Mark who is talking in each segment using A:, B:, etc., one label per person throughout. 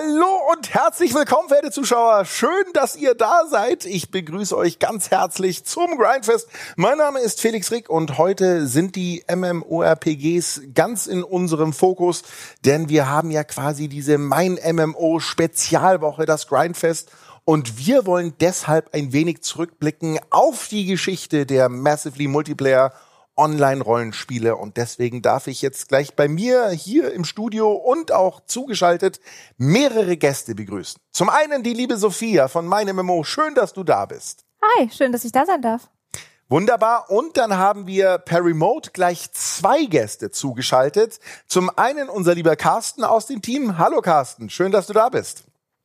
A: Hallo und herzlich willkommen, verehrte Zuschauer. Schön, dass ihr da seid. Ich begrüße euch ganz herzlich zum Grindfest. Mein Name ist Felix Rick und heute sind die MMORPGs ganz in unserem Fokus, denn wir haben ja quasi diese Mein MMO Spezialwoche, das Grindfest. Und wir wollen deshalb ein wenig zurückblicken auf die Geschichte der Massively Multiplayer Online-Rollenspiele. Und deswegen darf ich jetzt gleich bei mir hier im Studio und auch zugeschaltet mehrere Gäste begrüßen. Zum einen die liebe Sophia von Mein MMO. Schön, dass du da bist.
B: Hi, schön, dass ich da sein darf.
A: Wunderbar. Und dann haben wir per Remote gleich 2 Gäste zugeschaltet. Zum einen unser lieber Carsten aus dem Team. Hallo Carsten, schön, dass du da bist.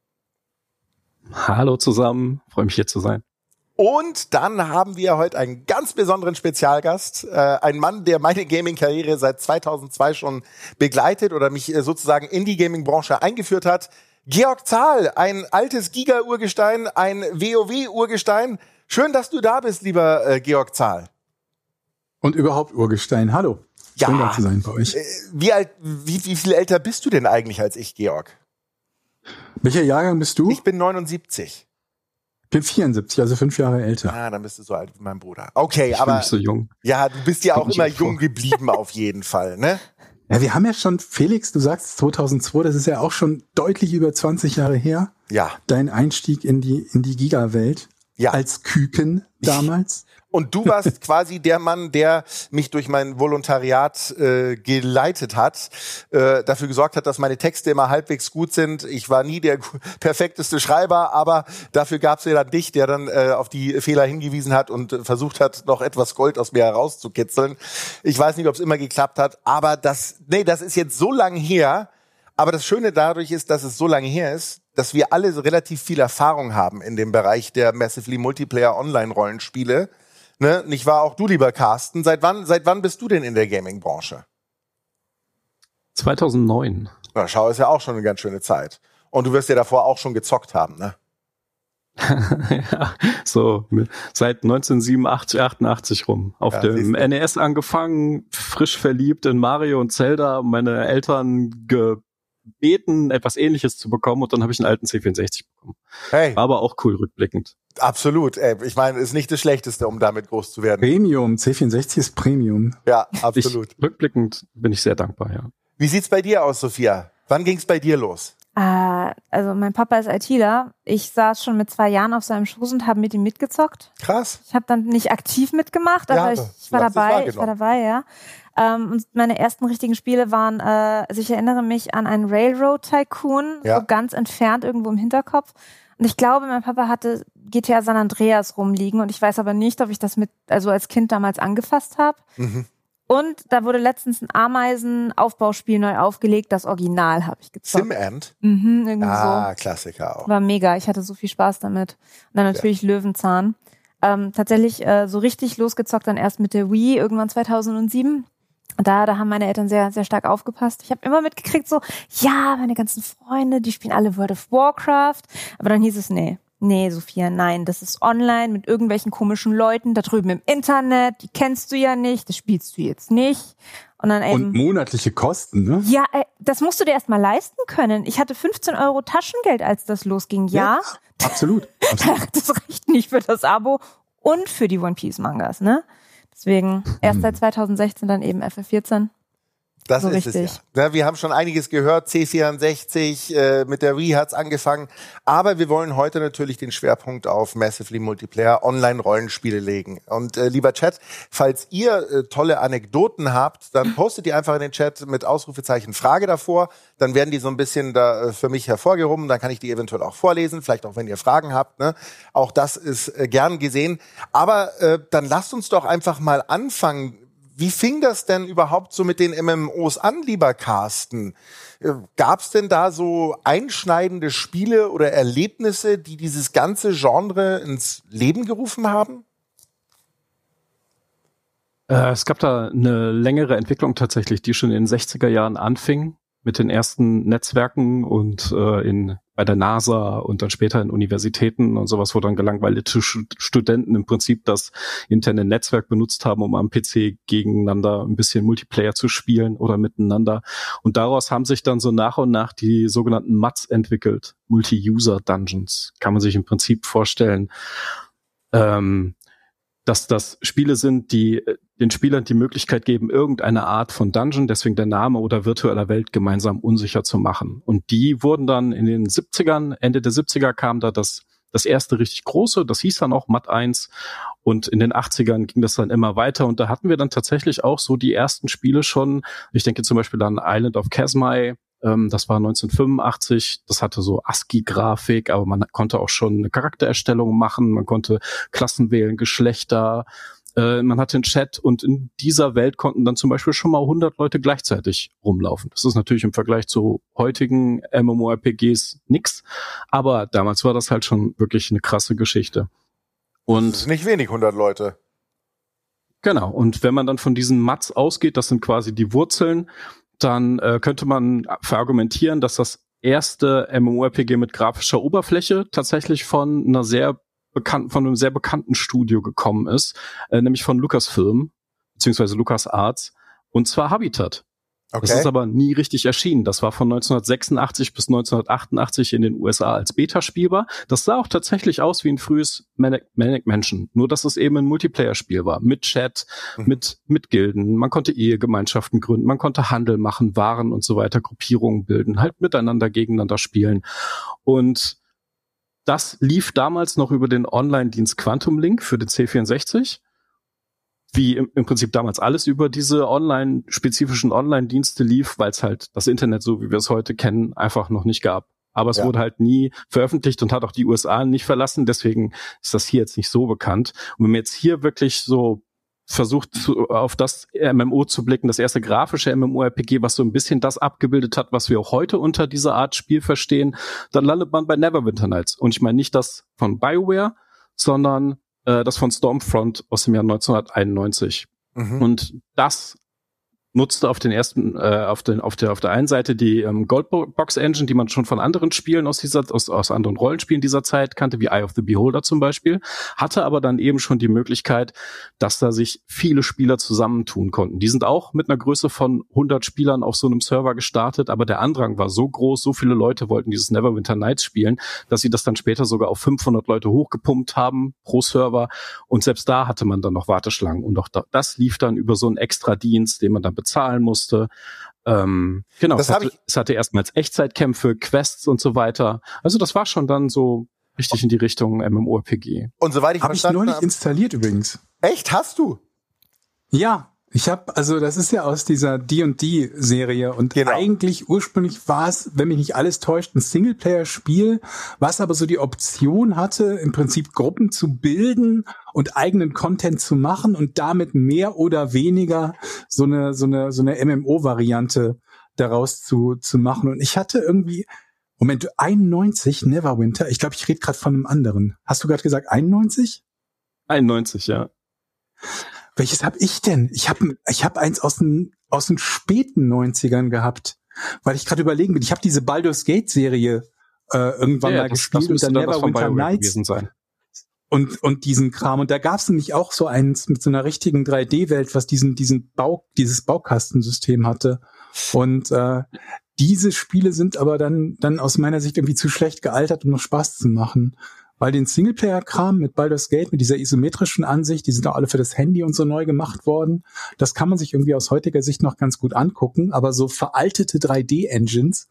C: Hallo zusammen, freue mich hier zu sein.
A: Und dann haben wir heute einen ganz besonderen Spezialgast, ein Mann, der meine Gaming-Karriere seit 2002 schon begleitet oder mich sozusagen in die Gaming-Branche eingeführt hat. Georg Zahl, ein altes Giga-Urgestein, ein WoW-Urgestein. Schön, dass du da bist, lieber Georg Zahl.
D: Und überhaupt Urgestein. Hallo.
A: Ja.
D: Schön, da zu sein bei euch.
A: Wie viel älter bist du denn eigentlich als ich, Georg?
D: Welcher Jahrgang bist du?
A: Ich bin 79.
D: Ich bin 74, also 5 Jahre älter.
A: Ah, dann bist du so alt wie mein Bruder. Okay,
C: ich
A: aber
C: bin nicht so jung.
A: Ja, du bist ja auch immer jung geblieben auf jeden Fall, ne?
D: Ja, wir haben ja schon, Felix, du sagst 2002, das ist ja auch schon deutlich über 20 Jahre her.
A: Ja.
D: Dein Einstieg in die Giga-Welt.
A: Ja.
D: Als Küken damals.
A: Und du warst quasi der Mann, der mich durch mein Volontariat geleitet hat, dafür gesorgt hat, dass meine Texte immer halbwegs gut sind. Ich war nie der perfekteste Schreiber, aber dafür gab es ja dann dich, der dann auf die Fehler hingewiesen hat und versucht hat, noch etwas Gold aus mir herauszukitzeln. Ich weiß nicht, ob es immer geklappt hat, aber das ist jetzt so lange her. Aber das Schöne dadurch ist, dass es so lange her ist, dass wir alle relativ viel Erfahrung haben in dem Bereich der Massively Multiplayer Online-Rollenspiele. Ne? Nicht wahr, auch du, lieber Carsten? Seit wann bist du denn in der Gaming-Branche?
C: 2009.
A: Na, schau, ist ja auch schon eine ganz schöne Zeit. Und du wirst ja davor auch schon gezockt haben, ne?
C: Ja, so seit 1987, 88 rum. Auf dem NES angefangen, frisch verliebt in Mario und Zelda, meine Eltern gebeten, etwas Ähnliches zu bekommen und dann habe ich einen alten C64 bekommen.
A: Hey.
C: War aber auch cool rückblickend.
A: Absolut. Ich meine, ist nicht das Schlechteste, um damit groß zu werden.
D: Premium, C64 ist Premium.
A: Ja, absolut.
C: Rückblickend bin ich sehr dankbar, ja.
A: Wie sieht's bei dir aus, Sophia? Wann ging's bei dir los?
B: Also mein Papa ist ITler. Ich saß schon mit 2 Jahren auf seinem Schoß und habe mit ihm mitgezockt.
A: Krass.
B: Ich habe dann nicht aktiv mitgemacht, aber ich war dabei, ja. Und meine ersten richtigen Spiele waren, also ich erinnere mich an einen Railroad Tycoon, so ganz entfernt irgendwo im Hinterkopf. Und ich glaube, mein Papa hatte GTA San Andreas rumliegen und ich weiß aber nicht, ob ich das als Kind damals angefasst habe. Mhm. Und da wurde letztens ein Ameisen-Aufbauspiel neu aufgelegt, das Original habe ich gezockt.
A: SimAnt?
B: Irgendwie so.
A: Klassiker auch.
B: War mega, ich hatte so viel Spaß damit. Und dann natürlich Löwenzahn. Tatsächlich so richtig losgezockt dann erst mit der Wii, irgendwann 2007. Da haben meine Eltern sehr, sehr stark aufgepasst. Ich habe immer mitgekriegt so, ja, meine ganzen Freunde, die spielen alle World of Warcraft. Aber dann hieß es, nee, Sophia, nein, das ist online mit irgendwelchen komischen Leuten da drüben im Internet. Die kennst du ja nicht, das spielst du jetzt nicht. Und dann eben,
D: und monatliche Kosten, ne?
B: Ja, das musst du dir erst mal leisten können. Ich hatte 15 € Taschengeld, als das losging, ja.
D: Absolut.
B: Das reicht nicht für das Abo und für die One Piece Mangas, ne? Deswegen erst seit 2016 dann eben FF14.
A: Das
B: so
A: ist
B: richtig.
A: es ja. Wir haben schon einiges gehört, C64, mit der Wii hat's angefangen. Aber wir wollen heute natürlich den Schwerpunkt auf Massively Multiplayer Online-Rollenspiele legen. Und lieber Chat, falls ihr tolle Anekdoten habt, dann postet die einfach in den Chat mit Ausrufezeichen Frage davor. Dann werden die so ein bisschen da für mich hervorgehoben. Dann kann ich die eventuell auch vorlesen, vielleicht auch, wenn ihr Fragen habt. Ne? Auch das ist gern gesehen. Aber dann lasst uns doch einfach mal anfangen. Wie fing das denn überhaupt so mit den MMOs an, lieber Carsten? Gab's denn da so einschneidende Spiele oder Erlebnisse, die dieses ganze Genre ins Leben gerufen haben?
C: Es gab da eine längere Entwicklung tatsächlich, die schon in den 60er Jahren anfing. mit den ersten Netzwerken und bei der NASA und dann später in Universitäten und sowas, wo dann gelangweilte Studenten im Prinzip das interne Netzwerk benutzt haben, um am PC gegeneinander ein bisschen Multiplayer zu spielen oder miteinander. Und daraus haben sich dann so nach und nach die sogenannten MUDs entwickelt, Multi-User-Dungeons. Kann man sich im Prinzip vorstellen, dass das Spiele sind, die den Spielern die Möglichkeit geben, irgendeine Art von Dungeon, deswegen der Name, oder virtueller Welt gemeinsam unsicher zu machen. Und die wurden dann in den 70ern, Ende der 70er kam da das erste richtig große, das hieß dann auch MUD 1. Und in den 80ern ging das dann immer weiter. Und da hatten wir dann tatsächlich auch so die ersten Spiele schon. Ich denke zum Beispiel an Island of Kazmai. Das war 1985, das hatte so ASCII-Grafik, aber man konnte auch schon eine Charaktererstellung machen, man konnte Klassen wählen, Geschlechter, man hatte einen Chat und in dieser Welt konnten dann zum Beispiel schon mal 100 Leute gleichzeitig rumlaufen. Das ist natürlich im Vergleich zu heutigen MMORPGs nix, aber damals war das halt schon wirklich eine krasse Geschichte. Und
A: das ist nicht wenig, 100 Leute.
C: Genau, und wenn man dann von diesen MUDs ausgeht, das sind quasi die Wurzeln, dann könnte man verargumentieren, dass das erste MMORPG mit grafischer Oberfläche tatsächlich von einem sehr bekannten Studio gekommen ist, nämlich von Lucasfilm, beziehungsweise LucasArts, und zwar Habitat. Okay. Das ist aber nie richtig erschienen. Das war von 1986 bis 1988 in den USA als Beta spielbar. Das sah auch tatsächlich aus wie ein frühes Manic Mansion. Nur, dass es eben ein Multiplayer-Spiel war. Mit Chat, mit Gilden. Man konnte Ehegemeinschaften gründen. Man konnte Handel machen, Waren und so weiter, Gruppierungen bilden. Halt miteinander, gegeneinander spielen. Und das lief damals noch über den Online-Dienst Quantum Link für den C64. Wie im Prinzip damals alles über diese spezifischen Online-Dienste lief, weil es halt das Internet, so wie wir es heute kennen, einfach noch nicht gab. Aber es wurde halt nie veröffentlicht und hat auch die USA nicht verlassen, deswegen ist das hier jetzt nicht so bekannt. Und wenn man jetzt hier wirklich so versucht, auf das MMO zu blicken, das erste grafische MMORPG, was so ein bisschen das abgebildet hat, was wir auch heute unter dieser Art Spiel verstehen, dann landet man bei Neverwinter Nights. Und ich meine nicht das von BioWare, sondern das von Stormfront aus dem Jahr 1991. Und das nutzte auf den ersten, auf der einen Seite die Goldbox Engine, die man schon von anderen Spielen aus anderen Rollenspielen dieser Zeit kannte, wie Eye of the Beholder zum Beispiel, hatte aber dann eben schon die Möglichkeit, dass da sich viele Spieler zusammentun konnten. Die sind auch mit einer Größe von 100 Spielern auf so einem Server gestartet, aber der Andrang war so groß, so viele Leute wollten dieses Neverwinter Nights spielen, dass sie das dann später sogar auf 500 Leute hochgepumpt haben pro Server, und selbst da hatte man dann noch Warteschlangen, und auch das lief dann über so einen Extra-Dienst, den man dann bezahlen musste. Genau, es hatte erstmals Echtzeitkämpfe, Quests und so weiter. Also das war schon dann so richtig in die Richtung MMORPG.
A: Und soweit ich verstanden habe...
D: Habe ich neulich installiert übrigens.
A: Echt? Hast du?
D: Ja, das ist ja aus dieser D&D-Serie und eigentlich ursprünglich war es, wenn mich nicht alles täuscht, ein Singleplayer-Spiel, was aber so die Option hatte, im Prinzip Gruppen zu bilden und eigenen Content zu machen und damit mehr oder weniger so eine MMO-Variante daraus zu machen. Und ich hatte irgendwie, 91, Neverwinter, ich glaube, ich rede gerade von einem anderen. Hast du gerade gesagt 91?
C: 91, ja.
D: Welches habe ich denn? Ich hab eins aus den späten 90ern gehabt, weil ich gerade überlegen bin. Ich habe diese Baldur's Gate Serie irgendwann mal gespielt und dann Neverwinter Nights und diesen Kram. Und da gab es nämlich auch so eins mit so einer richtigen 3D-Welt, was dieses Baukastensystem hatte. Und diese Spiele sind aber dann aus meiner Sicht irgendwie zu schlecht gealtert, um noch Spaß zu machen. Weil den Singleplayer-Kram mit Baldur's Gate, mit dieser isometrischen Ansicht, die sind auch alle für das Handy und so neu gemacht worden. Das kann man sich irgendwie aus heutiger Sicht noch ganz gut angucken. Aber so veraltete 3D-Engines,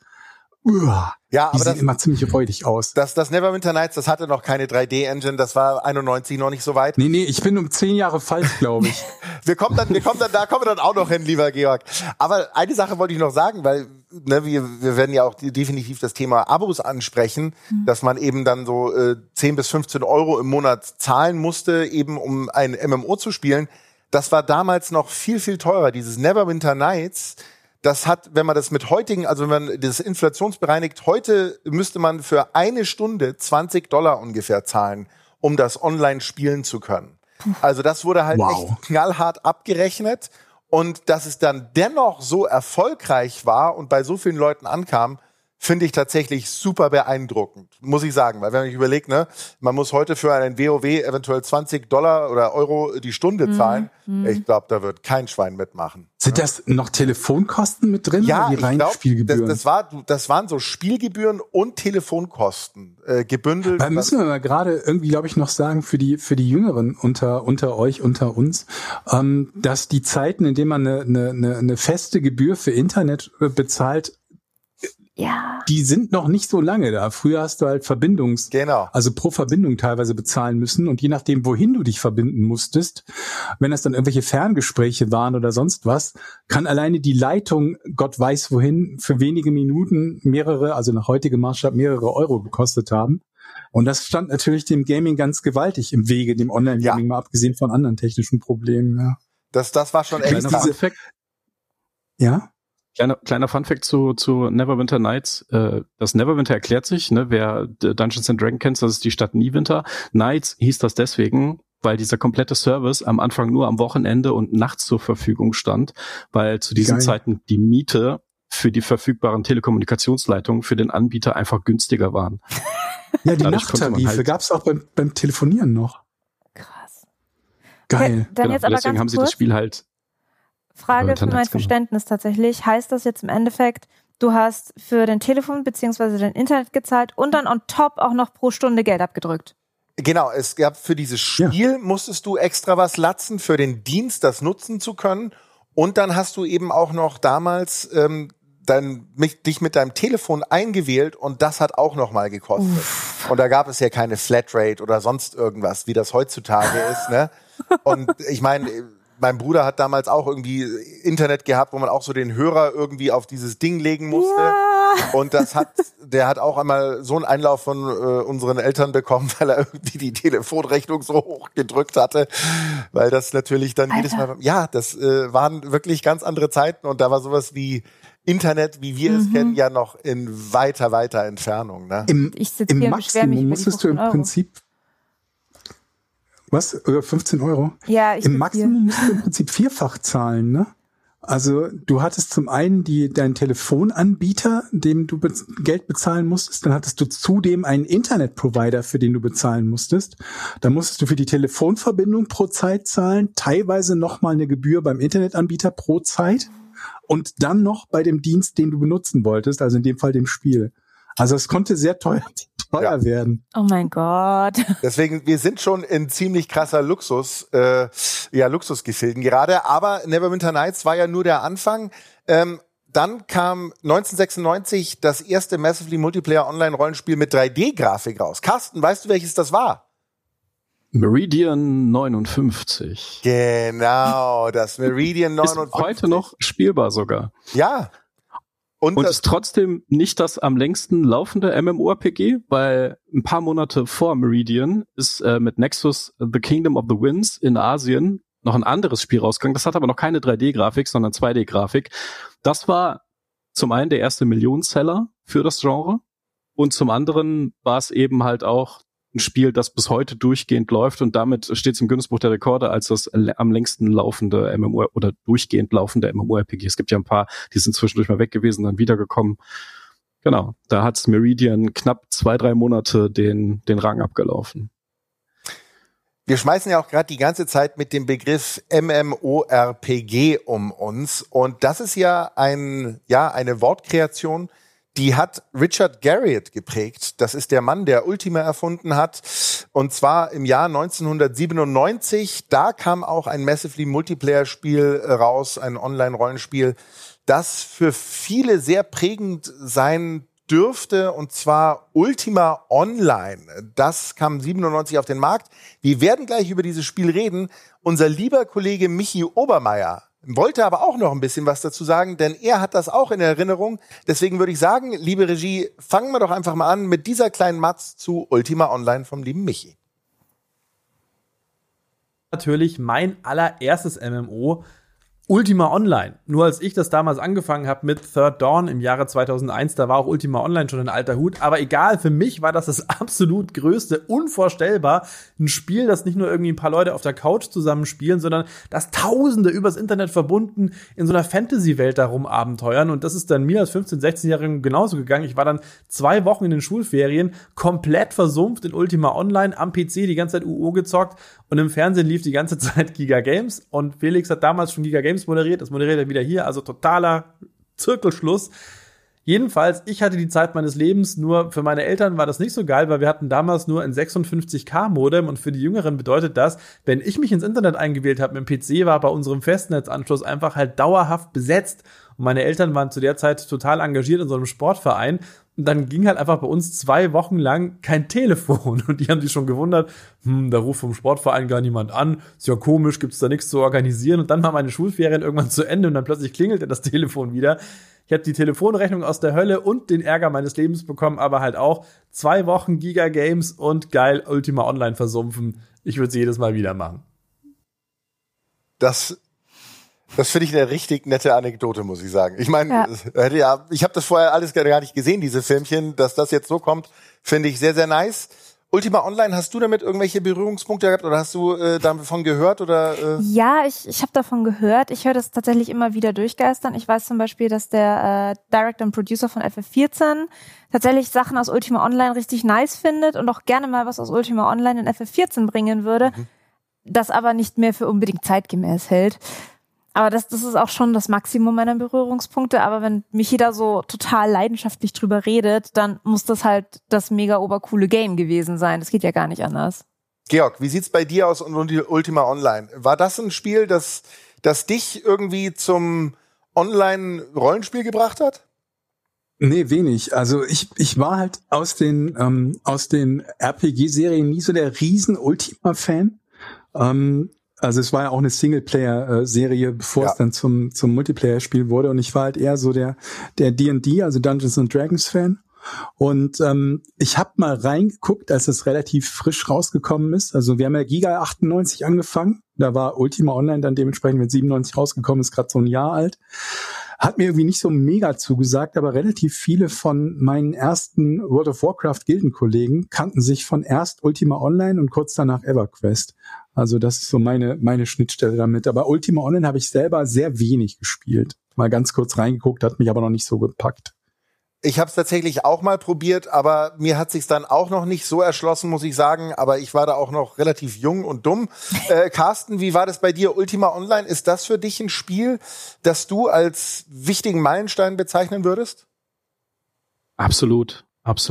D: die sehen immer ziemlich räudig aus.
A: Das Neverwinter Nights, das hatte noch keine 3D-Engine, das war 91 noch nicht so weit.
D: Nee, ich bin um 10 Jahre falsch, glaube ich.
A: Da kommen wir dann auch noch hin, lieber Georg. Aber eine Sache wollte ich noch sagen, weil wir werden ja auch definitiv das Thema Abos ansprechen, dass man eben dann so 10 bis 15 Euro im Monat zahlen musste, eben um ein MMO zu spielen. Das war damals noch viel, viel teurer. Dieses Neverwinter Nights, das hat, wenn man das mit heutigen, also wenn man das inflationsbereinigt, heute müsste man für eine Stunde $20 ungefähr zahlen, um das online spielen zu können. Also das wurde halt echt knallhart abgerechnet. Und dass es dann dennoch so erfolgreich war und bei so vielen Leuten ankam, finde ich tatsächlich super beeindruckend, muss ich sagen. Weil wenn ich überlege, ne, man muss heute für einen WoW eventuell $20 oder Euro die Stunde zahlen. Ich glaube, da wird kein Schwein mitmachen.
D: Sind das noch Telefonkosten mit drin?
A: Ja,
D: oder die
A: ich glaube,
D: Spielgebühren?
A: das waren so Spielgebühren und Telefonkosten gebündelt.
D: Da müssen wir mal gerade irgendwie, glaube ich, noch sagen, für die Jüngeren unter euch, unter uns, dass die Zeiten, in denen man eine feste Gebühr für Internet bezahlt, die sind noch nicht so lange da. Früher hast du halt also pro Verbindung teilweise bezahlen müssen und je nachdem, wohin du dich verbinden musstest, wenn das dann irgendwelche Ferngespräche waren oder sonst was, kann alleine die Leitung, Gott weiß wohin, für wenige Minuten also nach heutigem Maßstab mehrere Euro gekostet haben. Und das stand natürlich dem Gaming ganz gewaltig im Wege, dem Online-Gaming, mal abgesehen von anderen technischen Problemen. Ja.
A: Das war schon echt.
D: Ja?
C: Kleiner Funfact zu Neverwinter Nights. Das Neverwinter erklärt sich, ne, wer Dungeons & Dragons kennt, das ist die Stadt Niewinter. Nights hieß das deswegen, weil dieser komplette Service am Anfang nur am Wochenende und nachts zur Verfügung stand, weil zu diesen Zeiten die Miete für die verfügbaren Telekommunikationsleitungen für den Anbieter einfach günstiger waren.
D: Ja, die Nachttarife gab's auch beim Telefonieren noch.
B: Krass.
D: Geil.
B: Okay, dann jetzt aber
C: deswegen
B: ganz
C: haben sie
B: kurz.
C: das Spiel halt.
B: Frage für mein Verständnis tatsächlich. Heißt das jetzt im Endeffekt, du hast für dein Telefon bzw. dein Internet gezahlt und dann on top auch noch pro Stunde Geld abgedrückt?
A: Genau, es gab für dieses Spiel musstest du extra was latzen für den Dienst, das nutzen zu können. Und dann hast du eben auch noch damals dich mit deinem Telefon eingewählt und das hat auch noch mal gekostet. Und da gab es ja keine Flatrate oder sonst irgendwas, wie das heutzutage ist, ne? Und ich meine, mein Bruder hat damals auch irgendwie Internet gehabt, wo man auch so den Hörer irgendwie auf dieses Ding legen musste. Ja. Und der hat auch einmal so einen Einlauf von unseren Eltern bekommen, weil er irgendwie die Telefonrechnung so hoch gedrückt hatte. Weil das natürlich dann jedes Mal, das waren wirklich ganz andere Zeiten und da war sowas wie Internet, wie wir es kennen, ja noch in weiter Entfernung. Ne?
D: Im Maximum musstest du im Prinzip 15 Euro?
B: Ja,
D: im Maximum musst du im Prinzip vierfach zahlen, ne? Also du hattest zum einen deinen Telefonanbieter, dem du Geld bezahlen musstest, dann hattest du zudem einen Internetprovider, für den du bezahlen musstest. Dann musstest du für die Telefonverbindung pro Zeit zahlen, teilweise nochmal eine Gebühr beim Internetanbieter pro Zeit und dann noch bei dem Dienst, den du benutzen wolltest, also in dem Fall dem Spiel. Also es konnte sehr teuer werden.
B: Oh mein Gott.
A: Deswegen, wir sind schon in ziemlich krasser Luxusgefilden gerade. Aber Neverwinter Nights war ja nur der Anfang. Dann kam 1996 das erste Massively Multiplayer Online-Rollenspiel mit 3D-Grafik raus. Carsten, weißt du, welches das war?
C: Meridian 59.
A: Genau, das Meridian 59.
C: Ist heute noch spielbar sogar.
A: Ja.
C: Und ist trotzdem nicht das am längsten laufende MMORPG, weil ein paar Monate vor Meridian ist mit Nexus The Kingdom of the Winds in Asien noch ein anderes Spiel rausgegangen. Das hat aber noch keine 3D-Grafik, sondern 2D-Grafik. Das war zum einen der erste Millionenseller für das Genre und zum anderen war es eben halt auch ein Spiel, das bis heute durchgehend läuft und damit steht es im Guinness-Buch der Rekorde als das am längsten laufende MMO oder durchgehend laufende MMORPG. Es gibt ja ein paar, die sind zwischendurch mal weg gewesen, dann wiedergekommen. Genau, da hat's Meridian knapp 2-3 Monate den Rang abgelaufen.
A: Wir schmeißen ja auch gerade die ganze Zeit mit dem Begriff MMORPG um uns und das ist ja eine Wortkreation, die hat Richard Garriott geprägt. Das ist der Mann, der Ultima erfunden hat. Und zwar im Jahr 1997. Da kam auch ein Massively Multiplayer-Spiel raus, ein Online-Rollenspiel, das für viele sehr prägend sein dürfte. Und zwar Ultima Online. Das kam 97 auf den Markt. Wir werden gleich über dieses Spiel reden. Unser lieber Kollege Michi Obermeier wollte aber auch noch ein bisschen was dazu sagen, denn er hat das auch in Erinnerung. Deswegen würde ich sagen, liebe Regie, fangen wir doch einfach mal an mit dieser kleinen Matz zu Ultima Online vom lieben Michi.
E: Natürlich mein allererstes MMO. Ultima Online. Nur als ich das damals angefangen habe mit Third Dawn im Jahre 2001, da war auch Ultima Online schon ein alter Hut. Aber egal, für mich war das absolut größte, unvorstellbar. Ein Spiel, das nicht nur irgendwie ein paar Leute auf der Couch zusammenspielen, sondern das Tausende übers Internet verbunden in so einer Fantasy-Welt darum abenteuern. Und das ist dann mir als 15-, 16-Jährigen genauso gegangen. Ich war dann 2 Wochen in den Schulferien komplett versumpft in Ultima Online, am PC die ganze Zeit UO gezockt und im Fernsehen lief die ganze Zeit Giga Games. Und Felix hat damals schon Giga Games moderiert, das moderiert er wieder hier, also totaler Zirkelschluss. Jedenfalls, ich hatte die Zeit meines Lebens, nur für meine Eltern war das nicht so geil, weil wir hatten damals nur ein 56K-Modem und für die Jüngeren bedeutet das, wenn ich mich ins Internet eingewählt habe, mit dem PC war bei unserem Festnetzanschluss einfach halt dauerhaft besetzt und meine Eltern waren zu der Zeit total engagiert in so einem Sportverein und dann ging halt einfach bei uns 2 Wochen lang kein Telefon und die haben sich schon gewundert, da ruft vom Sportverein gar niemand an, ist ja komisch, gibt's da nichts zu organisieren und dann war meine Schulferien irgendwann zu Ende und dann plötzlich klingelte das Telefon wieder. Ich habe die Telefonrechnung aus der Hölle und den Ärger meines Lebens bekommen, aber halt auch 2 Wochen Giga Games und geil Ultima Online versumpfen. Ich würde sie jedes Mal wieder machen.
A: Das finde ich eine richtig nette Anekdote, muss ich sagen. Ich meine, ich habe das vorher alles gar nicht gesehen, diese Filmchen, dass das jetzt so kommt, finde ich sehr, sehr nice. Ultima Online, hast du damit irgendwelche Berührungspunkte gehabt oder hast du davon gehört? Oder?
B: Ja, ich habe davon gehört. Ich höre das tatsächlich immer wieder durchgeistern. Ich weiß zum Beispiel, dass der Director und Producer von FF14 tatsächlich Sachen aus Ultima Online richtig nice findet und auch gerne mal was aus Ultima Online in FF14 bringen würde, das aber nicht mehr für unbedingt zeitgemäß hält. Aber das ist auch schon das Maximum meiner Berührungspunkte. Aber wenn mich jeder so total leidenschaftlich drüber redet, dann muss das halt das mega obercoole Game gewesen sein. Das geht ja gar nicht anders.
A: Georg, wie sieht's bei dir aus und Ultima Online? War das ein Spiel, das dich irgendwie zum Online-Rollenspiel gebracht hat?
D: Nee, wenig. Also ich war halt aus den RPG-Serien nie so der riesen Ultima-Fan. Also es war ja auch eine Singleplayer-Serie, bevor es dann zum Multiplayer-Spiel wurde. Und ich war halt eher so der D&D, also Dungeons & Dragons-Fan. Und ich habe mal reingeguckt, als es relativ frisch rausgekommen ist. Also wir haben ja Giga 98 angefangen. Da war Ultima Online dann dementsprechend mit 97 rausgekommen, ist gerade so ein Jahr alt. Hat mir irgendwie nicht so mega zugesagt, aber relativ viele von meinen ersten World of Warcraft Gildenkollegen kannten sich von erst Ultima Online und kurz danach EverQuest. Also das ist so meine Schnittstelle damit. Aber Ultima Online habe ich selber sehr wenig gespielt. Mal ganz kurz reingeguckt, hat mich aber noch nicht so gepackt.
A: Ich habe es tatsächlich auch mal probiert, aber mir hat sich's dann auch noch nicht so erschlossen, muss ich sagen. Aber ich war da auch noch relativ jung und dumm. Carsten, wie war das bei dir? Ultima Online, ist das für dich ein Spiel, das du als wichtigen Meilenstein bezeichnen würdest?
C: Absolut.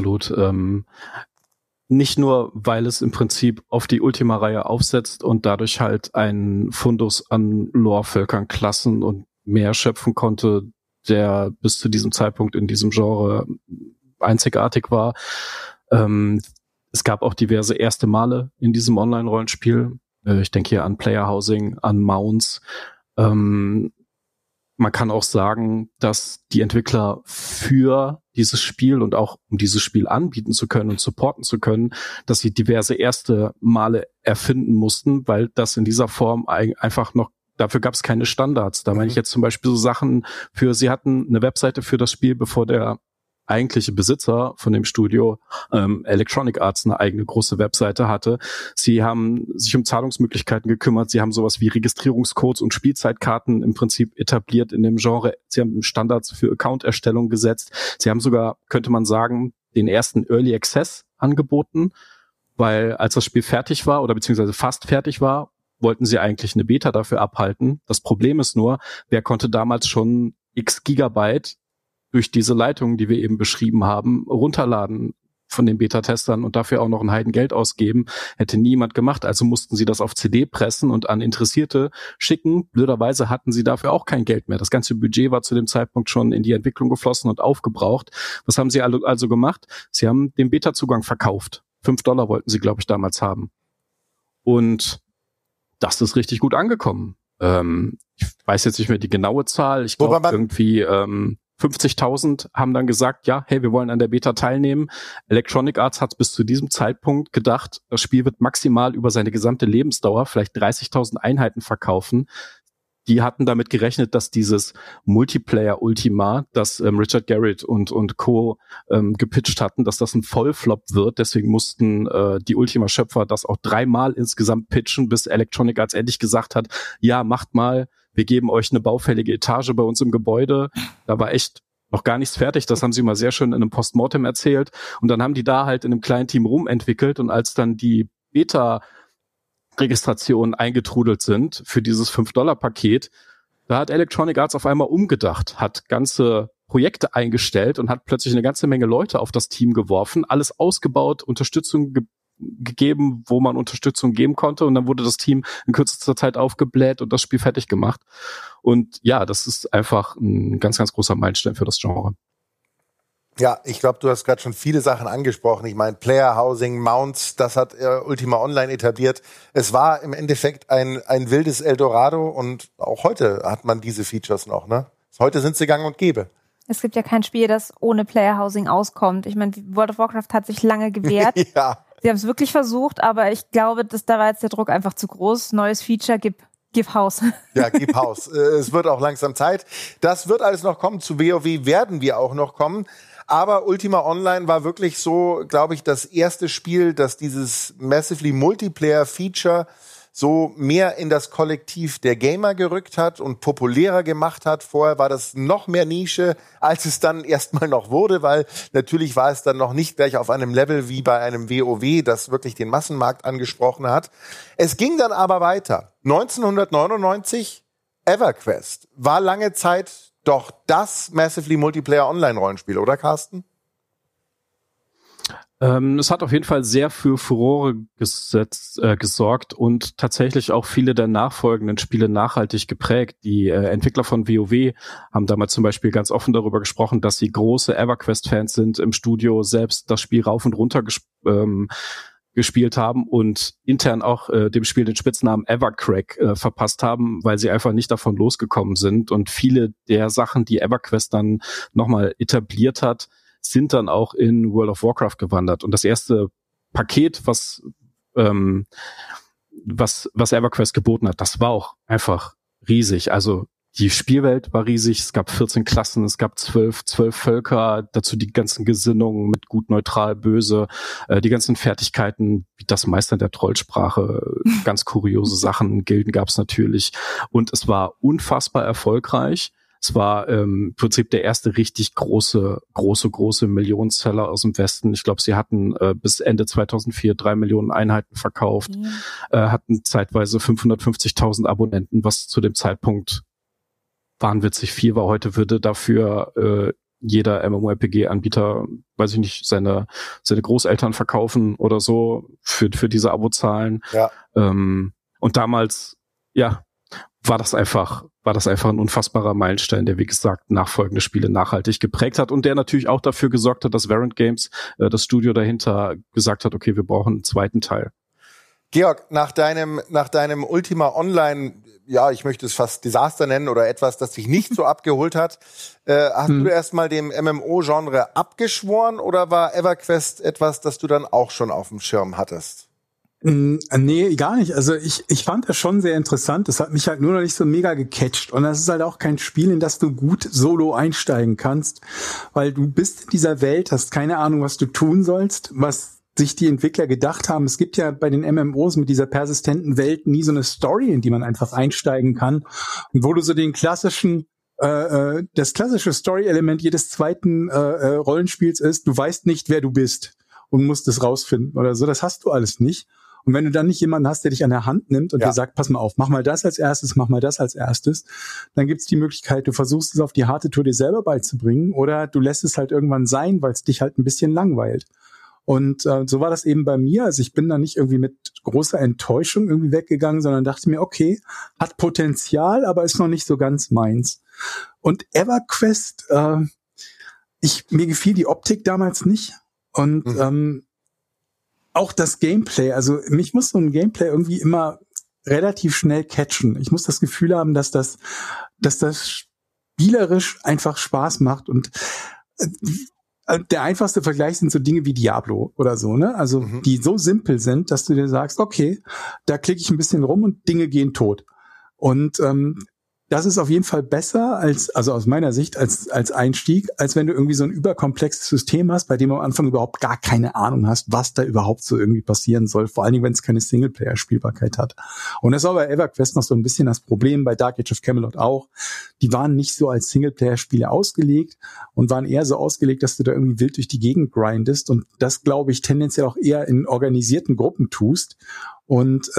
C: Nicht nur, weil es im Prinzip auf die Ultima-Reihe aufsetzt und dadurch halt einen Fundus an Lore-Völkern, Klassen und mehr schöpfen konnte, der bis zu diesem Zeitpunkt in diesem Genre einzigartig war. Es gab auch diverse erste Male in diesem Online-Rollenspiel. Ich denke hier an Player Housing, an Mounts. Man kann auch sagen, dass die Entwickler für dieses Spiel und auch um dieses Spiel anbieten zu können und supporten zu können, dass sie diverse erste Male erfinden mussten, weil das in dieser Form einfach noch, dafür gab es keine Standards. Da meine ich jetzt zum Beispiel so Sachen sie hatten eine Webseite für das Spiel, bevor der eigentliche Besitzer von dem Studio Electronic Arts eine eigene große Webseite hatte. Sie haben sich um Zahlungsmöglichkeiten gekümmert. Sie haben sowas wie Registrierungscodes und Spielzeitkarten im Prinzip etabliert in dem Genre. Sie haben Standards für Account-Erstellung gesetzt. Sie haben sogar, könnte man sagen, den ersten Early Access angeboten, weil als das Spiel fertig war oder beziehungsweise fast fertig war, wollten sie eigentlich eine Beta dafür abhalten. Das Problem ist nur, wer konnte damals schon x Gigabyte durch diese Leitungen, die wir eben beschrieben haben, runterladen von den Beta-Testern und dafür auch noch ein Heidengeld ausgeben, hätte niemand gemacht. Also mussten sie das auf CD pressen und an Interessierte schicken. Blöderweise hatten sie dafür auch kein Geld mehr. Das ganze Budget war zu dem Zeitpunkt schon in die Entwicklung geflossen und aufgebraucht. Was haben sie also gemacht? Sie haben den Beta-Zugang verkauft. $5 wollten sie, glaube ich, damals haben. Und das ist richtig gut angekommen. Ich weiß jetzt nicht mehr die genaue Zahl. Ich glaube irgendwie 50.000 haben dann gesagt, ja, hey, wir wollen an der Beta teilnehmen. Electronic Arts hat bis zu diesem Zeitpunkt gedacht, das Spiel wird maximal über seine gesamte Lebensdauer vielleicht 30.000 Einheiten verkaufen. die hatten damit gerechnet, dass dieses Multiplayer-Ultima, das Richard Garriott und Co. Gepitcht hatten, dass das ein Vollflop wird. Deswegen mussten die Ultima-Schöpfer das auch 3-mal insgesamt pitchen, bis Electronic Arts endlich gesagt hat, ja, macht mal, wir geben euch eine baufällige Etage bei uns im Gebäude. Da war echt noch gar nichts fertig. Das haben sie mal sehr schön in einem Postmortem erzählt. Und dann haben die da halt in einem kleinen Team rumentwickelt. Und als dann die Beta-Registrationen eingetrudelt sind für dieses $5-Paket, da hat Electronic Arts auf einmal umgedacht, hat ganze Projekte eingestellt und hat plötzlich eine ganze Menge Leute auf das Team geworfen, alles ausgebaut, Unterstützung gegeben, wo man Unterstützung geben konnte, und dann wurde das Team in kürzester Zeit aufgebläht und das Spiel fertig gemacht. Und ja, das ist einfach ein ganz, ganz großer Meilenstein für das Genre.
A: Ja, ich glaube, du hast gerade schon viele Sachen angesprochen. Ich meine, Player Housing, Mounts, das hat Ultima Online etabliert. Es war im Endeffekt ein wildes Eldorado, und auch heute hat man diese Features noch, ne? Heute sind sie gang und gäbe.
B: Es gibt ja kein Spiel, das ohne Player Housing auskommt. Ich meine, World of Warcraft hat sich lange gewehrt.
A: Ja.
B: Sie haben es wirklich versucht, aber ich glaube, da war jetzt der Druck einfach zu groß. Neues Feature, gib Haus.
A: Ja, gib Haus. Es wird auch langsam Zeit. Das wird alles noch kommen. Zu WoW werden wir auch noch kommen. Aber Ultima Online war wirklich so, glaube ich, das erste Spiel, das dieses Massively Multiplayer-Feature so mehr in das Kollektiv der Gamer gerückt hat und populärer gemacht hat. Vorher war das noch mehr Nische, als es dann erstmal noch wurde, weil natürlich war es dann noch nicht gleich auf einem Level wie bei einem WoW, das wirklich den Massenmarkt angesprochen hat. Es ging dann aber weiter. 1999, EverQuest war lange Zeit doch das Massively Multiplayer Online-Rollenspiel, oder Carsten?
C: Es hat auf jeden Fall sehr für Furore gesorgt und tatsächlich auch viele der nachfolgenden Spiele nachhaltig geprägt. Die Entwickler von WoW haben damals zum Beispiel ganz offen darüber gesprochen, dass sie große EverQuest-Fans sind, im Studio selbst das Spiel rauf und runter gespielt haben und intern auch dem Spiel den Spitznamen Evercrack verpasst haben, weil sie einfach nicht davon losgekommen sind. Und viele der Sachen, die EverQuest dann nochmal etabliert hat, sind dann auch in World of Warcraft gewandert. Und das erste Paket, was EverQuest geboten hat, das war auch einfach riesig. Also die Spielwelt war riesig, es gab 14 Klassen, es gab 12 Völker, dazu die ganzen Gesinnungen mit gut, neutral, böse, die ganzen Fertigkeiten, wie das Meistern der Trollsprache, ganz kuriose Sachen, Gilden gab es natürlich. Und es war unfassbar erfolgreich. Es war im Prinzip der erste richtig große Millionenseller aus dem Westen. Ich glaube, sie hatten bis Ende 2004 3 Millionen Einheiten verkauft, hatten zeitweise 550.000 Abonnenten, was zu dem Zeitpunkt wahnwitzig viel war. Heute würde dafür jeder MMORPG-Anbieter, weiß ich nicht, seine Großeltern verkaufen oder so für diese Abozahlen.
A: Ja.
C: Und damals, ja, war das einfach ein unfassbarer Meilenstein, der, wie gesagt, nachfolgende Spiele nachhaltig geprägt hat und der natürlich auch dafür gesorgt hat, dass Variant Games, das Studio dahinter, gesagt hat, okay, wir brauchen einen zweiten Teil.
A: Georg, nach deinem Ultima Online, ja, ich möchte es fast Desaster nennen oder etwas, das dich nicht so abgeholt hat, hast du erstmal dem MMO-Genre abgeschworen oder war EverQuest etwas, das du dann auch schon auf dem Schirm hattest?
D: Nee, gar nicht. Also ich fand das schon sehr interessant. Das hat mich halt nur noch nicht so mega gecatcht. Und das ist halt auch kein Spiel, in das du gut solo einsteigen kannst, weil du bist in dieser Welt, hast keine Ahnung, was du tun sollst, was sich die Entwickler gedacht haben. Es gibt ja bei den MMOs mit dieser persistenten Welt nie so eine Story, in die man einfach einsteigen kann. Und wo du so den das klassische Story-Element jedes zweiten Rollenspiels ist, du weißt nicht, wer du bist und musst es rausfinden oder so. Das hast du alles nicht. Und wenn du dann nicht jemanden hast, der dich an der Hand nimmt und dir sagt, pass mal auf, mach mal das als erstes, mach mal das als erstes, dann gibt's die Möglichkeit, du versuchst es auf die harte Tour dir selber beizubringen oder du lässt es halt irgendwann sein, weil es dich halt ein bisschen langweilt. Und so war das eben bei mir. Also ich bin da nicht irgendwie mit großer Enttäuschung irgendwie weggegangen, sondern dachte mir, okay, hat Potenzial, aber ist noch nicht so ganz meins. Und EverQuest, mir gefiel die Optik damals nicht. Und auch das Gameplay, also mich muss so ein Gameplay irgendwie immer relativ schnell catchen. Ich muss das Gefühl haben, dass das spielerisch einfach Spaß macht. Und der einfachste Vergleich sind so Dinge wie Diablo oder so, ne? Also die so simpel sind, dass du dir sagst, okay, da klicke ich ein bisschen rum und Dinge gehen tot. Und das ist auf jeden Fall besser also aus meiner Sicht, als Einstieg, als wenn du irgendwie so ein überkomplexes System hast, bei dem du am Anfang überhaupt gar keine Ahnung hast, was da überhaupt so irgendwie passieren soll. Vor allen Dingen, wenn es keine Singleplayer-Spielbarkeit hat. Und das war bei EverQuest noch so ein bisschen das Problem, bei Dark Age of Camelot auch. Die waren nicht so als Singleplayer-Spiele ausgelegt und waren eher so ausgelegt, dass du da irgendwie wild durch die Gegend grindest und das, glaube ich, tendenziell auch eher in organisierten Gruppen tust. Und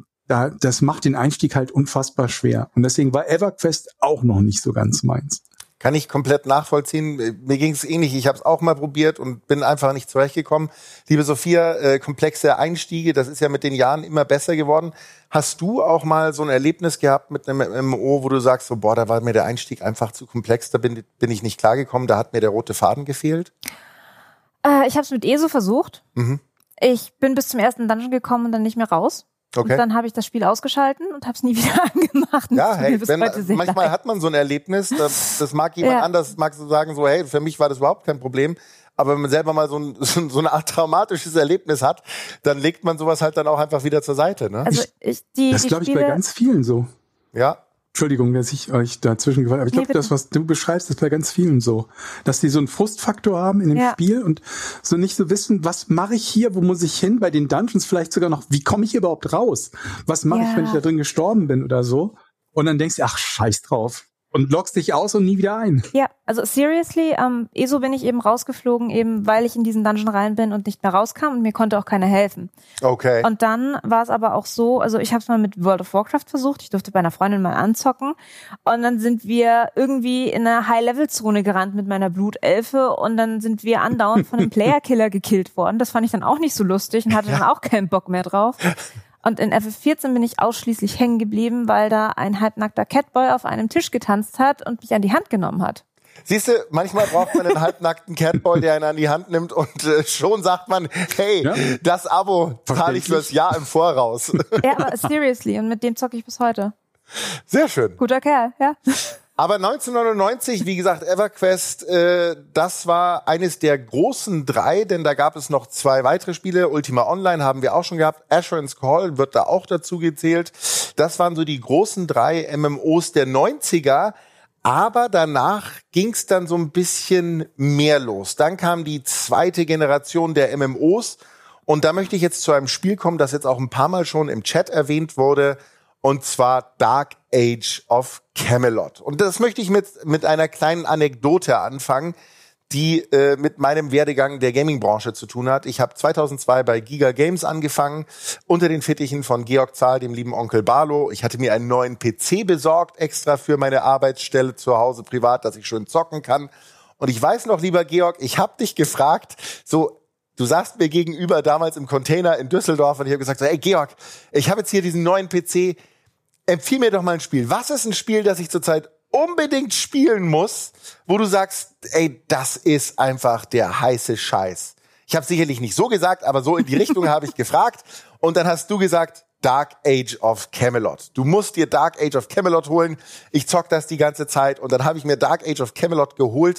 D: das macht den Einstieg halt unfassbar schwer. Und deswegen war EverQuest auch noch nicht so ganz meins.
A: Kann ich komplett nachvollziehen. Mir ging es ähnlich. Ich habe es auch mal probiert und bin einfach nicht zurechtgekommen. Liebe Sophia, komplexe Einstiege, das ist ja mit den Jahren immer besser geworden. Hast du auch mal so ein Erlebnis gehabt mit einem MMO, wo du sagst, so, boah, da war mir der Einstieg einfach zu komplex, da bin ich nicht klargekommen, da hat mir der rote Faden gefehlt?
B: Ich habe es mit ESO versucht. Mhm. Ich bin bis zum ersten Dungeon gekommen und dann nicht mehr raus. Okay. Und dann habe ich das Spiel ausgeschalten und habe es nie wieder angemacht.
A: Ja, hey, manchmal hat man so ein Erlebnis, das mag jemand anders, mag so sagen, so, hey, für mich war das überhaupt kein Problem. Aber wenn man selber mal so eine Art traumatisches Erlebnis hat, dann legt man sowas halt dann auch einfach wieder zur Seite. Ne?
D: Also das glaube ich bei ganz vielen so.
A: Ja.
D: Entschuldigung, dass ich euch dazwischen gefallen habe. Aber ich glaube, das, was du beschreibst, ist bei ganz vielen so. Dass die so einen Frustfaktor haben in dem Spiel und so nicht so wissen, was mache ich hier, wo muss ich hin? Bei den Dungeons vielleicht sogar noch, wie komme ich überhaupt raus? Was mache ich, wenn ich da drin gestorben bin oder so? Und dann denkst du, ach, scheiß drauf. Und loggst dich aus und nie wieder ein.
B: Ja, also seriously, ESO bin ich eben rausgeflogen, eben weil ich in diesen Dungeon rein bin und nicht mehr rauskam und mir konnte auch keiner helfen.
A: Okay.
B: Und dann war es aber auch so, also ich habe es mal mit World of Warcraft versucht, ich durfte bei einer Freundin mal anzocken und dann sind wir irgendwie in eine High-Level-Zone gerannt mit meiner Blutelfe und dann sind wir andauernd von einem Player-Killer gekillt worden. Das fand ich dann auch nicht so lustig und hatte dann auch keinen Bock mehr drauf. Und in FF14 bin ich ausschließlich hängen geblieben, weil da ein halbnackter Catboy auf einem Tisch getanzt hat und mich an die Hand genommen hat.
A: Siehst du, manchmal braucht man einen halbnackten Catboy, der einen an die Hand nimmt und schon sagt man, hey, das Abo zahle ich fürs Jahr im Voraus.
B: Ja, aber seriously, und mit dem zocke ich bis heute.
A: Sehr schön.
B: Guter Kerl, ja.
A: Aber 1999, wie gesagt, EverQuest, das war eines der großen 3, denn da gab es noch 2 weitere Spiele. Ultima Online haben wir auch schon gehabt. Asheron's Call wird da auch dazu gezählt. Das waren so die großen 3 MMOs der 90er. Aber danach ging's dann so ein bisschen mehr los. Dann kam die zweite Generation der MMOs. Und da möchte ich jetzt zu einem Spiel kommen, das jetzt auch ein paar Mal schon im Chat erwähnt wurde. Und zwar Dark Age of Camelot. Und das möchte ich mit einer kleinen Anekdote anfangen, die mit meinem Werdegang der Gaming-Branche zu tun hat. Ich habe 2002 bei Giga Games angefangen, unter den Fittichen von Georg Zahl, dem lieben Onkel Barlo. Ich hatte mir einen neuen PC besorgt, extra für meine Arbeitsstelle zu Hause privat, dass ich schön zocken kann. Und ich weiß noch, lieber Georg, ich habe dich gefragt, so, du saßt mir gegenüber damals im Container in Düsseldorf und ich habe gesagt, so, hey Georg, ich habe jetzt hier diesen neuen PC, empfiehl mir doch mal ein Spiel. Was ist ein Spiel, das ich zurzeit unbedingt spielen muss, wo du sagst, ey, das ist einfach der heiße Scheiß? Ich habe sicherlich nicht so gesagt, aber so in die Richtung habe ich gefragt. Und dann hast du gesagt, Dark Age of Camelot. Du musst dir Dark Age of Camelot holen. Ich zock das die ganze Zeit. Und dann habe ich mir Dark Age of Camelot geholt.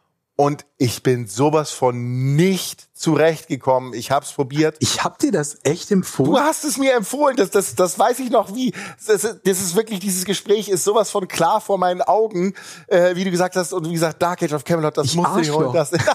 A: Und ich bin sowas von nicht zurechtgekommen. Ich hab's probiert.
D: Ich hab dir das echt empfohlen?
A: Du hast es mir empfohlen. Das weiß ich noch wie. Das ist wirklich, dieses Gespräch ist sowas von klar vor meinen Augen, wie du gesagt hast. Und wie gesagt, Dark Age of Camelot, das musst du dir holen.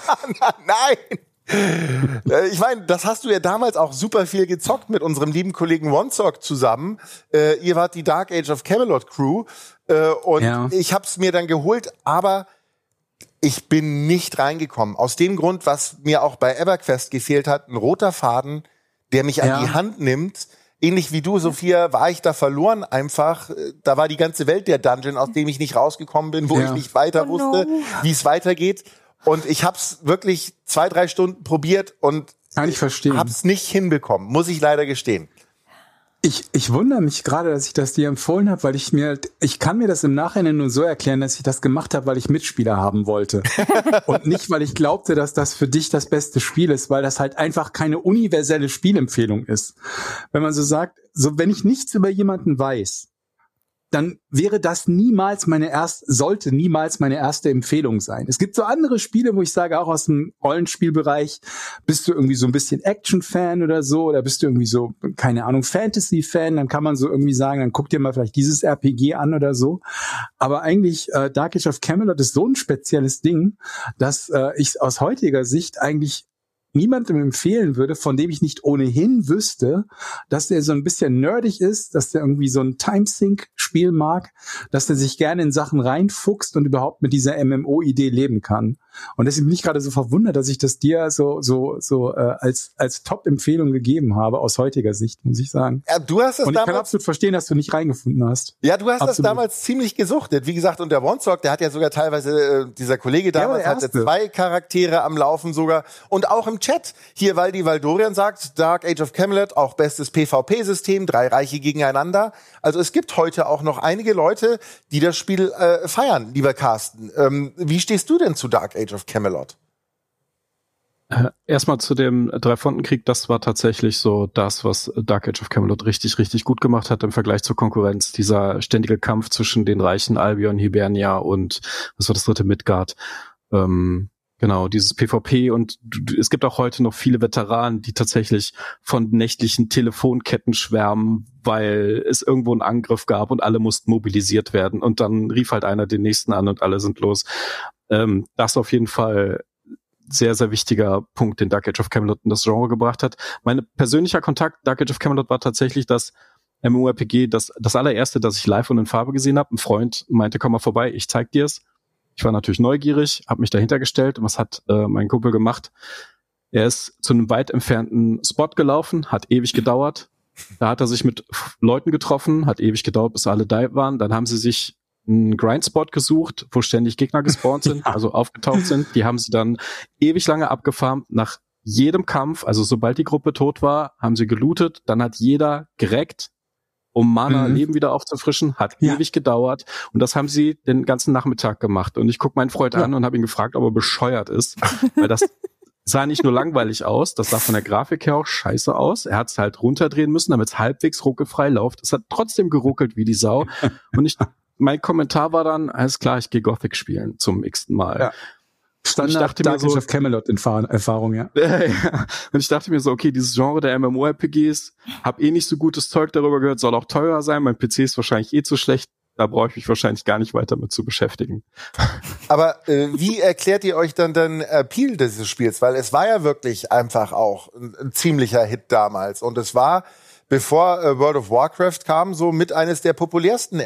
A: Nein. Ich meine, das hast du ja damals auch super viel gezockt mit unserem lieben Kollegen OneSock zusammen. Ihr wart die Dark Age of Camelot Crew. Und ich hab's mir dann geholt, aber ich bin nicht reingekommen. Aus dem Grund, was mir auch bei EverQuest gefehlt hat, ein roter Faden, der mich an die Hand nimmt. Ähnlich wie du, Sophia, war ich da verloren einfach. Da war die ganze Welt der Dungeon, aus dem ich nicht rausgekommen bin, wo ich nicht weiter wusste, wie es weitergeht. Und ich hab's wirklich 2-3 Stunden probiert und hab's nicht hinbekommen, muss ich leider gestehen.
D: Ich wundere mich gerade, dass ich das dir empfohlen habe, weil ich kann mir das im Nachhinein nur so erklären, dass ich das gemacht habe, weil ich Mitspieler haben wollte. Und nicht, weil ich glaubte, dass das für dich das beste Spiel ist, weil das halt einfach keine universelle Spielempfehlung ist. Wenn man so sagt, so wenn ich nichts über jemanden weiß, dann wäre das sollte niemals meine erste Empfehlung sein. Es gibt so andere Spiele, wo ich sage, auch aus dem Rollenspielbereich, bist du irgendwie so ein bisschen Action-Fan oder so, oder bist du irgendwie so, keine Ahnung, Fantasy-Fan, dann kann man so irgendwie sagen, dann guck dir mal vielleicht dieses RPG an oder so. Aber eigentlich, Dark Age of Camelot ist so ein spezielles Ding, dass ich aus heutiger Sicht eigentlich niemandem empfehlen würde, von dem ich nicht ohnehin wüsste, dass der so ein bisschen nerdig ist, dass der irgendwie so ein Timesync-Spiel mag, dass der sich gerne in Sachen reinfuchst und überhaupt mit dieser MMO-Idee leben kann. Und deswegen bin ich gerade so verwundert, dass ich das dir so als Top-Empfehlung gegeben habe, aus heutiger Sicht, muss ich sagen.
A: Ja, du hast es
D: und ich kann absolut verstehen, dass du nicht reingefunden hast.
A: Ja, du hast das damals ziemlich gesuchtet. Wie gesagt, und der One-Sock, der hat ja sogar teilweise, dieser Kollege damals hatte 2 Charaktere am Laufen sogar. Und auch im Chat, hier Waldi Valdorian sagt, Dark Age of Camelot, auch bestes PvP-System, 3 Reiche gegeneinander. Also es gibt heute auch noch einige Leute, die das Spiel feiern, lieber Carsten. Wie stehst du denn zu Dark Age of Camelot?
C: Erstmal zu dem Dreifontenkrieg, das war tatsächlich so das, was Dark Age of Camelot richtig, richtig gut gemacht hat im Vergleich zur Konkurrenz. Dieser ständige Kampf zwischen den Reichen Albion, Hibernia und, was war das dritte, Midgard. Genau, dieses PvP, und es gibt auch heute noch viele Veteranen, die tatsächlich von nächtlichen Telefonketten schwärmen, weil es irgendwo einen Angriff gab und alle mussten mobilisiert werden und dann rief halt einer den nächsten an und alle sind los. Das auf jeden Fall sehr, sehr wichtiger Punkt, den Dark Age of Camelot in das Genre gebracht hat. Mein persönlicher Kontakt Dark Age of Camelot war tatsächlich das MMORPG, das allererste, das ich live und in Farbe gesehen habe. Ein Freund meinte, komm mal vorbei, ich zeig dir's. Ich war natürlich neugierig, habe mich dahinter gestellt. Und was hat mein Kumpel gemacht? Er ist zu einem weit entfernten Spot gelaufen, hat ewig gedauert. Da hat er sich mit Leuten getroffen, hat ewig gedauert, bis alle da waren. Dann haben sie sich einen Grindspot gesucht, wo ständig Gegner gespawnt sind, also aufgetaucht sind. Die haben sie dann ewig lange abgefarmt. Nach jedem Kampf, also sobald die Gruppe tot war, haben sie gelootet. Dann hat jeder gereckt, um Mana-Leben wieder aufzufrischen, hat ewig gedauert. Und das haben sie den ganzen Nachmittag gemacht. Und ich gucke meinen Freund an und habe ihn gefragt, ob er bescheuert ist. Weil das sah nicht nur langweilig aus, das sah von der Grafik her auch scheiße aus. Er hat es halt runterdrehen müssen, damit es halbwegs ruckelfrei läuft. Es hat trotzdem geruckelt wie die Sau. Und mein Kommentar war dann, alles klar, ich gehe Gothic spielen zum x-ten Mal. Ja.
D: Standard Dark Age of Camelot Erfahrung, ja.
C: Und ich dachte mir so, okay, dieses Genre der MMORPGs, hab nicht so gutes Zeug darüber gehört, soll auch teurer sein, mein PC ist wahrscheinlich zu schlecht, da brauche ich mich wahrscheinlich gar nicht weiter mit zu beschäftigen.
A: Aber wie erklärt ihr euch dann den Appeal dieses Spiels? Weil es war ja wirklich einfach auch ein ziemlicher Hit damals. Und es war, bevor World of Warcraft kam, so mit eines der populärsten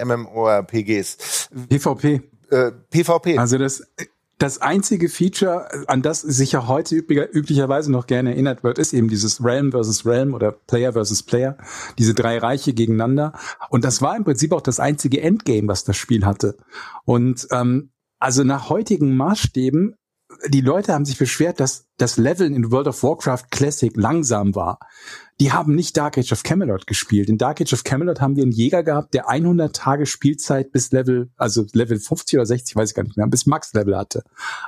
A: MMORPGs.
D: PvP.
A: PvP.
D: Also das einzige Feature, an das sich ja heute üblicherweise noch gerne erinnert wird, ist eben dieses Realm versus Realm oder Player versus Player, diese 3 Reiche gegeneinander. Und das war im Prinzip auch das einzige Endgame, was das Spiel hatte. Und also nach heutigen Maßstäben, die Leute haben sich beschwert, dass das Leveln in World of Warcraft Classic langsam war. Die haben nicht Dark Age of Camelot gespielt. In Dark Age of Camelot haben wir einen Jäger gehabt, der 100 Tage Spielzeit bis Level 50 oder 60, weiß ich gar nicht mehr, bis Max-Level hatte.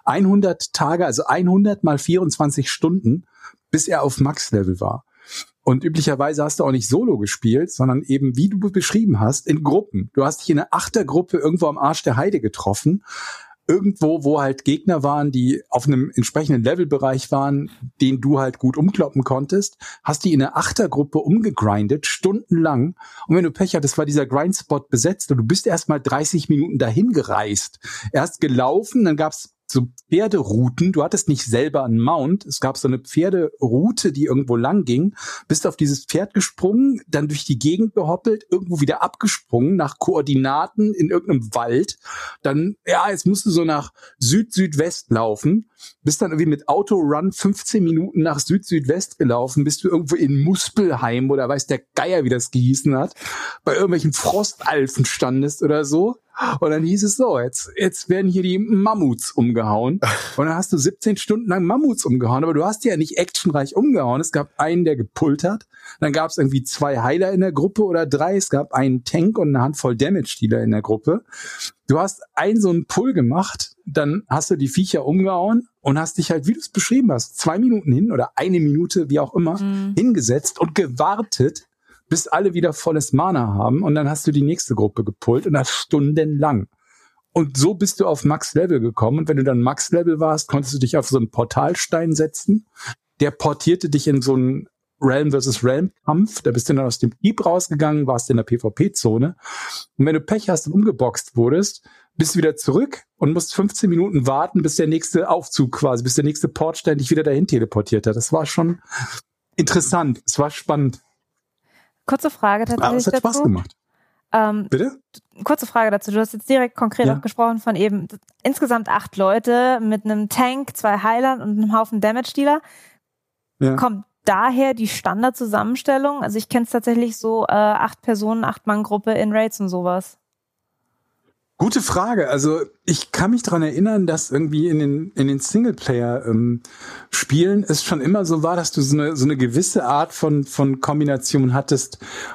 D: 100 Tage, also 100 mal 24 Stunden, bis er auf Max-Level war. Und üblicherweise hast du auch nicht solo gespielt, sondern eben, wie du beschrieben hast, in Gruppen. Du hast dich in einer Achtergruppe irgendwo am Arsch der Heide getroffen, irgendwo, wo halt Gegner waren, die auf einem entsprechenden Levelbereich waren, den du halt gut umkloppen konntest, hast die in einer Achtergruppe umgegrindet, stundenlang. Und wenn du Pech hattest, war dieser Grindspot besetzt und du bist erst mal 30 Minuten dahin gereist. Erst gelaufen, dann gab's so Pferderouten. Du hattest nicht selber einen Mount. Es gab so eine Pferderoute, die irgendwo lang ging. Bist auf dieses Pferd gesprungen, dann durch die Gegend gehoppelt, irgendwo wieder abgesprungen, nach Koordinaten in irgendeinem Wald. Dann, jetzt musst du so nach Süd-Südwest laufen. Bist dann irgendwie mit Autorun 15 Minuten nach Süd-Südwest gelaufen, bist du irgendwo in Muspelheim oder weiß der Geier, wie das gehießen hat, bei irgendwelchen Frostalfen standest oder so. Und dann hieß es so, jetzt werden hier die Mammuts umgehauen. Und dann hast du 17 Stunden lang Mammuts umgehauen, aber du hast die ja nicht actionreich umgehauen. Es gab einen, der gepullt hat. Dann gab es irgendwie 2 Heiler in der Gruppe oder 3. Es gab einen Tank und eine Handvoll Damage-Dealer in der Gruppe. Du hast so einen Pull gemacht, dann hast du die Viecher umgehauen und hast dich halt, wie du es beschrieben hast, 2 Minuten hin oder 1 Minute, wie auch immer, hingesetzt und gewartet, bis alle wieder volles Mana haben und dann hast du die nächste Gruppe gepullt und das stundenlang. Und so bist du auf Max-Level gekommen und wenn du dann Max-Level warst, konntest du dich auf so einen Portalstein setzen, der portierte dich in so einen Realm vs. Realm-Kampf, da bist du dann aus dem Keep rausgegangen, warst in der PvP-Zone und wenn du Pech hast und umgeboxt wurdest, bist du wieder zurück und musst 15 Minuten warten, bis der nächste Aufzug quasi, bis der nächste Portstein dich wieder dahin teleportiert hat. Das war schon interessant, es war spannend.
B: Kurze Frage tatsächlich dazu.
D: Aber es hat Spaß gemacht. Bitte?
B: Kurze Frage dazu. Du hast jetzt direkt konkret auch gesprochen von eben insgesamt 8 Leute mit einem Tank, 2 Heilern und einem Haufen Damage-Dealer. Ja. Kommt daher die Standardzusammenstellung? Also ich kenne es tatsächlich so 8 Personen, 8-Mann-Gruppe in Raids und sowas.
D: Gute Frage. Also ich kann mich daran erinnern, dass irgendwie in den Singleplayer-Spielen es schon immer so war, dass du so eine gewisse Art von Kombination hattest,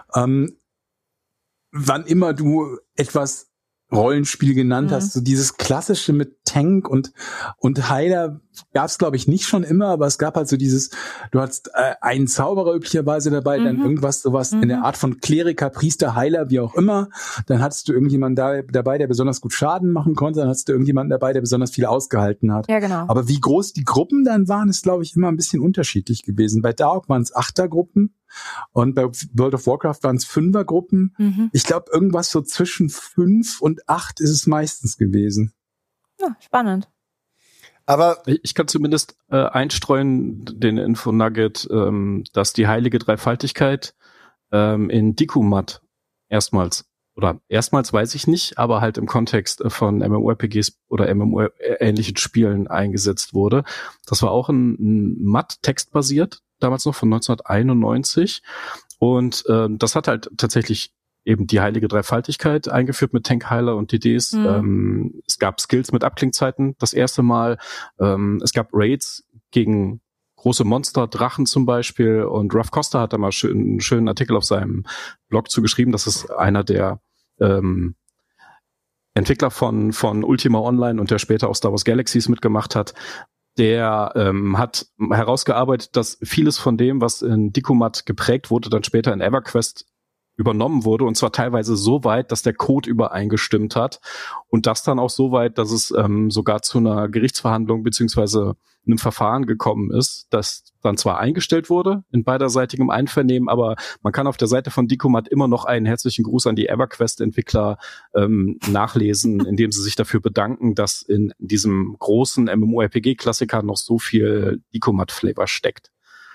D: wann immer du etwas Rollenspiel genannt hast, so dieses klassische mit Tank und Heiler gab es, glaube ich, nicht schon immer, aber es gab halt so dieses, du hattest einen Zauberer üblicherweise dabei, dann irgendwas, sowas in der Art von Kleriker, Priester, Heiler, wie auch immer, dann hattest du irgendjemanden dabei, der besonders gut Schaden machen konnte, dann hattest du irgendjemanden dabei, der besonders viel ausgehalten hat.
B: Ja, genau.
D: Aber wie groß die Gruppen dann waren, ist, glaube ich, immer ein bisschen unterschiedlich gewesen. Bei Dark waren es 8er-Gruppen, und bei World of Warcraft waren es 5er-Gruppen. Ich glaube, irgendwas so zwischen 5 und 8 ist es meistens gewesen.
B: Ja, spannend.
C: Aber ich kann zumindest einstreuen, den Info-Nugget, dass die heilige Dreifaltigkeit in Dikumat erstmals weiß ich nicht, aber halt im Kontext von MMORPGs oder MMO-ähnlichen Spielen eingesetzt wurde. Das war auch ein Matt-Text basiert, damals noch von 1991. Und das hat halt tatsächlich eben die heilige Dreifaltigkeit eingeführt mit Tankheiler und DDs. Es gab Skills mit Abklingzeiten das erste Mal. Es gab Raids gegen große Monster, Drachen zum Beispiel. Und Ruff Costa hat da mal einen schönen Artikel auf seinem Blog zugeschrieben. Das ist einer der Entwickler von Ultima Online und der später auch Star Wars Galaxies mitgemacht hat. Der hat herausgearbeitet, dass vieles von dem, was in Dikumat geprägt wurde, dann später in EverQuest übernommen wurde, und zwar teilweise so weit, dass der Code übereingestimmt hat, und das dann auch so weit, dass es sogar zu einer Gerichtsverhandlung beziehungsweise einem Verfahren gekommen ist, das dann zwar eingestellt wurde in beiderseitigem Einvernehmen, aber man kann auf der Seite von Dikumat immer noch einen herzlichen Gruß an die EverQuest-Entwickler nachlesen, indem sie sich dafür bedanken, dass in diesem großen MMORPG-Klassiker noch so viel Dikumat-Flavor steckt.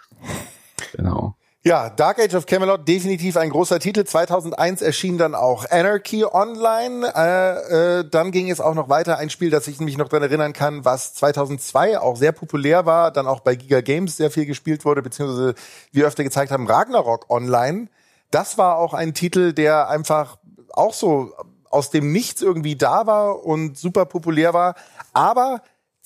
C: Genau.
A: Ja, Dark Age of Camelot, definitiv ein großer Titel. 2001 erschien dann auch Anarchy Online. Dann ging es auch noch weiter. Ein Spiel, das ich mich noch daran erinnern kann, was 2002 auch sehr populär war, dann auch bei Giga Games sehr viel gespielt wurde, beziehungsweise wir öfter gezeigt haben, Ragnarok Online. Das war auch ein Titel, der einfach auch so aus dem Nichts irgendwie da war und super populär war. Aber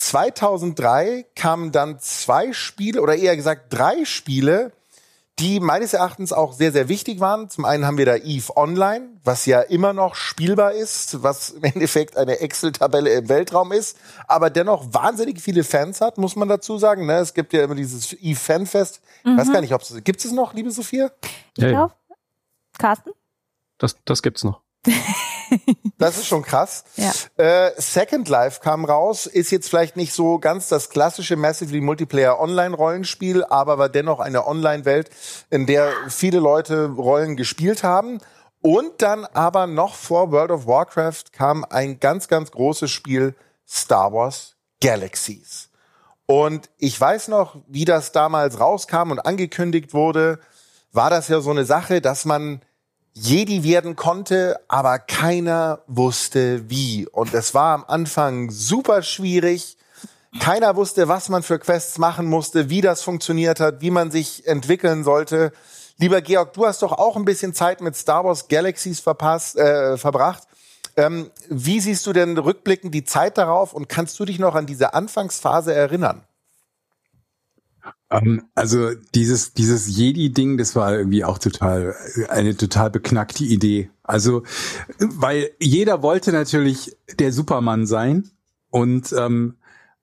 A: 2003 kamen dann 2 Spiele, oder eher gesagt 3 Spiele, die meines Erachtens auch sehr, sehr wichtig waren. Zum einen haben wir da EVE Online, was ja immer noch spielbar ist, was im Endeffekt eine Excel-Tabelle im Weltraum ist, aber dennoch wahnsinnig viele Fans hat, muss man dazu sagen. Ne? Es gibt ja immer dieses EVE Fanfest. Ich weiß gar nicht, gibt es noch, liebe Sophia?
B: Ich glaube. Carsten?
C: Das gibt's noch.
A: Das ist schon krass.
B: Ja.
A: Second Life kam raus, ist jetzt vielleicht nicht so ganz das klassische Massively Multiplayer Online-Rollenspiel, aber war dennoch eine Online-Welt, in der viele Leute Rollen gespielt haben. Und dann aber noch vor World of Warcraft kam ein ganz, ganz großes Spiel, Star Wars Galaxies. Und ich weiß noch, wie das damals rauskam und angekündigt wurde, war das ja so eine Sache, dass man Jedi werden konnte, aber keiner wusste wie. Und es war am Anfang super schwierig. Keiner wusste, was man für Quests machen musste, wie das funktioniert hat, wie man sich entwickeln sollte. Lieber Georg, du hast doch auch ein bisschen Zeit mit Star Wars Galaxies verbracht. Wie siehst du denn rückblickend die Zeit darauf und kannst du dich noch an diese Anfangsphase erinnern?
D: Also dieses Jedi-Ding, das war irgendwie auch eine total beknackte Idee. Also, weil jeder wollte natürlich der Superman sein und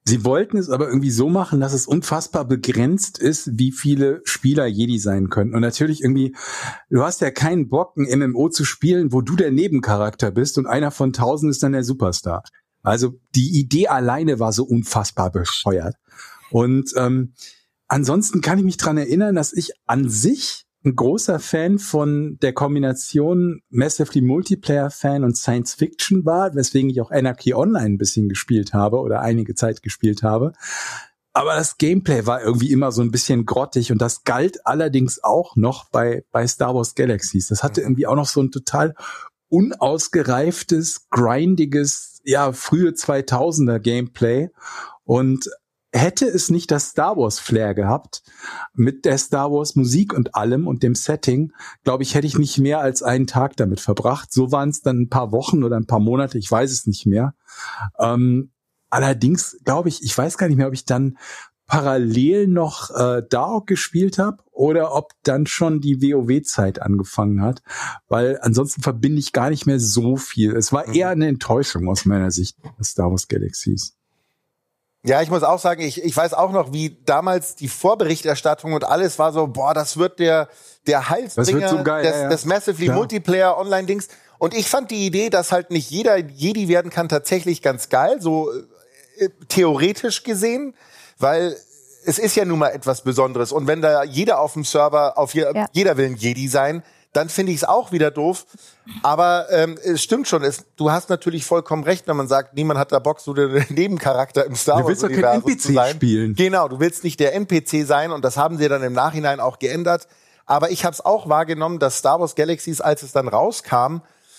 D: Sie wollten es aber irgendwie so machen, dass es unfassbar begrenzt ist, wie viele Spieler Jedi sein können. Und natürlich irgendwie, du hast ja keinen Bock, ein MMO zu spielen, wo du der Nebencharakter bist und einer von 1000 ist dann der Superstar. Also die Idee alleine war so unfassbar bescheuert. Und ansonsten kann ich mich dran erinnern, dass ich an sich ein großer Fan von der Kombination Massively Multiplayer-Fan und Science-Fiction war, weswegen ich auch Anarchy Online ein bisschen gespielt habe oder einige Zeit gespielt habe. Aber das Gameplay war irgendwie immer so ein bisschen grottig und das galt allerdings auch noch bei Star Wars Galaxies. Das hatte irgendwie auch noch so ein total unausgereiftes, grindiges, ja, frühe 2000er Gameplay und hätte es nicht das Star Wars Flair gehabt, mit der Star Wars Musik und allem und dem Setting, glaube ich, hätte ich nicht mehr als einen Tag damit verbracht. So waren es dann ein paar Wochen oder ein paar Monate, ich weiß es nicht mehr. Allerdings glaube ich weiß gar nicht mehr, ob ich dann parallel noch Dark gespielt habe oder ob dann schon die WoW-Zeit angefangen hat, weil ansonsten verbinde ich gar nicht mehr so viel. Es war eher eine Enttäuschung aus meiner Sicht, Star Wars Galaxies.
A: Ja, ich muss auch sagen, ich weiß auch noch, wie damals die Vorberichterstattung und alles war so, boah, das wird der Heilsbringer
D: so geil,
A: des Massively Multiplayer Online-Dings. Und ich fand die Idee, dass halt nicht jeder Jedi werden kann, tatsächlich ganz geil, so theoretisch gesehen, weil es ist ja nun mal etwas Besonderes. Und wenn da jeder auf dem Server, jeder will ein Jedi sein, dann finde ich es auch wieder doof. Aber es stimmt schon, du hast natürlich vollkommen recht, wenn man sagt, niemand hat da Bock, so der Nebencharakter im Star Wars Universum zu sein.
D: Spielen.
A: Genau, du willst nicht der NPC sein und das haben sie dann im Nachhinein auch geändert. Aber ich habe es auch wahrgenommen, dass Star Wars Galaxies, als es dann rauskam,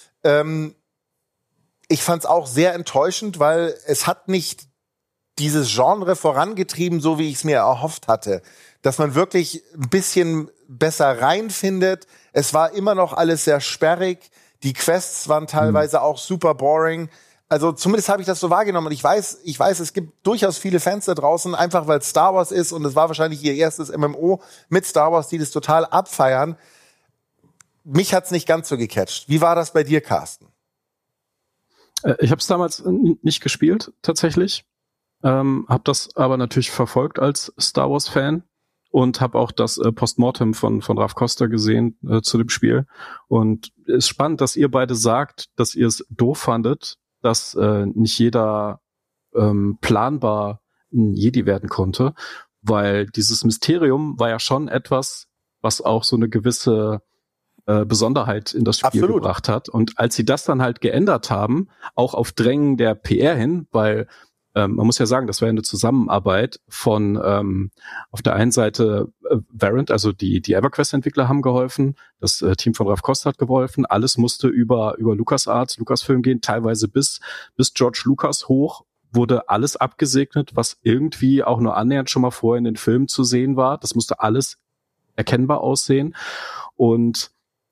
A: ich fand es auch sehr enttäuschend, weil es hat nicht dieses Genre vorangetrieben, so wie ich es mir erhofft hatte. Dass man wirklich ein bisschen besser reinfindet. Es war immer noch alles sehr sperrig. Die Quests waren teilweise auch super boring. Also zumindest habe ich das so wahrgenommen. Und ich weiß, es gibt durchaus viele Fans da draußen, einfach weil es Star Wars ist und es war wahrscheinlich ihr erstes MMO mit Star Wars, die das total abfeiern. Mich hat's nicht ganz so gecatcht. Wie war das bei dir, Carsten?
C: Ich habe es damals nicht gespielt, tatsächlich. Habe das aber natürlich verfolgt als Star Wars-Fan und habe auch das Postmortem von Raf Costa gesehen zu dem Spiel. Und es ist spannend, dass ihr beide sagt, dass ihr es doof fandet, dass nicht jeder planbar ein Jedi werden konnte, weil dieses Mysterium war ja schon etwas, was auch so eine gewisse Besonderheit in das Spiel gebracht hat. Und als sie das dann halt geändert haben, auch auf Drängen der PR hin, weil man muss ja sagen, das war ja eine Zusammenarbeit von auf der einen Seite Variant, also die EverQuest-Entwickler haben geholfen, das Team von Raf Costa hat geholfen, alles musste über LucasArts, Lucasfilm gehen, teilweise bis George Lucas hoch, wurde alles abgesegnet, was irgendwie auch nur annähernd schon mal vorher in den Filmen zu sehen war. Das musste alles erkennbar aussehen. Und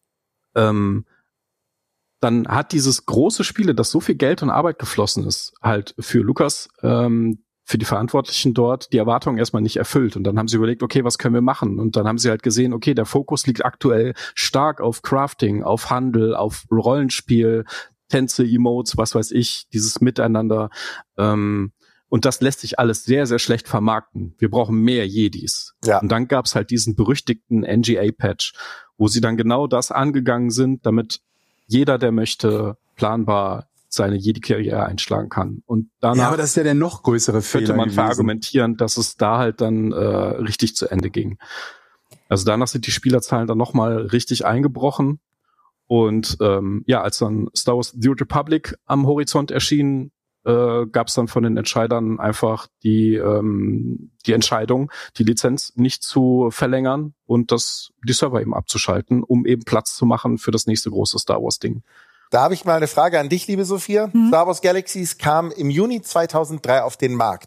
C: dann hat dieses große Spiel, das so viel Geld und Arbeit geflossen ist, halt für Lucas, für die Verantwortlichen dort, die Erwartungen erstmal nicht erfüllt. Und dann haben sie überlegt, okay, was können wir machen? Und dann haben sie halt gesehen, okay, der Fokus liegt aktuell stark auf Crafting, auf Handel, auf Rollenspiel, Tänze, Emotes, was weiß ich, dieses Miteinander. Und das lässt sich alles sehr, sehr schlecht vermarkten. Wir brauchen mehr Jedis. Ja. Und dann gab's halt diesen berüchtigten NGA-Patch, wo sie dann genau das angegangen sind, damit jeder, der möchte, planbar seine Jedi-Karriere einschlagen kann. Und danach
D: aber das ist ja der noch größere Fehler
C: könnte man
D: gewesen.
C: verargumentieren, dass es da halt dann richtig zu Ende ging. Also danach sind die Spielerzahlen dann nochmal richtig eingebrochen. Und als dann Star Wars The Old Republic am Horizont erschien, gab es dann von den Entscheidern einfach die Entscheidung, die Lizenz nicht zu verlängern und die Server eben abzuschalten, um eben Platz zu machen für das nächste große Star Wars Ding.
A: Da habe ich mal eine Frage an dich, liebe Sophia. Star Wars Galaxies kam im Juni 2003 auf den Markt.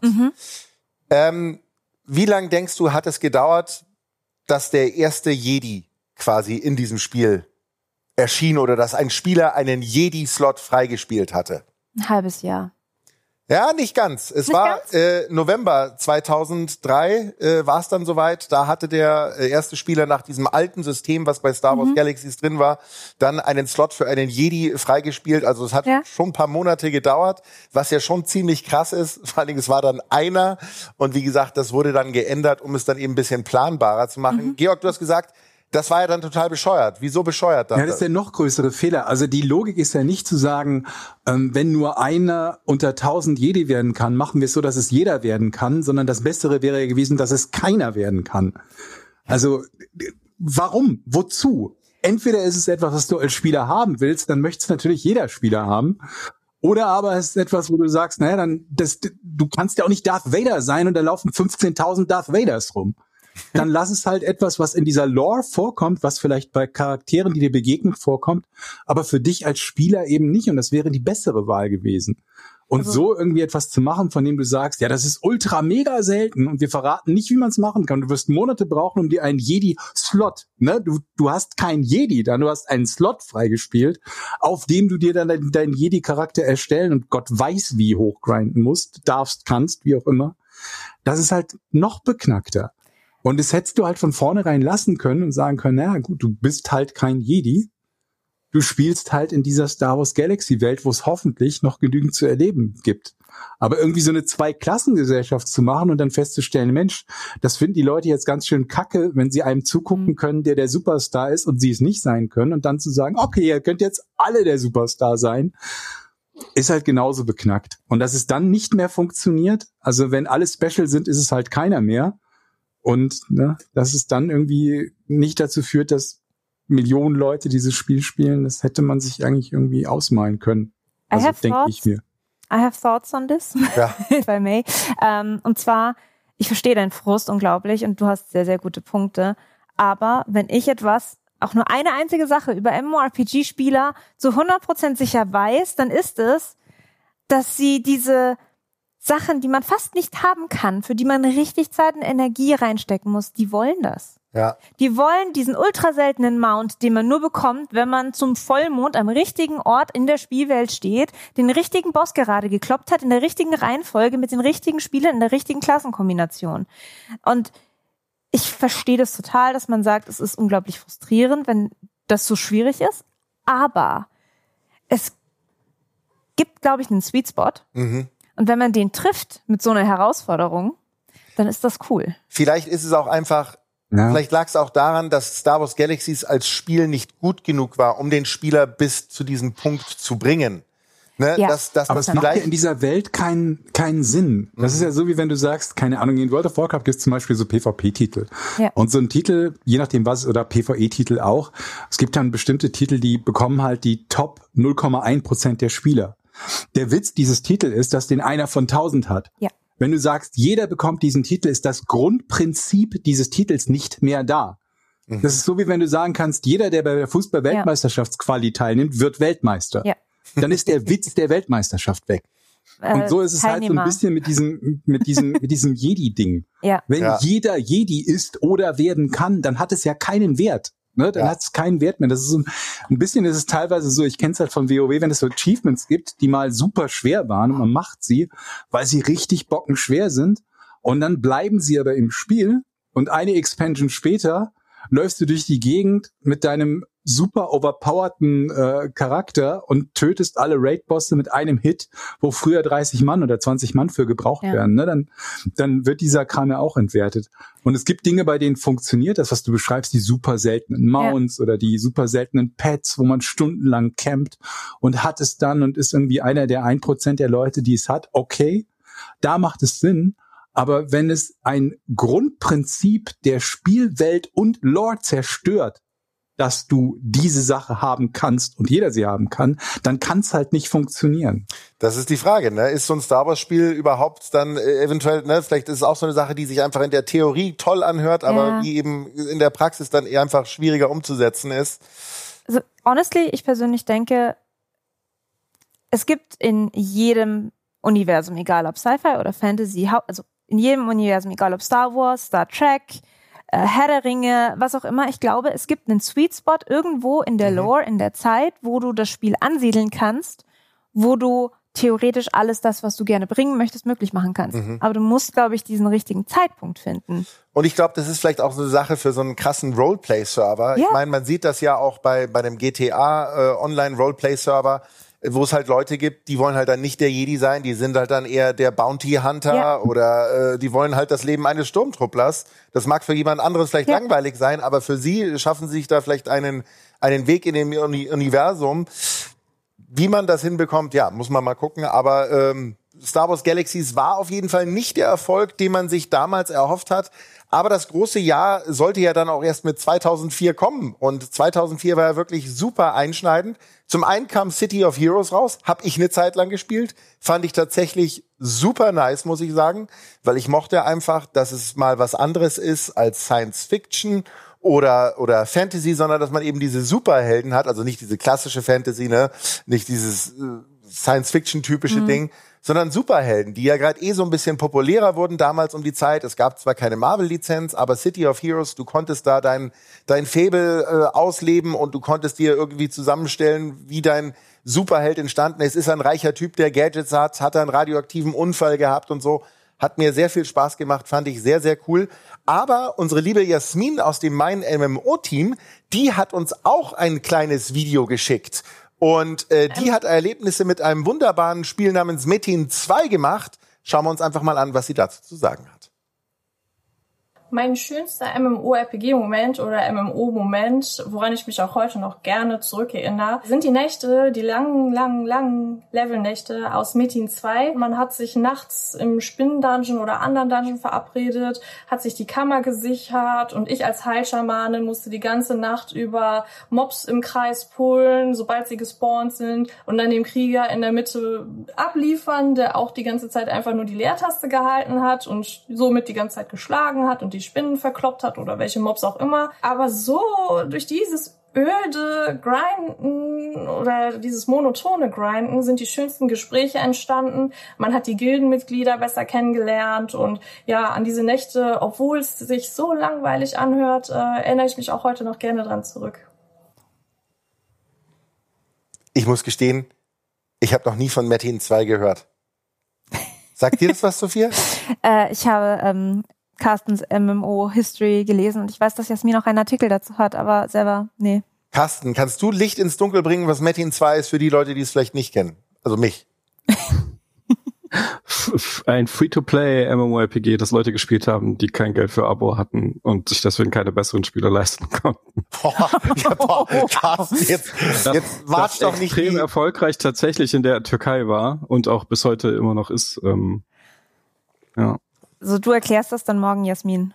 A: Wie lang denkst du, hat es gedauert, dass der erste Jedi quasi in diesem Spiel erschien oder dass ein Spieler einen Jedi-Slot freigespielt hatte?
B: Ein halbes Jahr.
A: Ja, nicht ganz. Es war November 2003 war es dann soweit. Da hatte der erste Spieler nach diesem alten System, was bei Star Wars Galaxies drin war, dann einen Slot für einen Jedi freigespielt. Also es hat schon ein paar Monate gedauert, was ja schon ziemlich krass ist. Vor allen Dingen, es war dann einer. Und wie gesagt, das wurde dann geändert, um es dann eben ein bisschen planbarer zu machen. Georg, du hast gesagt, das war ja dann total bescheuert. Wieso bescheuert dann?
D: Ja, das ist der noch größere Fehler. Also die Logik ist ja nicht zu sagen, wenn nur einer unter 1000 Jedi werden kann, machen wir es so, dass es jeder werden kann, sondern das Bessere wäre ja gewesen, dass es keiner werden kann. Also warum? Wozu? Entweder ist es etwas, was du als Spieler haben willst, dann möchtest natürlich jeder Spieler haben. Oder aber es ist etwas, wo du sagst, naja, du kannst ja auch nicht Darth Vader sein und da laufen 15.000 Darth Vaders rum. Dann lass es halt etwas, was in dieser Lore vorkommt, was vielleicht bei Charakteren, die dir begegnen, vorkommt, aber für dich als Spieler eben nicht. Und das wäre die bessere Wahl gewesen. Und so irgendwie etwas zu machen, von dem du sagst, ja, das ist ultra mega selten und wir verraten nicht, wie man es machen kann. Du wirst Monate brauchen, um dir einen Jedi-Slot, ne? Du hast keinen Jedi, du hast einen Slot freigespielt, auf dem du dir dann deinen Jedi-Charakter erstellen und Gott weiß, wie hochgrinden musst, darfst, kannst, wie auch immer. Das ist halt noch beknackter. Und das hättest du halt von vornherein lassen können und sagen können, naja gut, du bist halt kein Jedi. Du spielst halt in dieser Star Wars Galaxy Welt, wo es hoffentlich noch genügend zu erleben gibt. Aber irgendwie so eine Zweiklassengesellschaft zu machen und dann festzustellen, Mensch, das finden die Leute jetzt ganz schön kacke, wenn sie einem zugucken können, der Superstar ist und sie es nicht sein können. Und dann zu sagen, okay, ihr könnt jetzt alle der Superstar sein, ist halt genauso beknackt. Und dass es dann nicht mehr funktioniert, also wenn alle special sind, ist es halt keiner mehr. Und dass es dann irgendwie nicht dazu führt, dass Millionen Leute dieses Spiel spielen, das hätte man sich eigentlich irgendwie ausmalen können. Also denke ich mir.
B: I have thoughts on this, if I may. Und zwar, ich verstehe deinen Frust unglaublich und du hast sehr, sehr gute Punkte. Aber wenn ich auch nur eine einzige Sache über MMORPG-Spieler zu 100% sicher weiß, dann ist es, dass sie diese Sachen, die man fast nicht haben kann, für die man richtig Zeit und Energie reinstecken muss, die wollen das.
A: Ja.
B: Die wollen diesen ultra seltenen Mount, den man nur bekommt, wenn man zum Vollmond am richtigen Ort in der Spielwelt steht, den richtigen Boss gerade gekloppt hat, in der richtigen Reihenfolge, mit den richtigen Spielern, in der richtigen Klassenkombination. Und ich verstehe das total, dass man sagt, es ist unglaublich frustrierend, wenn das so schwierig ist. Aber es gibt, glaube ich, einen Sweet Spot. Und wenn man den trifft mit so einer Herausforderung, dann ist das cool.
A: Vielleicht ist es auch einfach, vielleicht lag es auch daran, dass Star Wars Galaxies als Spiel nicht gut genug war, um den Spieler bis zu diesem Punkt zu bringen. Ne?
B: Ja.
D: Aber es macht ja in dieser Welt keinen Sinn. Das ist ja so, wie wenn du sagst, keine Ahnung, in World of Warcraft gibt es zum Beispiel so PvP-Titel. Ja. Und so ein Titel, je nachdem was, oder PvE-Titel auch, es gibt dann bestimmte Titel, die bekommen halt die Top 0,1% der Spieler. Der Witz dieses Titels ist, dass den einer von 1000 hat. Ja. Wenn du sagst, jeder bekommt diesen Titel, ist das Grundprinzip dieses Titels nicht mehr da. Das ist so, wie wenn du sagen kannst, jeder, der bei der Fußball-Weltmeisterschaftsquali teilnimmt, wird Weltmeister. Ja. Dann ist der Witz der Weltmeisterschaft weg. Und so ist es
B: Teilnehmer.
D: Halt so ein bisschen mit diesem Jedi-Ding. Ja. Wenn jeder Jedi ist oder werden kann, dann hat es ja keinen Wert. Ne, dann hat es keinen Wert mehr. Das ist so ein bisschen, ist es teilweise so, ich kenne es halt von WoW, wenn es so Achievements gibt, die mal super schwer waren und man macht sie, weil sie richtig bockenschwer sind und dann bleiben sie aber im Spiel und eine Expansion später läufst du durch die Gegend mit deinem super overpowerten Charakter und tötest alle Raid-Bosse mit einem Hit, wo früher 30 Mann oder 20 Mann für gebraucht werden. Ne? Dann wird dieser Kram ja auch entwertet. Und es gibt Dinge, bei denen funktioniert das, was du beschreibst, die super seltenen Mounts oder die super seltenen Pets, wo man stundenlang campt und hat es dann und ist irgendwie einer der 1% der Leute, die es hat. Okay, da macht es Sinn. Aber wenn es ein Grundprinzip der Spielwelt und Lore zerstört, dass du diese Sache haben kannst und jeder sie haben kann, dann kann es halt nicht funktionieren.
A: Das ist die Frage, ne? Ist so ein Star Wars Spiel überhaupt dann eventuell, ne? Vielleicht ist es auch so eine Sache, die sich einfach in der Theorie toll anhört, aber die eben in der Praxis dann eher einfach schwieriger umzusetzen ist.
B: Also honestly, ich persönlich denke, es gibt in jedem Universum, egal ob Sci-Fi oder Fantasy, also in jedem Universum, egal ob Star Wars, Star Trek, Herr der Ringe, was auch immer. Ich glaube, es gibt einen Sweet Spot irgendwo in der Lore, in der Zeit, wo du das Spiel ansiedeln kannst, wo du theoretisch alles das, was du gerne bringen möchtest, möglich machen kannst. Aber du musst, glaube ich, diesen richtigen Zeitpunkt finden.
A: Und ich glaube, das ist vielleicht auch so eine Sache für so einen krassen Roleplay-Server. Ja. Ich meine, man sieht das ja auch bei dem GTA Online-Roleplay-Server, wo es halt Leute gibt, die wollen halt dann nicht der Jedi sein, die sind halt dann eher der Bounty-Hunter oder die wollen halt das Leben eines Sturmtrupplers. Das mag für jemand anderes vielleicht langweilig sein, aber für sie schaffen sie sich da vielleicht einen Weg in dem Universum. Wie man das hinbekommt, ja, muss man mal gucken. Aber Star Wars Galaxies war auf jeden Fall nicht der Erfolg, den man sich damals erhofft hat. Aber das große Jahr sollte ja dann auch erst mit 2004 kommen. Und 2004 war ja wirklich super einschneidend. Zum einen kam City of Heroes raus, habe ich eine Zeit lang gespielt. Fand ich tatsächlich super nice, muss ich sagen. Weil ich mochte einfach, dass es mal was anderes ist als Science Fiction oder Fantasy, sondern dass man eben diese Superhelden hat, also nicht diese klassische Fantasy, ne, nicht dieses Science-Fiction-typische Ding, sondern Superhelden, die ja gerade so ein bisschen populärer wurden damals um die Zeit. Es gab zwar keine Marvel-Lizenz, aber City of Heroes, du konntest da dein Faible ausleben und du konntest dir irgendwie zusammenstellen, wie dein Superheld entstanden ist. Ist ein reicher Typ, der Gadgets hat einen radioaktiven Unfall gehabt und so. Hat mir sehr viel Spaß gemacht, fand ich sehr, sehr cool. Aber unsere liebe Jasmin aus dem Mein MMO-Team, die hat uns auch ein kleines Video geschickt. Und die hat Erlebnisse mit einem wunderbaren Spiel namens Metin 2 gemacht. Schauen wir uns einfach mal an, was sie dazu zu sagen hat.
F: Mein schönster MMORPG-Moment oder MMO-Moment, woran ich mich auch heute noch gerne zurückerinnere, sind die Nächte, die langen Levelnächte aus Metin 2. Man hat sich nachts im Spinnen-Dungeon oder anderen Dungeon verabredet, hat sich die Kammer gesichert und ich als Heilschamanin musste die ganze Nacht über Mobs im Kreis pullen, sobald sie gespawnt sind und dann dem Krieger in der Mitte abliefern, der auch die ganze Zeit einfach nur die Leertaste gehalten hat und somit die ganze Zeit geschlagen hat und die Spinnen verkloppt hat oder welche Mobs auch immer. Aber so durch dieses öde Grinden oder dieses monotone Grinden sind die schönsten Gespräche entstanden. Man hat die Gildenmitglieder besser kennengelernt und ja, an diese Nächte, obwohl es sich so langweilig anhört, erinnere ich mich auch heute noch gerne dran zurück.
A: Ich muss gestehen, ich habe noch nie von Metin 2 gehört. Sagt dir das was, Sophia?
B: Ich habe Carstens MMO-History gelesen und ich weiß, dass Jasmin auch einen Artikel dazu hat, aber selber, nee.
A: Carsten, kannst du Licht ins Dunkel bringen, was Metin 2 ist für die Leute, die es vielleicht nicht kennen? Also mich.
C: Ein Free-to-Play MMORPG, das Leute gespielt haben, die kein Geld für Abo hatten und sich deswegen keine besseren Spiele leisten konnten.
A: Carsten, jetzt watsch doch nicht.
C: Extrem erfolgreich tatsächlich in der Türkei war und auch bis heute immer noch ist. Ja.
B: So, du erklärst das dann morgen, Jasmin.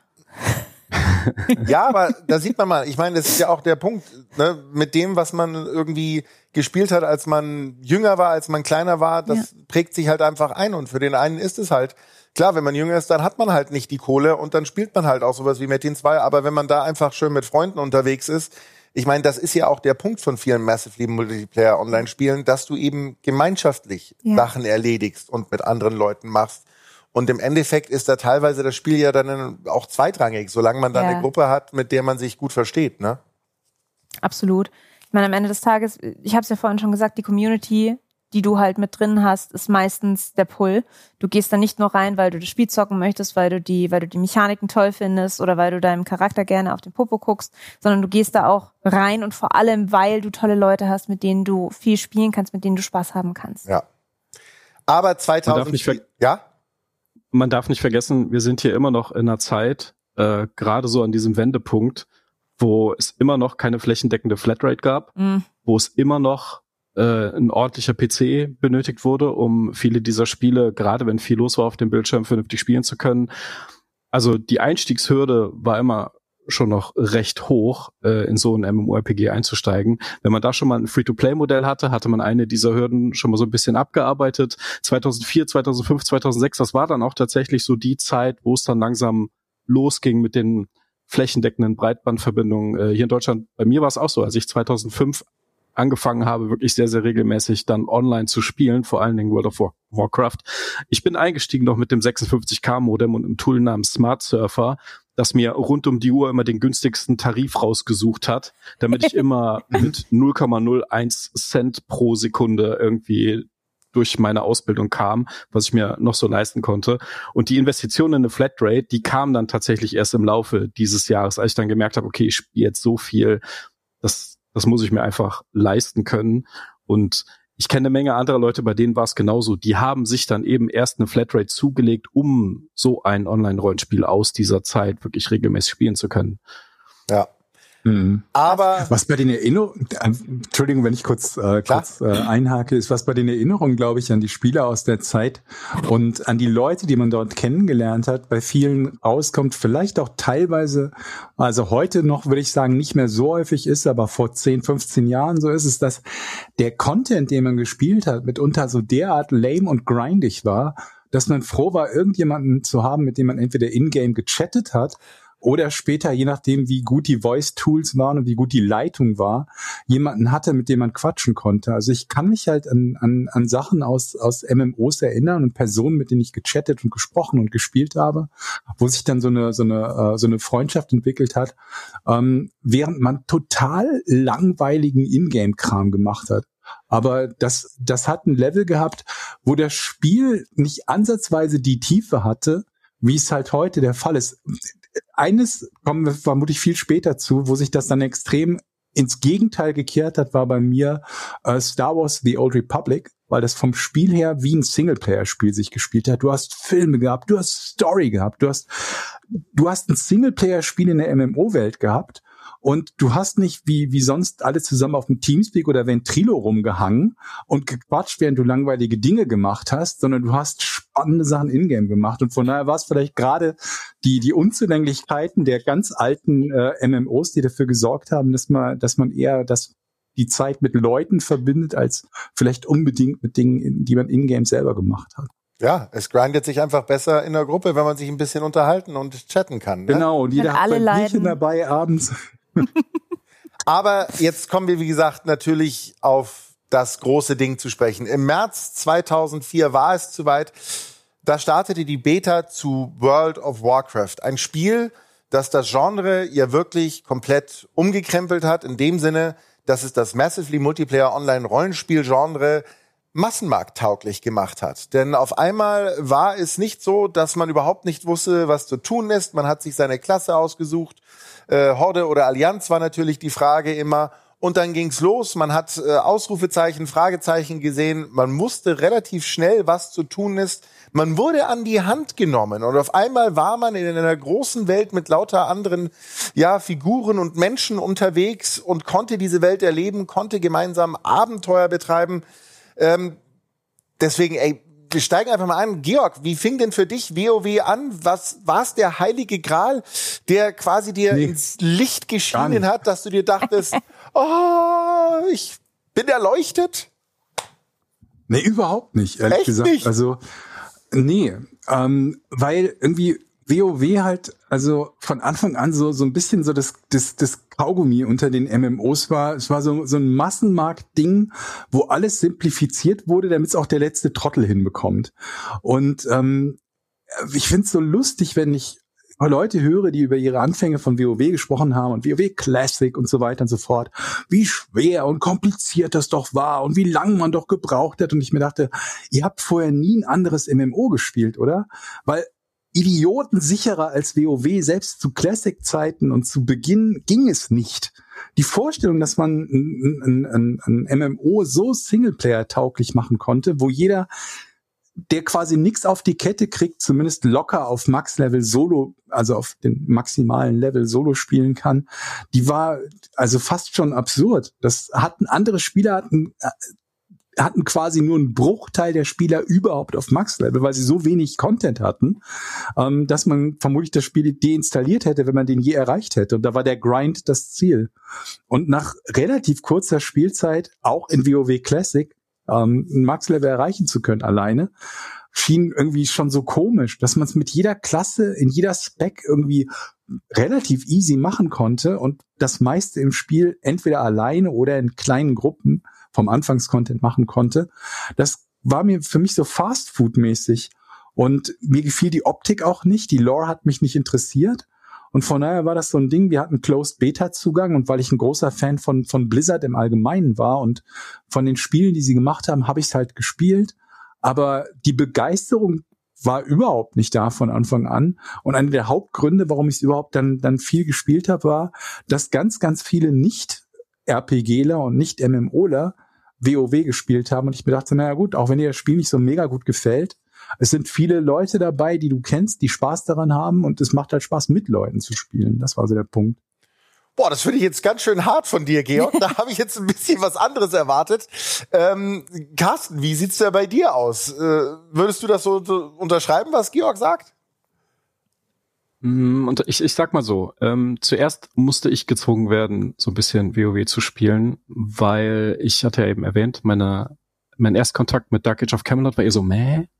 A: Ja, aber da sieht man mal, ich meine, das ist ja auch der Punkt, ne, mit dem, was man irgendwie gespielt hat, als man jünger war, als man kleiner war, das prägt sich halt einfach ein und für den einen ist es halt, klar, wenn man jünger ist, dann hat man halt nicht die Kohle und dann spielt man halt auch sowas wie Metin 2, aber wenn man da einfach schön mit Freunden unterwegs ist, ich meine, das ist ja auch der Punkt von vielen Massively Multiplayer Online-Spielen, dass du eben gemeinschaftlich Sachen erledigst und mit anderen Leuten machst. Und im Endeffekt ist da teilweise das Spiel ja dann auch zweitrangig, solange man da eine Gruppe hat, mit der man sich gut versteht, ne?
B: Absolut. Ich meine, am Ende des Tages, ich habe es ja vorhin schon gesagt, die Community, die du halt mit drin hast, ist meistens der Pull. Du gehst da nicht nur rein, weil du das Spiel zocken möchtest, weil du die Mechaniken toll findest oder weil du deinem Charakter gerne auf den Popo guckst, sondern du gehst da auch rein und vor allem, weil du tolle Leute hast, mit denen du viel spielen kannst, mit denen du Spaß haben kannst.
A: Ja. Aber 2000...
C: Man darf nicht vergessen, wir sind hier immer noch in einer Zeit, gerade so an diesem Wendepunkt, wo es immer noch keine flächendeckende Flatrate gab, wo es immer noch ein ordentlicher PC benötigt wurde, um viele dieser Spiele, gerade wenn viel los war auf dem Bildschirm, vernünftig spielen zu können. Also die Einstiegshürde war immer schon noch recht hoch, in so ein MMORPG einzusteigen. Wenn man da schon mal ein Free-to-Play-Modell hatte, hatte man eine dieser Hürden schon mal so ein bisschen abgearbeitet. 2004, 2005, 2006, das war dann auch tatsächlich so die Zeit, wo es dann langsam losging mit den flächendeckenden Breitbandverbindungen hier in Deutschland. Bei mir war es auch so, als ich 2005 angefangen habe, wirklich sehr, sehr regelmäßig dann online zu spielen, vor allen Dingen World of Warcraft. Ich bin eingestiegen noch mit dem 56K-Modem und einem Tool namens Smart Surfer, das mir rund um die Uhr immer den günstigsten Tarif rausgesucht hat, damit ich immer mit 0,01 Cent pro Sekunde irgendwie durch meine Ausbildung kam, was ich mir noch so leisten konnte. Und die Investition in eine Flatrate, die kam dann tatsächlich erst im Laufe dieses Jahres, als ich dann gemerkt habe, okay, ich spiele jetzt so viel, das muss ich mir einfach leisten können. Und ich kenne eine Menge anderer Leute, bei denen war es genauso. Die haben sich dann eben erst eine Flatrate zugelegt, um so ein Online-Rollenspiel aus dieser Zeit wirklich regelmäßig spielen zu können.
A: Ja.
D: Mhm.
A: Aber
D: was bei den Erinnerungen, Entschuldigung, wenn ich kurz einhake, ist was bei den Erinnerungen, glaube ich, an die Spieler aus der Zeit und an die Leute, die man dort kennengelernt hat, bei vielen rauskommt, vielleicht auch teilweise, also heute noch, würde ich sagen, nicht mehr so häufig ist, aber vor 10, 15 Jahren so ist es, dass der Content, den man gespielt hat, mitunter so derart lame und grindig war, dass man froh war, irgendjemanden zu haben, mit dem man entweder in-game gechattet hat, oder später, je nachdem, wie gut die Voice-Tools waren und wie gut die Leitung war, jemanden hatte, mit dem man quatschen konnte. Also ich kann mich halt an Sachen aus MMOs erinnern und Personen, mit denen ich gechattet und gesprochen und gespielt habe, wo sich dann so eine Freundschaft entwickelt hat, während man total langweiligen Ingame-Kram gemacht hat. Aber das hat ein Level gehabt, wo das Spiel nicht ansatzweise die Tiefe hatte, wie es halt heute der Fall ist. Eines kommen wir vermutlich viel später zu, wo sich das dann extrem ins Gegenteil gekehrt hat, war bei mir Star Wars The Old Republic, weil das vom Spiel her wie ein Singleplayer-Spiel sich gespielt hat. Du hast Filme gehabt, du hast Story gehabt, du hast ein Singleplayer-Spiel in der MMO-Welt gehabt und du hast nicht wie sonst alle zusammen auf dem Teamspeak oder Ventrilo rumgehangen und gequatscht, während du langweilige Dinge gemacht hast, sondern du hast spannende Sachen in-game gemacht. Und von daher war es vielleicht gerade die Unzulänglichkeiten der ganz alten MMOs, die dafür gesorgt haben, dass man eher die Zeit mit Leuten verbindet, als vielleicht unbedingt mit Dingen, die man in-game selber gemacht hat.
A: Ja, es grindet sich einfach besser in der Gruppe, wenn man sich ein bisschen unterhalten und chatten kann. Ne?
D: Genau, und jeder hat ein Bierchen dabei abends.
A: Aber jetzt kommen wir, wie gesagt, natürlich auf das große Ding zu sprechen. Im März 2004 war es soweit. Da startete die Beta zu World of Warcraft. Ein Spiel, das Genre ja wirklich komplett umgekrempelt hat. In dem Sinne, dass es das Massively Multiplayer Online-Rollenspiel-Genre massenmarkttauglich gemacht hat. Denn auf einmal war es nicht so, dass man überhaupt nicht wusste, was zu tun ist. Man hat sich seine Klasse ausgesucht. Horde oder Allianz war natürlich die Frage immer. Und dann ging's los. Man hat Ausrufezeichen, Fragezeichen gesehen. Man wusste relativ schnell, was zu tun ist. Man wurde an die Hand genommen. Und auf einmal war man in einer großen Welt mit lauter anderen Figuren und Menschen unterwegs und konnte diese Welt erleben, konnte gemeinsam Abenteuer betreiben. Deswegen, wir steigen einfach mal an. Georg, wie fing denn für dich WoW an? Was war's der heilige Gral, der quasi dir ins Licht geschienen hat, dass du dir dachtest, oh, ich bin erleuchtet?
D: Nee, überhaupt nicht, ehrlich gesagt. Nicht? Also, nee, weil irgendwie WoW halt, also von Anfang an so ein bisschen so das Kaugummi unter den MMOs war. Es war so ein Massenmarkt-Ding, wo alles simplifiziert wurde, damit es auch der letzte Trottel hinbekommt. Und ich find's so lustig, wenn ich Leute höre, die über ihre Anfänge von WoW gesprochen haben und WoW Classic und so weiter und so fort, wie schwer und kompliziert das doch war und wie lang man doch gebraucht hat. Und ich mir dachte, ihr habt vorher nie ein anderes MMO gespielt, oder? Weil idiotensicherer als WoW, selbst zu Classic-Zeiten und zu Beginn, ging es nicht. Die Vorstellung, dass man ein MMO so Singleplayer-tauglich machen konnte, wo jeder, der quasi nichts auf die Kette kriegt, zumindest locker auf Max-Level Solo, also auf den maximalen Level Solo spielen kann, die war also fast schon absurd. Das hatten andere Spieler, hatten quasi nur einen Bruchteil der Spieler überhaupt auf Max-Level, weil sie so wenig Content hatten, dass man vermutlich das Spiel deinstalliert hätte, wenn man den je erreicht hätte. Und da war der Grind das Ziel. Und nach relativ kurzer Spielzeit, auch in WoW Classic, ein Max-Level erreichen zu können alleine, schien irgendwie schon so komisch, dass man es mit jeder Klasse, in jeder Spec irgendwie relativ easy machen konnte und das meiste im Spiel entweder alleine oder in kleinen Gruppen vom Anfangscontent machen konnte. Das war mir für mich so Fast-Food-mäßig. Und mir gefiel die Optik auch nicht. Die Lore hat mich nicht interessiert. Und von daher war das so ein Ding, wir hatten Closed-Beta-Zugang. Und weil ich ein großer Fan von Blizzard im Allgemeinen war und von den Spielen, die sie gemacht haben, habe ich es halt gespielt. aber die Begeisterung war überhaupt nicht da von Anfang an. Und einer der Hauptgründe, warum ich es überhaupt dann viel gespielt habe, war, dass ganz, ganz viele Nicht-RPGler und Nicht-MMOler WoW gespielt haben. Und ich mir dachte, naja gut, auch wenn dir das Spiel nicht so mega gut gefällt, es sind viele Leute dabei, die du kennst, die Spaß daran haben, und es macht halt Spaß, mit Leuten zu spielen. Das war so der Punkt.
A: Boah, das finde ich jetzt ganz schön hart von dir, Georg. Da habe ich jetzt ein bisschen was anderes erwartet. Carsten, wie sieht's da bei dir aus? Würdest du das so unterschreiben, was Georg sagt?
C: Und ich sag mal so, zuerst musste ich gezwungen werden, so ein bisschen WoW zu spielen, weil ich hatte ja eben erwähnt, mein Erstkontakt mit Dark Age of Camelot war eher so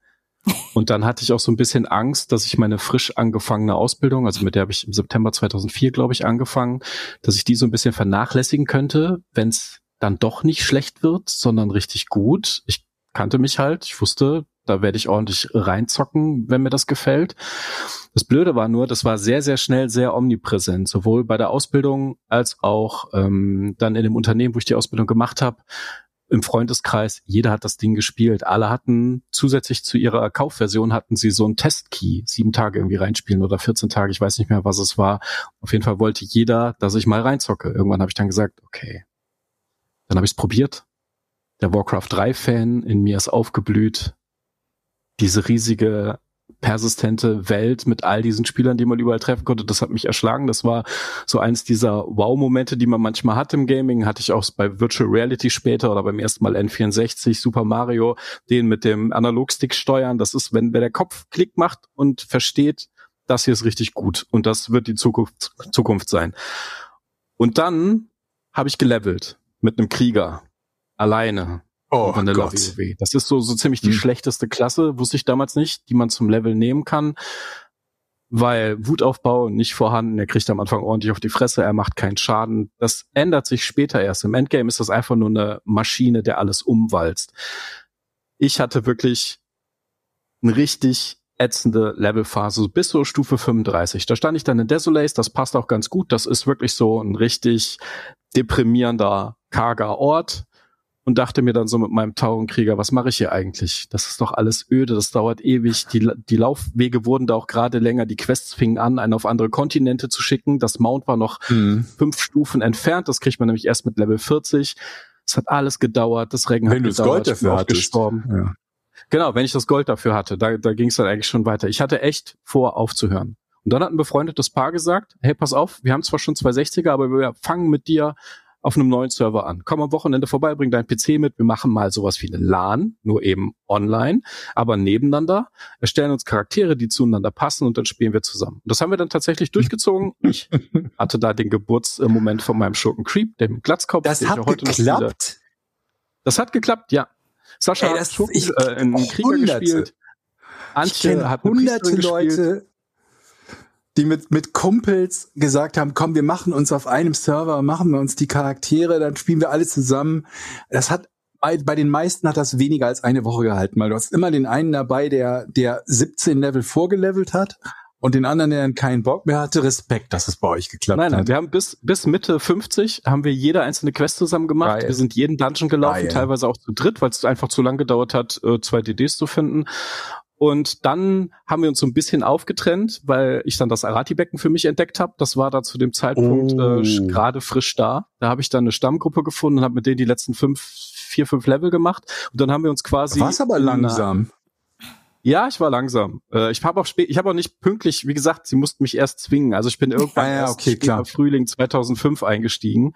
C: und dann hatte ich auch so ein bisschen Angst, dass ich meine frisch angefangene Ausbildung, also mit der habe ich im September 2004, glaube ich, angefangen, dass ich die so ein bisschen vernachlässigen könnte, wenn es dann doch nicht schlecht wird, sondern richtig gut. Ich kannte mich halt, ich wusste, da werde ich ordentlich reinzocken, wenn mir das gefällt. Das Blöde war nur, das war sehr, sehr schnell sehr omnipräsent, sowohl bei der Ausbildung als auch dann in dem Unternehmen, wo ich die Ausbildung gemacht habe. Im Freundeskreis, jeder hat das Ding gespielt. Alle hatten zusätzlich zu ihrer Kaufversion hatten sie so einen Testkey, 7 Tage irgendwie reinspielen oder 14 Tage, ich weiß nicht mehr, was es war. Auf jeden Fall wollte jeder, dass ich mal reinzocke. Irgendwann habe ich dann gesagt, okay. Dann habe ich es probiert. Der Warcraft 3-Fan in mir ist aufgeblüht. Diese riesige, persistente Welt mit all diesen Spielern, die man überall treffen konnte, das hat mich erschlagen. Das war so eins dieser Wow-Momente, die man manchmal hat im Gaming. Hatte ich auch bei Virtual Reality später oder beim ersten Mal N64, Super Mario, den mit dem Analogstick steuern. Das ist, wenn der Kopf Klick macht und versteht, das hier ist richtig gut und das wird die Zukunft sein. Und dann habe ich gelevelt mit einem Krieger. Alleine.
D: Oh
C: Gott. WoW. Das ist so ziemlich die schlechteste Klasse, wusste ich damals nicht, die man zum Level nehmen kann, weil Wutaufbau nicht vorhanden, er kriegt am Anfang ordentlich auf die Fresse, er macht keinen Schaden. Das ändert sich später erst. Im Endgame ist das einfach nur eine Maschine, der alles umwalzt. Ich hatte wirklich eine richtig ätzende Levelphase bis so Stufe 35. Da stand ich dann in Desolace, das passt auch ganz gut, das ist wirklich so ein richtig deprimierender, karger Ort. Und dachte mir dann so mit meinem Taurenkrieger, was mache ich hier eigentlich? Das ist doch alles öde, das dauert ewig. Die Laufwege wurden da auch gerade länger. Die Quests fingen an, einen auf andere Kontinente zu schicken. Das Mount war noch 5 Stufen entfernt. Das kriegt man nämlich erst mit Level 40. Es hat alles gedauert. Das Regen hat gedauert.
D: Wenn du das Gold dafür hattest.
C: Ja. Genau, wenn ich das Gold dafür hatte. Da ging es dann eigentlich schon weiter. Ich hatte echt vor, aufzuhören. Und dann hat ein befreundetes Paar gesagt, hey, pass auf, wir haben zwar schon 260er, aber wir fangen mit dir auf einem neuen Server an. Komm am Wochenende vorbei, bring deinen PC mit, wir machen mal sowas wie eine LAN, nur eben online, aber nebeneinander, erstellen uns Charaktere, die zueinander passen und dann spielen wir zusammen. Und das haben wir dann tatsächlich durchgezogen. Ich hatte da den Geburtsmoment von meinem Schurken Creep, dem Glatzkopf.
D: Das hat geklappt?
C: Das hat geklappt, ja. Sascha hat einen Krieger gespielt.
D: Antje hat hunderte Leute, die mit Kumpels gesagt haben, komm, wir machen uns auf einem Server, machen wir uns die Charaktere, dann spielen wir alle zusammen. Das hat bei den meisten hat das weniger als eine Woche gehalten, weil du hast immer den einen dabei, der 17 Level vorgelevelt hat und den anderen, der dann keinen Bock mehr hatte. Respekt, dass es bei euch geklappt hat.
C: Nein, wir haben bis Mitte 50 haben wir jede einzelne Quest zusammen gemacht. Wir sind jeden Dungeon gelaufen, teilweise auch zu dritt, weil es einfach zu lang gedauert hat, 2 DDs zu finden. Und dann haben wir uns so ein bisschen aufgetrennt, weil ich dann das Arati-Becken für mich entdeckt habe. Das war da zu dem Zeitpunkt gerade frisch da. Da habe ich dann eine Stammgruppe gefunden und habe mit denen die letzten 4, 5 Level gemacht. Und dann haben wir uns quasi...
D: Du warst aber langsam.
C: Ja, ich war langsam. Ich habe auch nicht pünktlich, wie gesagt, sie mussten mich erst zwingen. Also ich bin irgendwann im Frühling 2005 eingestiegen.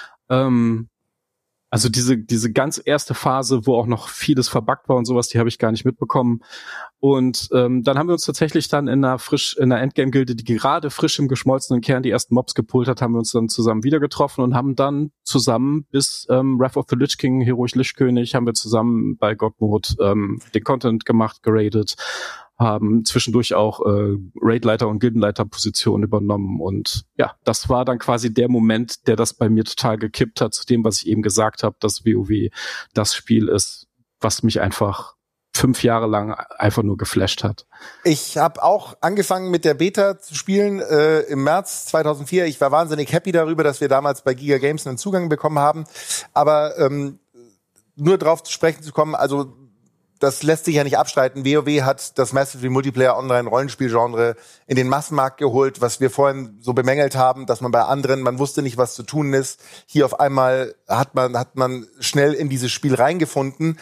C: Also diese ganz erste Phase, wo auch noch vieles verbuggt war und sowas, die habe ich gar nicht mitbekommen. Und dann haben wir uns tatsächlich dann in einer Endgame-Gilde, die gerade frisch im geschmolzenen Kern die ersten Mobs gepult hat, haben wir uns dann zusammen wieder getroffen und haben dann zusammen bis Wrath of the Lich King, Heroisch Lichtkönig, haben wir zusammen bei Godmode den Content gemacht, geradet, haben zwischendurch auch Raidleiter und Gildenleiter-Positionen übernommen und ja, das war dann quasi der Moment, der das bei mir total gekippt hat, zu dem, was ich eben gesagt habe, dass WoW das Spiel ist, was mich einfach 5 Jahre lang einfach nur geflasht hat.
A: Ich habe auch angefangen mit der Beta zu spielen im März 2004. Ich war wahnsinnig happy darüber, dass wir damals bei Giga Games einen Zugang bekommen haben, aber nur drauf zu sprechen zu kommen, also das lässt sich ja nicht abstreiten. WoW hat das Massively Multiplayer Online-Rollenspiel-Genre in den Massenmarkt geholt, was wir vorhin so bemängelt haben, dass man bei anderen, man wusste nicht, was zu tun ist. Hier auf einmal hat man schnell in dieses Spiel reingefunden.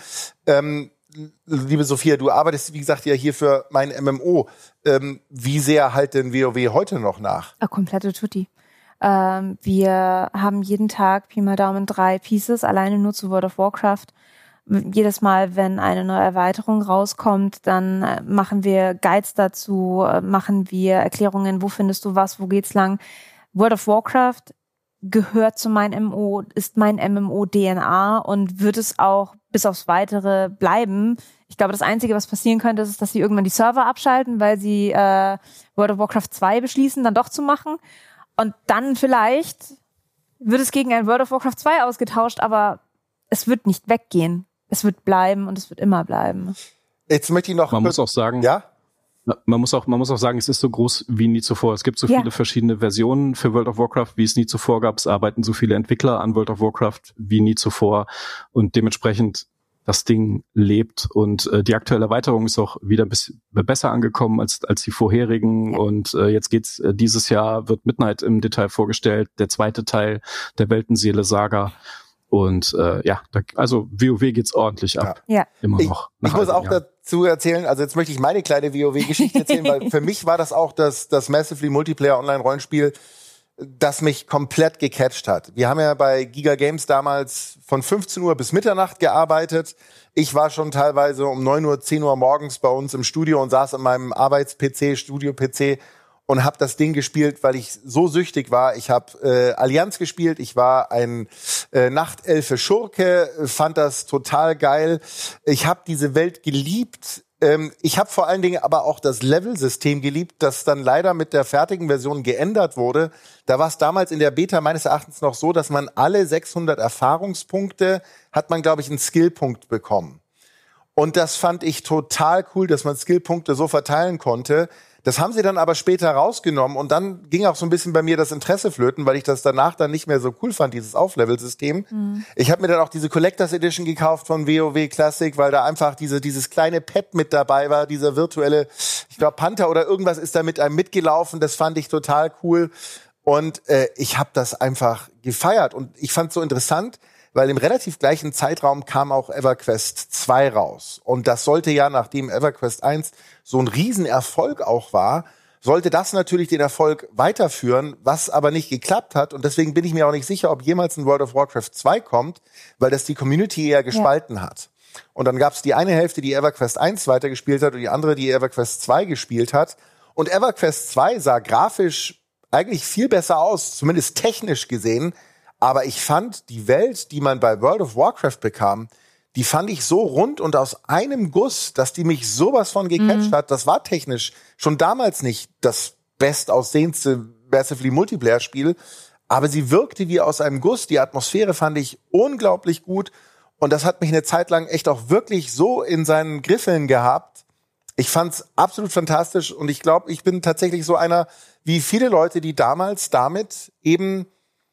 A: Liebe Sophia, du arbeitest, wie gesagt, ja hier für mein MMO. Wie sehr halt denn WoW heute noch nach?
B: Komplette Tutti. Wir haben jeden Tag Pi mal Daumen 3 Pieces, alleine nur zu World of Warcraft. Jedes Mal, wenn eine neue Erweiterung rauskommt, dann machen wir Guides dazu, machen wir Erklärungen, wo findest du was, wo geht's lang. World of Warcraft gehört zu meinem MMO, ist mein MMO-DNA und wird es auch bis aufs Weitere bleiben. Ich glaube, das Einzige, was passieren könnte, ist, dass sie irgendwann die Server abschalten, weil sie World of Warcraft 2 beschließen, dann doch zu machen. Und dann vielleicht wird es gegen ein World of Warcraft 2 ausgetauscht, aber es wird nicht weggehen. Es wird bleiben und es wird immer bleiben.
A: Jetzt möchte ich noch...
C: Man muss auch sagen...
A: Ja?
C: Man muss auch sagen, es ist so groß wie nie zuvor. Es gibt so viele verschiedene Versionen für World of Warcraft, wie es nie zuvor gab. Es arbeiten so viele Entwickler an World of Warcraft wie nie zuvor. Und dementsprechend das Ding lebt. Und die aktuelle Erweiterung ist auch wieder ein bisschen besser angekommen als die vorherigen. Ja. Und jetzt geht's dieses Jahr, wird Midnight im Detail vorgestellt. Der zweite Teil der Weltenseele-Saga. Und also WoW geht's ordentlich ab.
B: Ja.
C: Immer noch.
A: Ich muss auch dazu erzählen, also jetzt möchte ich meine kleine WoW-Geschichte erzählen, weil für mich war das auch das Massively Multiplayer Online-Rollenspiel, das mich komplett gecatcht hat. Wir haben ja bei Giga Games damals von 15 Uhr bis Mitternacht gearbeitet. Ich war schon teilweise um 9 Uhr, 10 Uhr morgens bei uns im Studio und saß an meinem Arbeits-PC, Studio-PC und habe das Ding gespielt, weil ich so süchtig war. Ich habe Allianz gespielt, ich war ein Nachtelfe Schurke, fand das total geil. Ich habe diese Welt geliebt. Ich habe vor allen Dingen aber auch das Level-System geliebt, das dann leider mit der fertigen Version geändert wurde. Da war es damals in der Beta meines Erachtens noch so, dass man alle 600 Erfahrungspunkte, hat man, glaube ich, einen Skillpunkt bekommen. Und das fand ich total cool, dass man Skillpunkte so verteilen konnte. Das haben sie dann aber später rausgenommen und dann ging auch so ein bisschen bei mir das Interesse flöten, weil ich das danach dann nicht mehr so cool fand, dieses Auflevel-System. Mhm. Ich habe mir dann auch diese Collectors Edition gekauft von WoW Classic, weil da einfach dieses kleine Pet mit dabei war, dieser virtuelle, ich glaube Panther oder irgendwas ist da mit einem mitgelaufen, das fand ich total cool und ich habe das einfach gefeiert und ich fand es so interessant, weil im relativ gleichen Zeitraum kam auch EverQuest 2 raus. Und das sollte ja, nachdem EverQuest 1 so ein Riesenerfolg auch war, sollte das natürlich den Erfolg weiterführen, was aber nicht geklappt hat. Und deswegen bin ich mir auch nicht sicher, ob jemals ein World of Warcraft 2 kommt, weil das die Community eher gespalten hat. Und dann gab es die eine Hälfte, die EverQuest 1 weitergespielt hat und die andere, die EverQuest 2 gespielt hat. Und EverQuest 2 sah grafisch eigentlich viel besser aus, zumindest technisch gesehen. Aber ich fand die Welt, die man bei World of Warcraft bekam, die fand ich so rund und aus einem Guss, dass die mich sowas von gecatcht hat. Das war technisch schon damals nicht das bestaussehendste Massively Multiplayer-Spiel, aber sie wirkte wie aus einem Guss. Die Atmosphäre fand ich unglaublich gut und das hat mich eine Zeit lang echt auch wirklich so in seinen Griffeln gehabt. Ich fand's absolut fantastisch und ich glaube, ich bin tatsächlich so einer wie viele Leute, die damals damit eben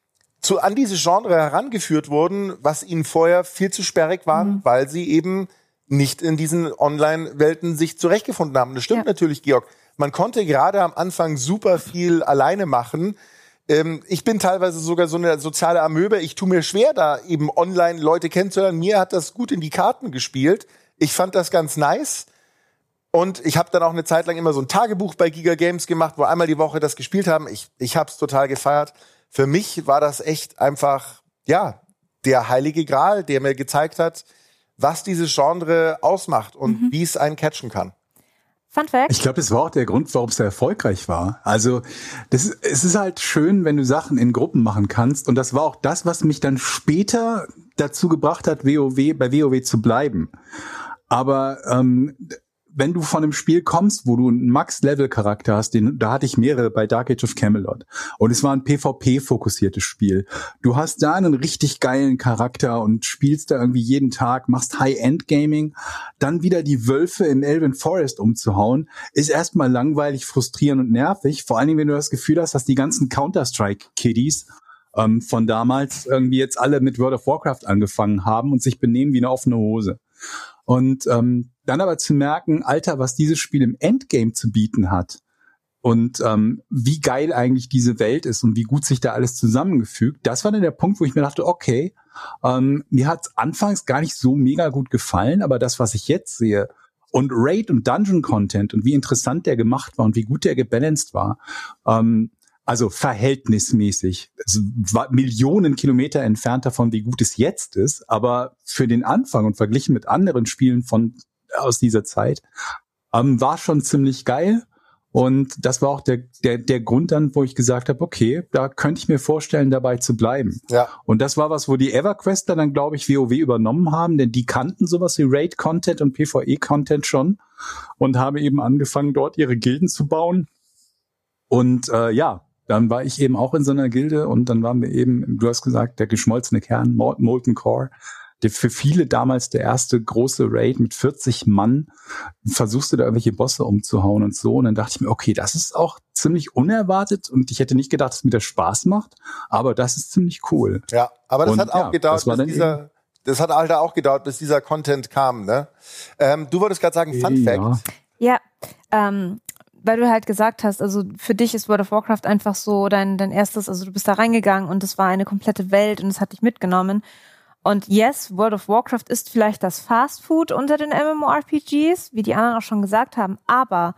A: an dieses Genre herangeführt wurden, was ihnen vorher viel zu sperrig waren, weil sie eben nicht in diesen Online-Welten sich zurechtgefunden haben. Das stimmt natürlich, Georg. Man konnte gerade am Anfang super viel alleine machen. Ich bin teilweise sogar so eine soziale Amöbe. Ich tue mir schwer, da eben online Leute kennenzulernen. Mir hat das gut in die Karten gespielt. Ich fand das ganz nice. Und ich habe dann auch eine Zeit lang immer so ein Tagebuch bei Giga Games gemacht, wo einmal die Woche das gespielt haben. Ich habe es total gefeiert. Für mich war das echt einfach, der heilige Gral, der mir gezeigt hat, was dieses Genre ausmacht und wie es einen catchen kann.
B: Fun Fact.
D: Ich glaube, das war auch der Grund, warum es so erfolgreich war. Also es ist halt schön, wenn du Sachen in Gruppen machen kannst. Und das war auch das, was mich dann später dazu gebracht hat, bei WoW zu bleiben. Aber wenn du von einem Spiel kommst, wo du einen Max-Level-Charakter hast, da hatte ich mehrere bei Dark Age of Camelot. Und es war ein PvP-fokussiertes Spiel. Du hast da einen richtig geilen Charakter und spielst da irgendwie jeden Tag, machst High-End-Gaming. Dann wieder die Wölfe im Elven Forest umzuhauen, ist erstmal langweilig, frustrierend und nervig. Vor allen Dingen, wenn du das Gefühl hast, dass die ganzen Counter-Strike-Kiddies von damals irgendwie jetzt alle mit World of Warcraft angefangen haben und sich benehmen wie eine offene Hose. Und dann aber zu merken, Alter, was dieses Spiel im Endgame zu bieten hat und wie geil eigentlich diese Welt ist und wie gut sich da alles zusammengefügt, das war dann der Punkt, wo ich mir dachte, okay, mir hat's anfangs gar nicht so mega gut gefallen, aber das, was ich jetzt sehe, und Raid- und Dungeon-Content und wie interessant der gemacht war und wie gut der gebalanced war, also verhältnismäßig. Es war Millionen Kilometer entfernt davon, wie gut es jetzt ist, aber für den Anfang und verglichen mit anderen Spielen aus dieser Zeit, war schon ziemlich geil. Und das war auch der Grund dann, wo ich gesagt habe, okay, da könnte ich mir vorstellen, dabei zu bleiben.
A: Ja.
D: Und das war was, wo die EverQuester dann, glaube ich, WoW übernommen haben, denn die kannten sowas wie Raid-Content und PvE-Content schon und haben eben angefangen, dort ihre Gilden zu bauen. Und dann war ich eben auch in so einer Gilde und dann waren wir eben, du hast gesagt, der geschmolzene Kern, Molten Core, der für viele damals der erste große Raid mit 40 Mann. Versuchst du da irgendwelche Bosse umzuhauen und so. Und dann dachte ich mir, okay, das ist auch ziemlich unerwartet und ich hätte nicht gedacht, dass mir das Spaß macht, aber das ist ziemlich cool.
A: Ja, aber das hat auch gedauert, das hat Alter auch gedauert, bis dieser Content kam, ne? Du wolltest gerade sagen, Fun Fact.
B: Ja, weil du halt gesagt hast, also für dich ist World of Warcraft einfach so dein erstes, also du bist da reingegangen und es war eine komplette Welt und es hat dich mitgenommen. Und yes, World of Warcraft ist vielleicht das Fast Food unter den MMORPGs, wie die anderen auch schon gesagt haben, aber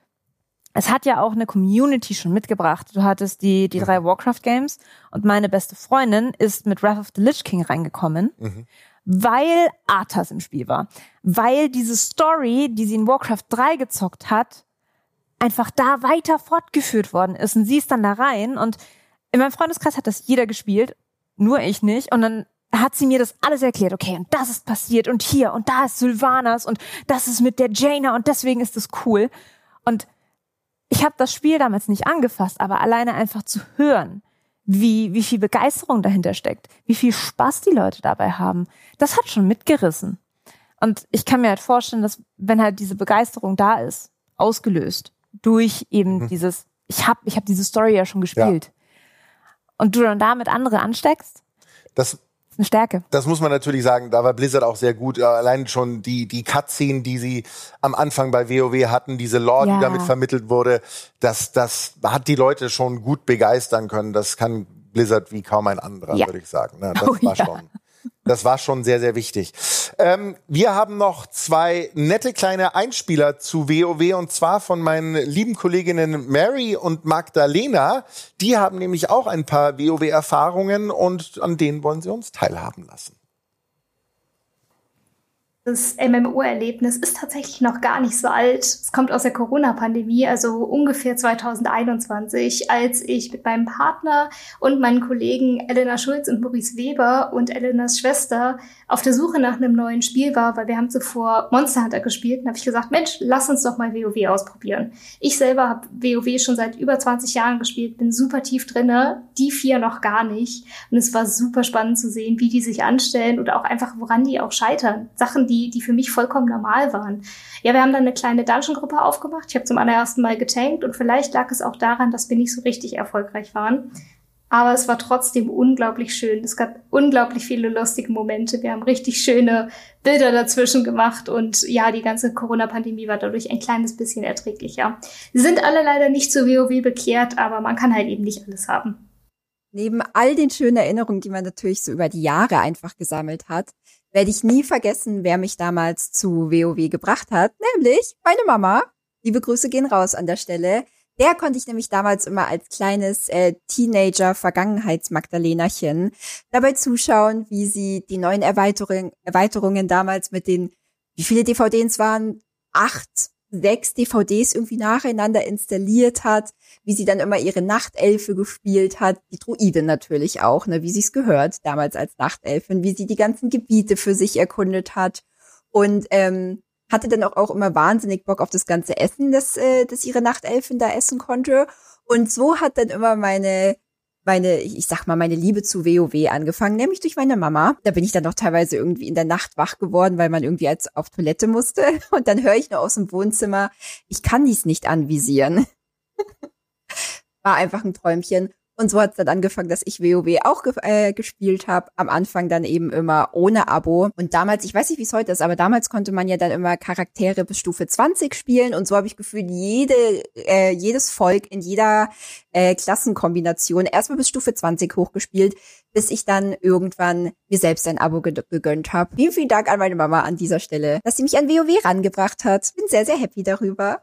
B: es hat ja auch eine Community schon mitgebracht. Du hattest die 3 Warcraft-Games und meine beste Freundin ist mit Wrath of the Lich King reingekommen, weil Arthas im Spiel war. Weil diese Story, die sie in Warcraft 3 gezockt hat, einfach da weiter fortgeführt worden ist. Und sie ist dann da rein und in meinem Freundeskreis hat das jeder gespielt, nur ich nicht. Und dann hat sie mir das alles erklärt. Okay, und das ist passiert und hier und da ist Sylvanas und das ist mit der Jaina und deswegen ist das cool. Und ich habe das Spiel damals nicht angefasst, aber alleine einfach zu hören, wie viel Begeisterung dahinter steckt, wie viel Spaß die Leute dabei haben, das hat schon mitgerissen. Und ich kann mir halt vorstellen, dass wenn halt diese Begeisterung da ist, ausgelöst durch eben dieses, ich hab diese Story ja schon gespielt. Ja. Und du dann damit andere ansteckst, das ist eine Stärke. Das muss man natürlich sagen, da war Blizzard auch sehr gut. Allein schon die Cutscene, die sie am Anfang bei WoW hatten, diese Lore, die damit vermittelt wurde, das hat die Leute schon gut begeistern können. Das kann Blizzard wie kaum ein anderer, würde ich sagen. Das war schon sehr, sehr wichtig. Wir haben noch 2 nette kleine Einspieler zu WoW und zwar von meinen lieben Kolleginnen Mary und Magdalena. Die haben nämlich auch ein paar WoW-Erfahrungen und an denen wollen sie uns teilhaben lassen.
G: Das MMO-Erlebnis ist tatsächlich noch gar nicht so alt. Es kommt aus der Corona-Pandemie, also ungefähr 2021, als ich mit meinem Partner und meinen Kollegen Elena Schulz und Maurice Weber und Elenas Schwester auf der Suche nach einem neuen Spiel war, weil wir haben zuvor Monster Hunter gespielt. Und habe ich gesagt, Mensch, lass uns doch mal WoW ausprobieren. Ich selber habe WoW schon seit über 20 Jahren gespielt, bin super tief drinne, die 4 noch gar nicht. Und es war super spannend zu sehen, wie die sich anstellen oder auch einfach, woran die auch scheitern. Sachen, die für mich vollkommen normal waren. Ja, wir haben dann eine kleine Dungeon-Gruppe aufgemacht. Ich habe zum allerersten Mal getankt und vielleicht lag es auch daran, dass wir nicht so richtig erfolgreich waren. Aber es war trotzdem unglaublich schön. Es gab unglaublich viele lustige Momente. Wir haben richtig schöne Bilder dazwischen gemacht und ja, die ganze Corona-Pandemie war dadurch ein kleines bisschen erträglicher. Sie sind alle leider nicht zu WoW bekehrt, aber man kann halt eben nicht alles haben.
H: Neben all den schönen Erinnerungen, die man natürlich so über die Jahre einfach gesammelt hat, werde ich nie vergessen, wer mich damals zu WoW gebracht hat, nämlich meine Mama. Liebe Grüße gehen raus an der Stelle. Der konnte ich nämlich damals immer als kleines Teenager-Vergangenheits-Magdalenachen dabei zuschauen, wie sie die neuen Erweiterungen damals mit den, wie viele DVDs waren? 6 DVDs irgendwie nacheinander installiert hat, wie sie dann immer ihre Nachtelfe gespielt hat, die Druide natürlich auch, ne, wie sie es gehört, damals als Nachtelfin, wie sie die ganzen Gebiete für sich erkundet hat und hatte dann auch immer wahnsinnig Bock auf das ganze Essen, das ihre Nachtelfin da essen konnte. Und so hat dann immer meine Liebe zu WoW angefangen, nämlich durch meine Mama. Da bin ich dann noch teilweise irgendwie in der Nacht wach geworden, weil man irgendwie als auf Toilette musste. Und dann höre ich nur aus dem Wohnzimmer, ich kann dies nicht anvisieren. War einfach ein Träumchen. Und so hat es dann angefangen, dass ich WoW auch gespielt habe. Am Anfang dann eben immer ohne Abo. Und damals, ich weiß nicht, wie es heute ist, aber damals konnte man ja dann immer Charaktere bis Stufe 20 spielen. Und so habe ich gefühlt jedes Volk in jeder Klassenkombination erstmal bis Stufe 20 hochgespielt, bis ich dann irgendwann mir selbst ein Abo gegönnt habe. Vielen, vielen Dank an meine Mama an dieser Stelle, dass sie mich an WoW rangebracht hat. Bin sehr, sehr happy darüber.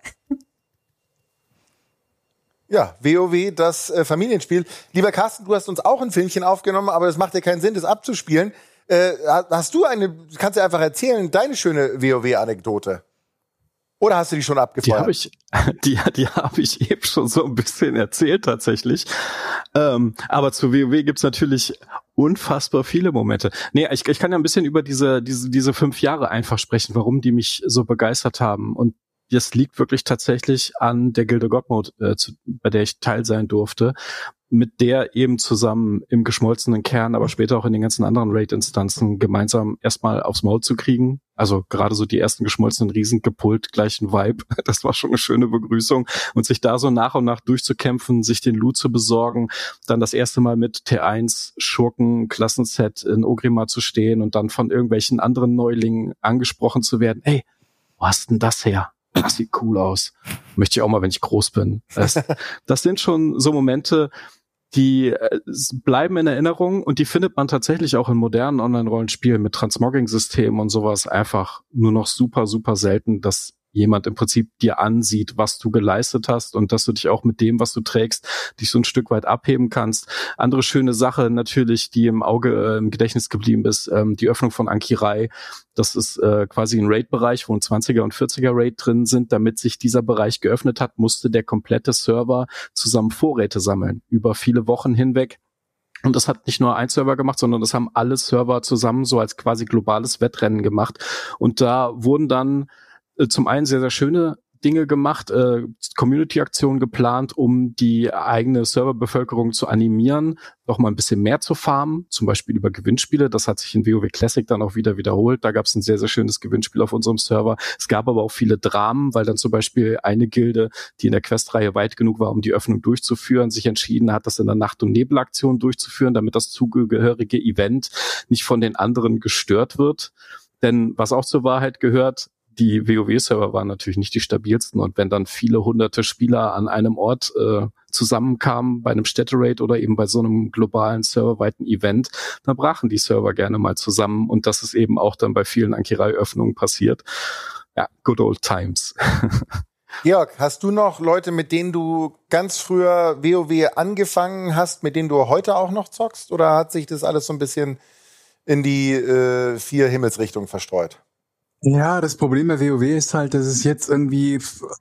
A: Ja, WoW, das Familienspiel. Lieber Carsten, du hast uns auch ein Filmchen aufgenommen, aber es macht ja keinen Sinn, das abzuspielen. Kannst du einfach erzählen, deine schöne WoW-Anekdote? Oder hast du die schon abgefeuert?
C: Die habe ich eben schon so ein bisschen erzählt tatsächlich. Aber zu WoW gibt's natürlich unfassbar viele Momente. Nee, ich kann ja ein bisschen über diese 5 Jahre einfach sprechen, warum die mich so begeistert haben. Und das liegt wirklich tatsächlich an der Gilde Godmode, bei der ich Teil sein durfte, mit der eben zusammen im geschmolzenen Kern, aber später auch in den ganzen anderen Raid-Instanzen gemeinsam erstmal aufs Maul zu kriegen. Also gerade so die ersten geschmolzenen Riesen gepult, gleich ein Vibe. Das war schon eine schöne Begrüßung. Und sich da so nach und nach durchzukämpfen, sich den Loot zu besorgen, dann das erste Mal mit T1 Schurken-Klassenset in Orgrimmar zu stehen und dann von irgendwelchen anderen Neulingen angesprochen zu werden. Ey, wo hast denn das her? Das sieht cool aus. Möchte ich auch mal, wenn ich groß bin. Das sind schon so Momente, die bleiben in Erinnerung und die findet man tatsächlich auch in modernen Online-Rollenspielen mit Transmogging-Systemen und sowas einfach nur noch super, super selten, dass jemand im Prinzip dir ansieht, was du geleistet hast und dass du dich auch mit dem, was du trägst, dich so ein Stück weit abheben kannst. Andere schöne Sache natürlich, die im Gedächtnis geblieben ist, die Öffnung von Ankirai. Das ist quasi ein Raid-Bereich, wo ein 20er und 40er Raid drin sind. Damit sich dieser Bereich geöffnet hat, musste der komplette Server zusammen Vorräte sammeln, über viele Wochen hinweg. Und das hat nicht nur ein Server gemacht, sondern das haben alle Server zusammen so als quasi globales Wettrennen gemacht. Und da wurden dann zum einen sehr, sehr schöne Dinge gemacht, Community-Aktionen geplant, um die eigene Serverbevölkerung zu animieren, noch mal ein bisschen mehr zu farmen, zum Beispiel über Gewinnspiele. Das hat sich in WoW Classic dann auch wieder wiederholt. Da gab es ein sehr, sehr schönes Gewinnspiel auf unserem Server. Es gab aber auch viele Dramen, weil dann zum Beispiel eine Gilde, die in der Questreihe weit genug war, um die Öffnung durchzuführen, sich entschieden hat, das in der Nacht- und Nebelaktion durchzuführen, damit das zugehörige Event nicht von den anderen gestört wird. Denn was auch zur Wahrheit gehört, die WoW-Server waren natürlich nicht die stabilsten und wenn dann viele hunderte Spieler an einem Ort zusammenkamen, bei einem Städteraid oder eben bei so einem globalen serverweiten Event, dann brachen die Server gerne mal zusammen und das ist eben auch dann bei vielen Ankirai-Öffnungen passiert. Ja, good old times.
A: Georg, hast du noch Leute, mit denen du ganz früher WoW angefangen hast, mit denen du heute auch noch zockst oder hat sich das alles so ein bisschen in die 4 Himmelsrichtungen verstreut?
D: Ja, das Problem bei WoW ist halt, dass es jetzt irgendwie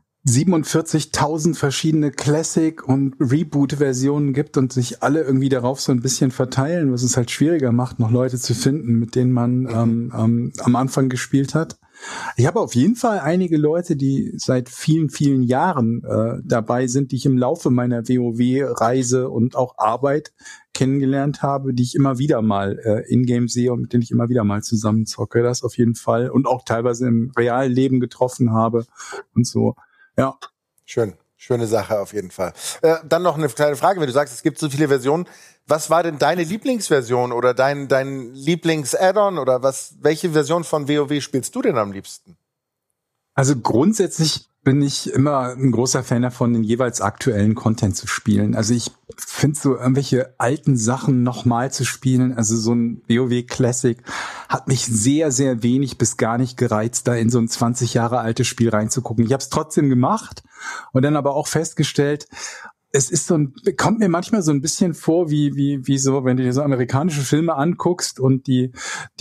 D: 47.000 verschiedene Classic- und Reboot-Versionen gibt und sich alle irgendwie darauf so ein bisschen verteilen, was es halt schwieriger macht, noch Leute zu finden, mit denen man am Anfang gespielt hat. Ich habe auf jeden Fall einige Leute, die seit vielen, vielen Jahren dabei sind, die ich im Laufe meiner WoW-Reise und auch Arbeit kennengelernt habe, die ich immer wieder mal in-game sehe und mit denen ich immer wieder mal zusammenzocke. Das auf jeden Fall. Und auch teilweise im realen Leben getroffen habe und so. Ja.
A: Schön. Schöne Sache auf jeden Fall. Dann noch eine kleine Frage, wenn du sagst, es gibt so viele Versionen. Was war denn deine Lieblingsversion oder dein Lieblings-Add-on oder welche Version von WoW spielst du denn am liebsten?
D: Also grundsätzlich bin ich immer ein großer Fan davon, den jeweils aktuellen Content zu spielen. Also ich finde so irgendwelche alten Sachen nochmal zu spielen, also so ein WoW Classic hat mich sehr, sehr wenig bis gar nicht gereizt, da in so ein 20 Jahre altes Spiel reinzugucken. Ich habe es trotzdem gemacht und dann aber auch festgestellt, es ist kommt mir manchmal so ein bisschen vor, wie so, wenn du dir so amerikanische Filme anguckst und die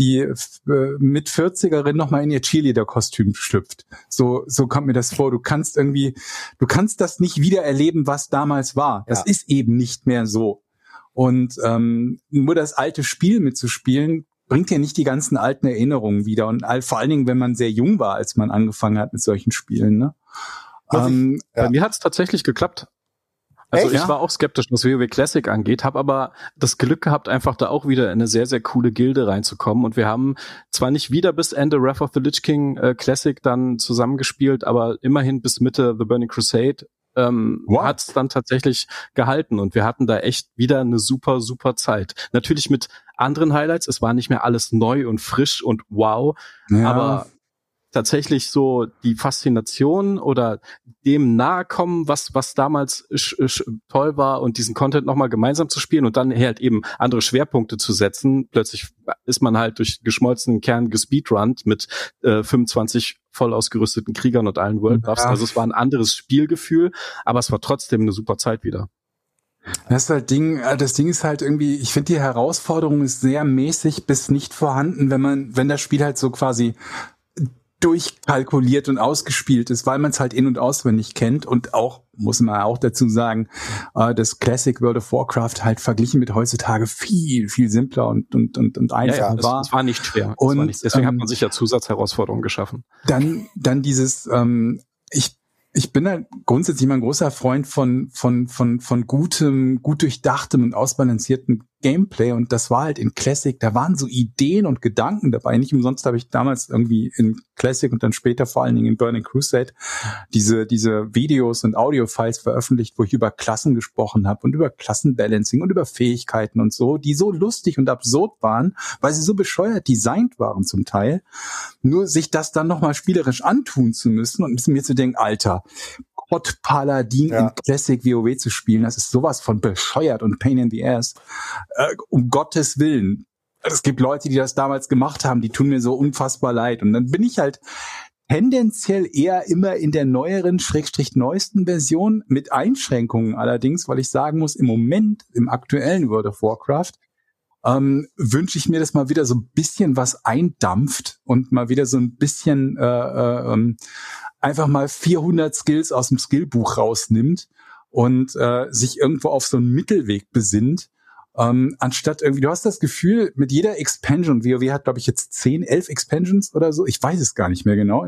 D: mit 40erin nochmal in ihr Cheerleader-Kostüm schlüpft. So kommt mir das vor. Du kannst das nicht wieder erleben, was damals war. Das ist eben nicht mehr so. Und nur das alte Spiel mitzuspielen, bringt ja nicht die ganzen alten Erinnerungen wieder. Und vor allen Dingen, wenn man sehr jung war, als man angefangen hat mit solchen Spielen. Ne?
C: Bei mir hat es tatsächlich geklappt. Also ich war auch skeptisch, was WoW Classic angeht, habe aber das Glück gehabt, einfach da auch wieder in eine sehr, sehr coole Gilde reinzukommen. Und wir haben zwar nicht wieder bis Ende Wrath of the Lich King Classic dann zusammengespielt, aber immerhin bis Mitte The Burning Crusade hat es dann tatsächlich gehalten und wir hatten da echt wieder eine super, super Zeit. Natürlich mit anderen Highlights, es war nicht mehr alles neu und frisch und wow, aber tatsächlich so die Faszination oder dem nahe kommen, was damals toll war und diesen Content nochmal gemeinsam zu spielen und dann halt eben andere Schwerpunkte zu setzen. Plötzlich ist man halt durch geschmolzenen Kern gespeedrunnt mit 25 voll ausgerüsteten Kriegern und allen World Buffs. Also es war ein anderes Spielgefühl, aber es war trotzdem eine super Zeit wieder.
D: Das Ding ist halt irgendwie, ich finde die Herausforderung ist sehr mäßig bis nicht vorhanden, wenn das Spiel halt so quasi durchkalkuliert und ausgespielt ist, weil man es halt in- und auswendig kennt und auch, muss man auch dazu sagen, das Classic World of Warcraft halt verglichen mit heutzutage viel, viel simpler und einfacher war.
C: Es war nicht schwer.
D: Und
C: deswegen hat man sich ja Zusatzherausforderungen geschaffen.
D: Dann dieses, ich bin halt grundsätzlich mal ein großer Freund von gutem, gut durchdachtem und ausbalancierten Gameplay und das war halt in Classic, da waren so Ideen und Gedanken dabei. Nicht umsonst habe ich damals irgendwie in Classic und dann später vor allen Dingen in Burning Crusade diese Videos und Audio-Files veröffentlicht, wo ich über Klassen gesprochen habe und über Klassenbalancing und über Fähigkeiten und so, die so lustig und absurd waren, weil sie so bescheuert designt waren zum Teil. Nur sich das dann nochmal spielerisch antun zu müssen und mir zu denken, Alter, Hot Paladin in Classic WoW zu spielen, das ist sowas von bescheuert und Pain in the Ass. Um Gottes Willen. Es gibt Leute, die das damals gemacht haben, die tun mir so unfassbar leid. Und dann bin ich halt tendenziell eher immer in der neueren, neuesten Version mit Einschränkungen allerdings, weil ich sagen muss, im Moment, im aktuellen World of Warcraft, wünsche ich mir, dass mal wieder so ein bisschen was eindampft und mal wieder so ein bisschen einfach mal 400 Skills aus dem Skillbuch rausnimmt und sich irgendwo auf so einen Mittelweg besinnt, anstatt irgendwie, du hast das Gefühl, mit jeder Expansion, WoW hat, glaube ich, jetzt 10, 11 Expansions oder so, ich weiß es gar nicht mehr genau,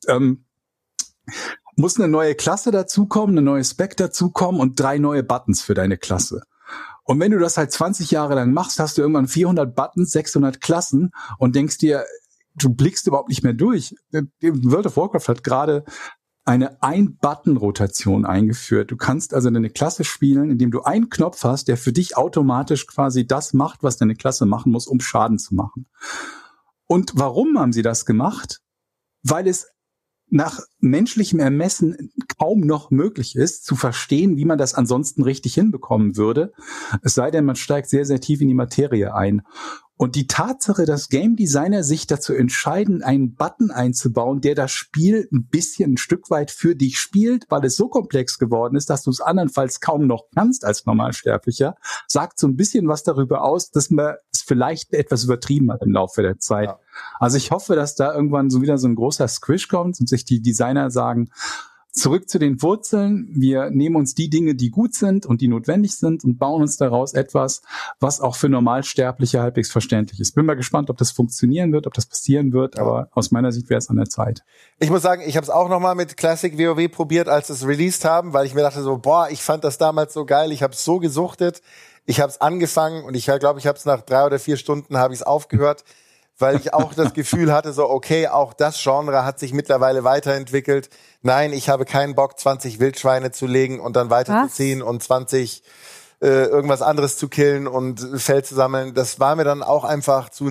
D: muss eine neue Klasse dazukommen, eine neue Spec dazukommen und 3 neue Buttons für deine Klasse. Und wenn du das halt 20 Jahre lang machst, hast du irgendwann 400 Buttons, 600 Klassen und denkst dir, du blickst überhaupt nicht mehr durch. World of Warcraft hat gerade eine Ein-Button-Rotation eingeführt. Du kannst also deine Klasse spielen, indem du einen Knopf hast, der für dich automatisch quasi das macht, was deine Klasse machen muss, um Schaden zu machen. Und warum haben sie das gemacht? Weil es nach menschlichem Ermessen kaum noch möglich ist, zu verstehen, wie man das ansonsten richtig hinbekommen würde. Es sei denn, man steigt sehr, sehr tief in die Materie ein. Und die Tatsache, dass Game Designer sich dazu entscheiden, einen Button einzubauen, der das Spiel ein Stück weit für dich spielt, weil es so komplex geworden ist, dass du es andernfalls kaum noch kannst als Normalsterblicher, sagt so ein bisschen was darüber aus, dass man es vielleicht etwas übertrieben hat im Laufe der Zeit. Ja. Also ich hoffe, dass da irgendwann so wieder so ein großer Squish kommt und sich die Designer sagen, zurück zu den Wurzeln. Wir nehmen uns die Dinge, die gut sind und die notwendig sind und bauen uns daraus etwas, was auch für Normalsterbliche halbwegs verständlich ist. Bin mal gespannt, ob das funktionieren wird, ob das passieren wird, aber aus meiner Sicht wäre es an der Zeit.
A: Ich muss sagen, ich habe es auch nochmal mit Classic WoW probiert, als es released haben, weil ich mir dachte so, ich fand das damals so geil, ich habe es so gesuchtet, ich habe es angefangen und ich glaube, ich habe es nach 3 oder 4 Stunden habe ich es aufgehört, weil ich auch das Gefühl hatte, so okay, auch das Genre hat sich mittlerweile weiterentwickelt. Nein, ich habe keinen Bock, 20 Wildschweine zu legen und dann weiterzuziehen und 20 irgendwas anderes zu killen und Fell zu sammeln. Das war mir dann auch einfach zu,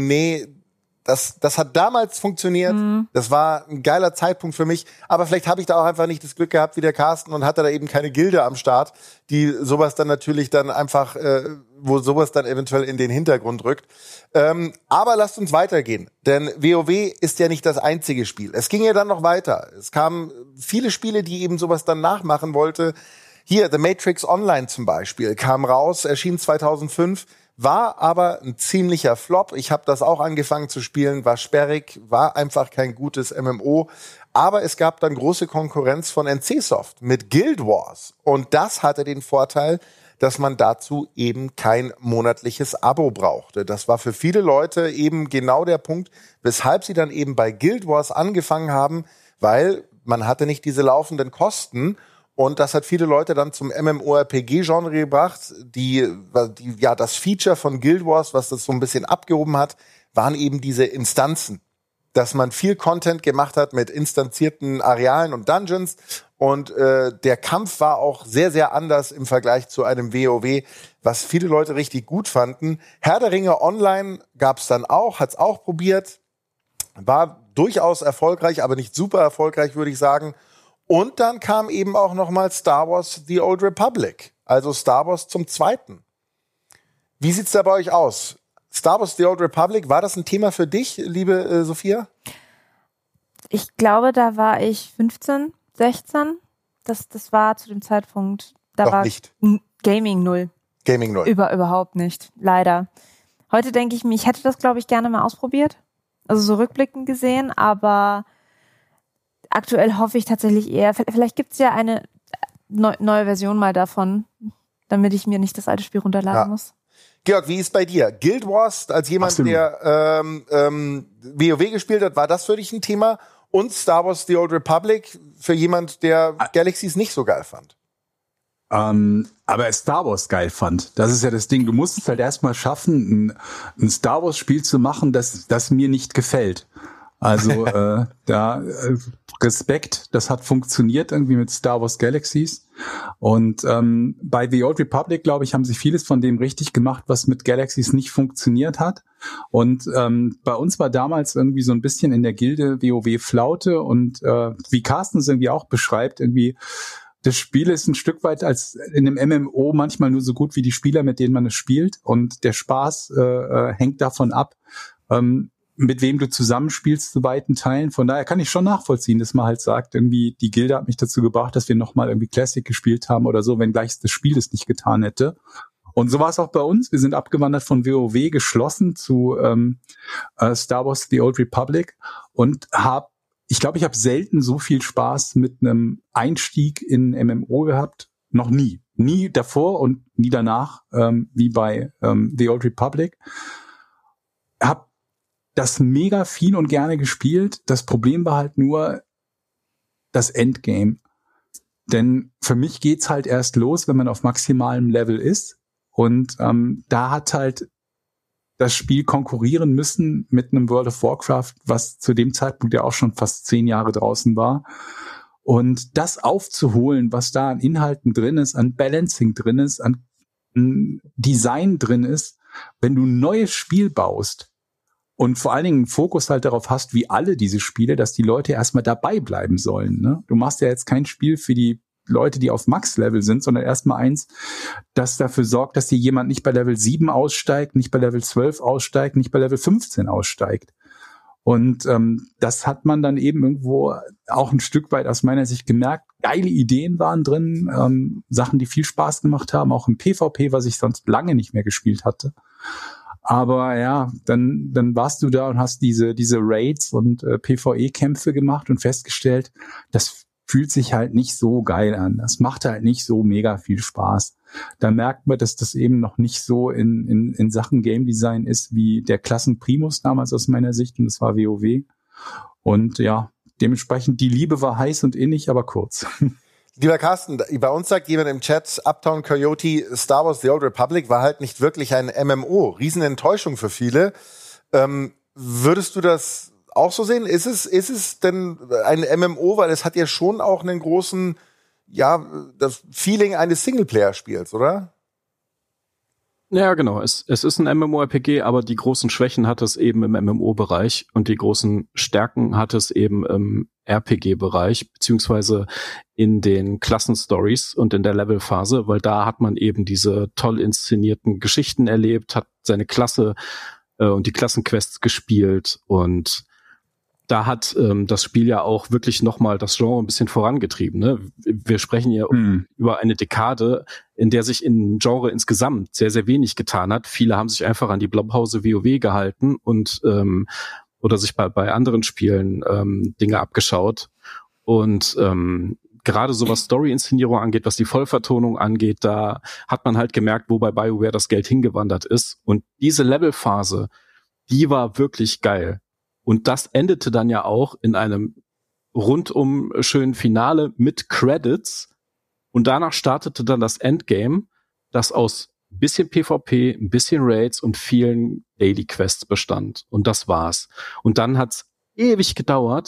A: das hat damals funktioniert. Mhm. Das war ein geiler Zeitpunkt für mich. Aber vielleicht habe ich da auch einfach nicht das Glück gehabt wie der Carsten und hatte da eben keine Gilde am Start, die sowas dann natürlich dann einfach, wo sowas dann eventuell in den Hintergrund rückt. Aber lasst uns weitergehen. Denn WoW ist ja nicht das einzige Spiel. Es ging ja dann noch weiter. Es kamen viele Spiele, die eben sowas dann nachmachen wollte. Hier, The Matrix Online zum Beispiel, kam raus, erschien 2005. War aber ein ziemlicher Flop. Ich habe das auch angefangen zu spielen, war sperrig, war einfach kein gutes MMO. Aber es gab dann große Konkurrenz von NCSoft mit Guild Wars. Und das hatte den Vorteil, dass man dazu eben kein monatliches Abo brauchte. Das war für viele Leute eben genau der Punkt, weshalb sie dann eben bei Guild Wars angefangen haben, weil man hatte nicht diese laufenden Kosten. Und das hat viele Leute dann zum MMORPG-Genre gebracht. Das Feature von Guild Wars, was das so ein bisschen abgehoben hat, waren eben diese Instanzen. Dass man viel Content gemacht hat mit instanzierten Arealen und Dungeons Und der Kampf war auch sehr, sehr anders im Vergleich zu einem WoW, was viele Leute richtig gut fanden. Herr der Ringe Online gab's dann auch, hat's auch probiert. War durchaus erfolgreich, aber nicht super erfolgreich, würde ich sagen. Und dann kam eben auch noch mal Star Wars The Old Republic, also Star Wars zum Zweiten. Wie sieht's da bei euch aus? Star Wars The Old Republic, war das ein Thema für dich, liebe Sophia?
B: Ich glaube, da war ich 15, 16. Das war zu dem Zeitpunkt, da
A: Doch
B: war
A: nicht.
B: Gaming 0.
A: Gaming 0.
B: Überhaupt nicht, leider. Heute denke ich mir, ich hätte das, glaube ich, gerne mal ausprobiert. Also so rückblickend gesehen, aber aktuell hoffe ich tatsächlich eher, vielleicht gibt's ja eine neue Version mal davon, damit ich mir nicht das alte Spiel runterladen muss.
A: Georg, wie ist bei dir? Guild Wars, als jemand,
D: Absolut.
A: der WoW gespielt hat, war das für dich ein Thema? Und Star Wars The Old Republic für jemand, der Galaxies nicht so geil fand?
D: Aber Star Wars geil fand. Das ist ja das Ding. Du musst es halt erstmal schaffen, ein Star Wars Spiel zu machen, das mir nicht gefällt. Also Respekt, das hat funktioniert irgendwie mit Star Wars Galaxies. Und bei The Old Republic, glaube ich, haben sie vieles von dem richtig gemacht, was mit Galaxies nicht funktioniert hat. Und bei uns war damals irgendwie so ein bisschen in der Gilde WoW Flaute und wie Carsten es irgendwie auch beschreibt, irgendwie das Spiel ist ein Stück weit als in einem MMO manchmal nur so gut wie die Spieler, mit denen man es spielt. Und der Spaß hängt davon ab, mit wem du zusammenspielst zu weiten Teilen. Von daher kann ich schon nachvollziehen, dass man halt sagt, irgendwie die Gilde hat mich dazu gebracht, dass wir nochmal irgendwie Classic gespielt haben oder so, wenn gleich das Spiel es nicht getan hätte. Und so war es auch bei uns. Wir sind abgewandert von WoW geschlossen zu Star Wars The Old Republic und ich glaube, ich habe selten so viel Spaß mit einem Einstieg in MMO gehabt. Noch nie. Nie davor und nie danach, wie bei The Old Republic. Hab das mega viel und gerne gespielt. Das Problem war halt nur das Endgame. Denn für mich geht's halt erst los, wenn man auf maximalem Level ist. Und da hat halt das Spiel konkurrieren müssen mit einem World of Warcraft, was zu dem Zeitpunkt ja auch schon fast 10 Jahre draußen war. Und das aufzuholen, was da an Inhalten drin ist, an Balancing drin ist, an Design drin ist, wenn du ein neues Spiel baust und vor allen Dingen einen Fokus halt darauf hast, wie alle diese Spiele, dass die Leute erstmal dabei bleiben sollen. Ne? Du machst ja jetzt kein Spiel für die Leute, die auf Max-Level sind, sondern erstmal eins, das dafür sorgt, dass dir jemand nicht bei Level 7 aussteigt, nicht bei Level 12 aussteigt, nicht bei Level 15 aussteigt. Und das hat man dann eben irgendwo auch ein Stück weit aus meiner Sicht gemerkt. Geile Ideen waren drin, Sachen, die viel Spaß gemacht haben, auch im PvP, was ich sonst lange nicht mehr gespielt hatte. Aber ja, dann warst du da und hast diese Raids und PvE-Kämpfe gemacht und festgestellt, das fühlt sich halt nicht so geil an. Das macht halt nicht so mega viel Spaß. Da merkt man, dass das eben noch nicht so in Sachen Game Design ist wie der Klassenprimus damals aus meiner Sicht, und das war WoW. Und ja, dementsprechend, die Liebe war heiß und innig, aber kurz.
A: Lieber Carsten, bei uns sagt jemand im Chat, Uptown Coyote, Star Wars The Old Republic war halt nicht wirklich ein MMO. Riesenenttäuschung für viele. Würdest du das auch so sehen? Ist es denn ein MMO, weil es hat ja schon auch einen großen, ja, das Feeling eines Singleplayer-Spiels, oder?
C: Ja, genau. Es ist ein MMORPG, aber die großen Schwächen hat es eben im MMO-Bereich und die großen Stärken hat es eben im RPG-Bereich, beziehungsweise in den Klassenstories und in der Levelphase, weil da hat man eben diese toll inszenierten Geschichten erlebt, hat seine Klasse und die Klassenquests gespielt, und da hat das Spiel ja auch wirklich nochmal das Genre ein bisschen vorangetrieben. Ne? Wir sprechen ja über eine Dekade, in der sich im Genre insgesamt sehr, sehr wenig getan hat. Viele haben sich einfach an die Blaupause WoW gehalten und oder sich bei anderen Spielen Dinge abgeschaut. Und gerade so was Story-Inszenierung angeht, was die Vollvertonung angeht, da hat man halt gemerkt, wo bei BioWare das Geld hingewandert ist. Und diese Levelphase, die war wirklich geil. Und das endete dann ja auch in einem rundum schönen Finale mit Credits. Und danach startete dann das Endgame, das aus ein bisschen PvP, ein bisschen Raids und vielen Daily Quests bestand. Und das war's. Und dann hat's ewig gedauert,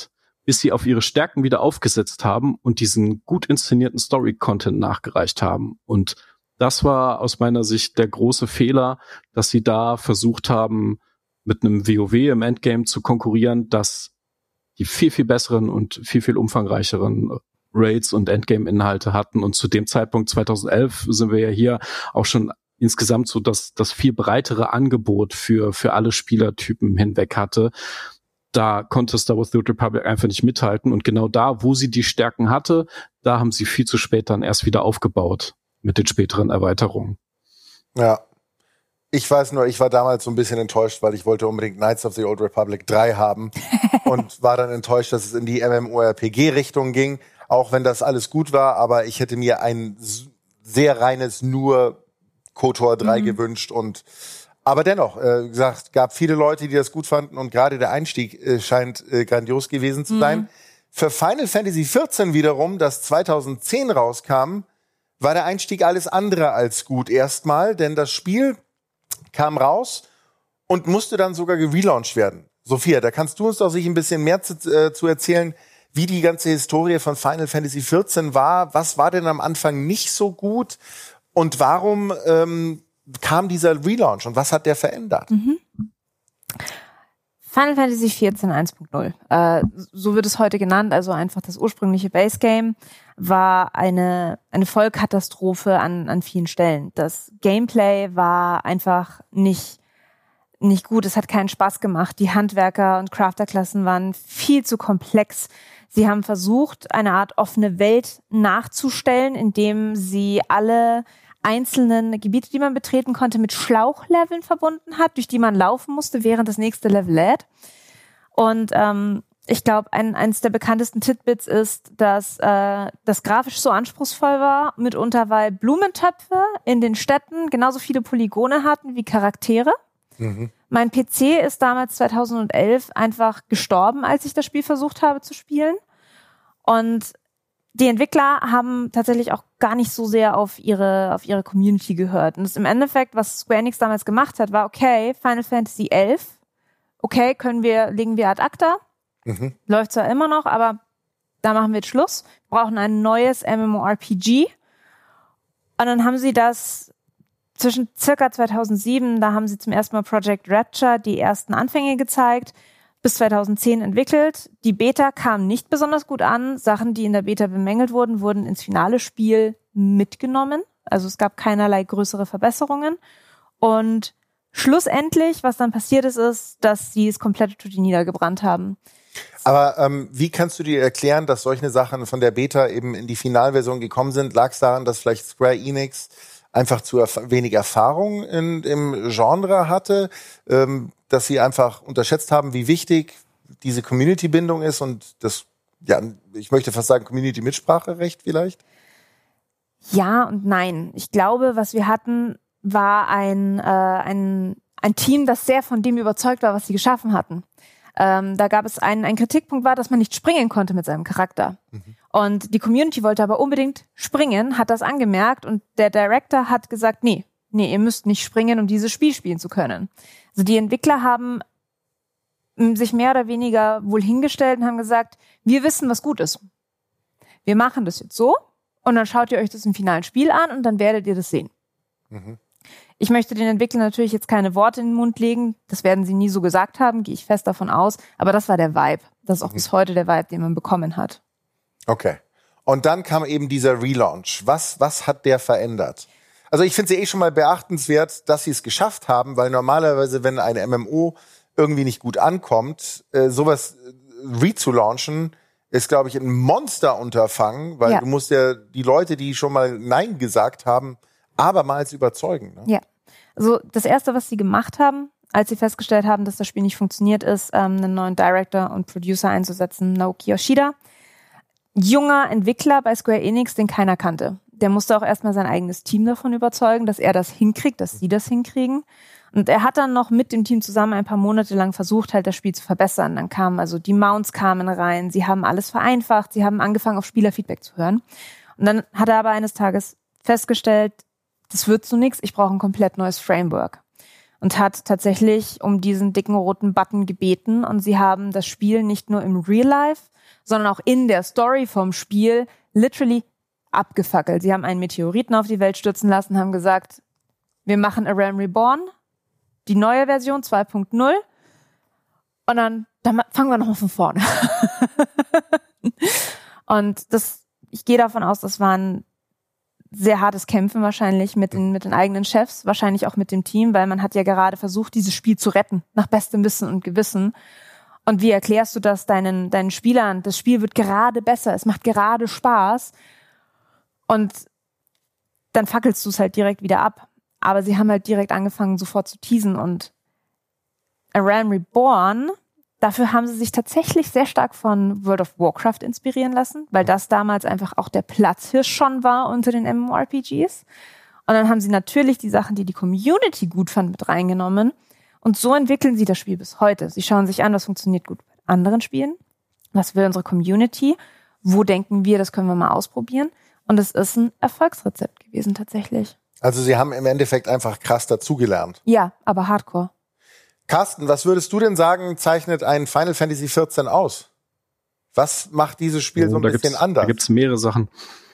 C: bis sie auf ihre Stärken wieder aufgesetzt haben und diesen gut inszenierten Story-Content nachgereicht haben. Und das war aus meiner Sicht der große Fehler, dass sie da versucht haben, mit einem WoW im Endgame zu konkurrieren, das die viel, viel besseren und viel, viel umfangreicheren Raids und Endgame-Inhalte hatten. Und zu dem Zeitpunkt 2011 sind wir ja hier auch schon insgesamt so das viel breitere Angebot für alle Spielertypen hinweg hatte. Da konnte Star Wars The Old Republic einfach nicht mithalten. Und genau da, wo sie die Stärken hatte, da haben sie viel zu spät dann erst wieder aufgebaut mit den späteren Erweiterungen.
A: Ja. Ich weiß nur, ich war damals so ein bisschen enttäuscht, weil ich wollte unbedingt Knights of the Old Republic 3 haben und war dann enttäuscht, dass es in die MMORPG-Richtung ging, auch wenn das alles gut war, aber ich hätte mir ein sehr reines nur KOTOR 3 gewünscht aber dennoch, gesagt, gab viele Leute, die das gut fanden und gerade der Einstieg scheint grandios gewesen zu sein. Für Final Fantasy XIV wiederum, das 2010 rauskam, war der Einstieg alles andere als gut erstmal, denn das Spiel kam raus und musste dann sogar gelauncht werden. Sophia, da kannst du uns doch sicher ein bisschen mehr zu erzählen, wie die ganze Historie von Final Fantasy XIV war. Was war denn am Anfang nicht so gut und warum kam dieser Relaunch und was hat der verändert?
B: Final Fantasy XIV 1.0, so wird es heute genannt, also einfach das ursprüngliche Base Game, war eine Vollkatastrophe an vielen Stellen. Das Gameplay war einfach nicht gut, es hat keinen Spaß gemacht. Die Handwerker- und Crafterklassen waren viel zu komplex. Sie haben versucht, eine Art offene Welt nachzustellen, indem sie alle einzelnen Gebiete, die man betreten konnte, mit Schlauchleveln verbunden hat, durch die man laufen musste, während das nächste Level lädt. Und ich glaube, eines der bekanntesten Titbits ist, dass das grafisch so anspruchsvoll war, mitunter weil Blumentöpfe in den Städten genauso viele Polygone hatten wie Charaktere. Mein PC ist damals 2011 einfach gestorben, als ich das Spiel versucht habe zu spielen. Und die Entwickler haben tatsächlich auch gar nicht so sehr auf ihre Community gehört. Und das im Endeffekt, was Square Enix damals gemacht hat, war, okay, Final Fantasy 11, okay, legen wir ad acta. Läuft zwar immer noch, aber da machen wir jetzt Schluss. Wir brauchen ein neues MMORPG. Und dann haben sie das zwischen circa 2007, da haben sie zum ersten Mal Project Rapture die ersten Anfänge gezeigt, bis 2010 entwickelt. Die Beta kam nicht besonders gut an. Sachen, die in der Beta bemängelt wurden, wurden ins finale Spiel mitgenommen. Also es gab keinerlei größere Verbesserungen. Und schlussendlich, was dann passiert ist, dass sie es komplett tot niedergebrannt haben.
A: Aber wie kannst du dir erklären, dass solche Sachen von der Beta eben in die Finalversion gekommen sind? Lag es daran, dass vielleicht Square Enix einfach zu wenig Erfahrung im Genre hatte, dass sie einfach unterschätzt haben, wie wichtig diese Community-Bindung ist und das, ja, ich möchte fast sagen, Community-Mitspracherecht vielleicht?
B: Ja und nein. Ich glaube, was wir hatten, war ein Team, das sehr von dem überzeugt war, was sie geschaffen hatten. Da gab es ein Kritikpunkt war, dass man nicht springen konnte mit seinem Charakter. Und die Community wollte aber unbedingt springen, hat das angemerkt und der Director hat gesagt, nee, ihr müsst nicht springen, um dieses Spiel spielen zu können. Also die Entwickler haben sich mehr oder weniger wohl hingestellt und haben gesagt, wir wissen, was gut ist. Wir machen das jetzt so und dann schaut ihr euch das im finalen Spiel an und dann werdet ihr das sehen. Ich möchte den Entwicklern natürlich jetzt keine Worte in den Mund legen. Das werden sie nie so gesagt haben, gehe ich fest davon aus. Aber das war der Vibe. Das ist auch bis heute der Vibe, den man bekommen hat. Okay.
A: Und dann kam eben dieser Relaunch. Was hat der verändert? Also ich finde es ja schon mal beachtenswert, dass sie es geschafft haben, weil normalerweise, wenn ein MMO irgendwie nicht gut ankommt, sowas rezulaunchen, ist, glaube ich, ein Monsterunterfangen, weil du musst ja die Leute, die schon mal Nein gesagt haben, abermals überzeugen. Ne?
B: Ja, also das Erste, was sie gemacht haben, als sie festgestellt haben, dass das Spiel nicht funktioniert, ist, einen neuen Director und Producer einzusetzen, Naoki Yoshida. Junger Entwickler bei Square Enix, den keiner kannte. Der musste auch erstmal sein eigenes Team davon überzeugen, dass er das hinkriegt, dass sie das hinkriegen. Und er hat dann noch mit dem Team zusammen ein paar Monate lang versucht, halt das Spiel zu verbessern. Dann kamen also die Mounts kamen rein, sie haben alles vereinfacht, sie haben angefangen, auf Spielerfeedback zu hören. Und dann hat er aber eines Tages festgestellt, das wird so nix, ich brauche ein komplett neues Framework. und hat tatsächlich um diesen dicken roten Button gebeten. Und sie haben das Spiel nicht nur im Real Life, sondern auch in der Story vom Spiel literally abgefackelt. Sie haben einen Meteoriten auf die Welt stürzen lassen, haben gesagt, wir machen A Realm Reborn, die neue Version 2.0 und dann fangen wir nochmal von vorne. Und ich gehe davon aus, das waren sehr hartes Kämpfen wahrscheinlich mit den eigenen Chefs, wahrscheinlich auch mit dem Team, weil man hat ja gerade versucht, dieses Spiel zu retten, nach bestem Wissen und Gewissen. Und wie erklärst du das deinen Spielern? Das Spiel wird gerade besser, es macht gerade Spaß und dann fackelst du es halt direkt wieder ab. Aber sie haben halt direkt angefangen, sofort zu teasen und A Realm Reborn, dafür haben sie sich tatsächlich sehr stark von World of Warcraft inspirieren lassen, weil das damals einfach auch der Platzhirsch schon war unter den MMORPGs. Und dann haben sie natürlich die Sachen, die die Community gut fand, mit reingenommen. Und so entwickeln sie das Spiel bis heute. Sie schauen sich an, was funktioniert gut bei anderen Spielen. Was will unsere Community? Wo denken wir, das können wir mal ausprobieren? Und es ist ein Erfolgsrezept gewesen tatsächlich.
A: Also sie haben im Endeffekt einfach krass dazugelernt.
B: Ja, aber hardcore.
A: Carsten, was würdest du denn sagen, zeichnet ein Final Fantasy 14 aus? Was macht dieses Spiel so ein bisschen anders?
C: Da gibt's mehrere Sachen.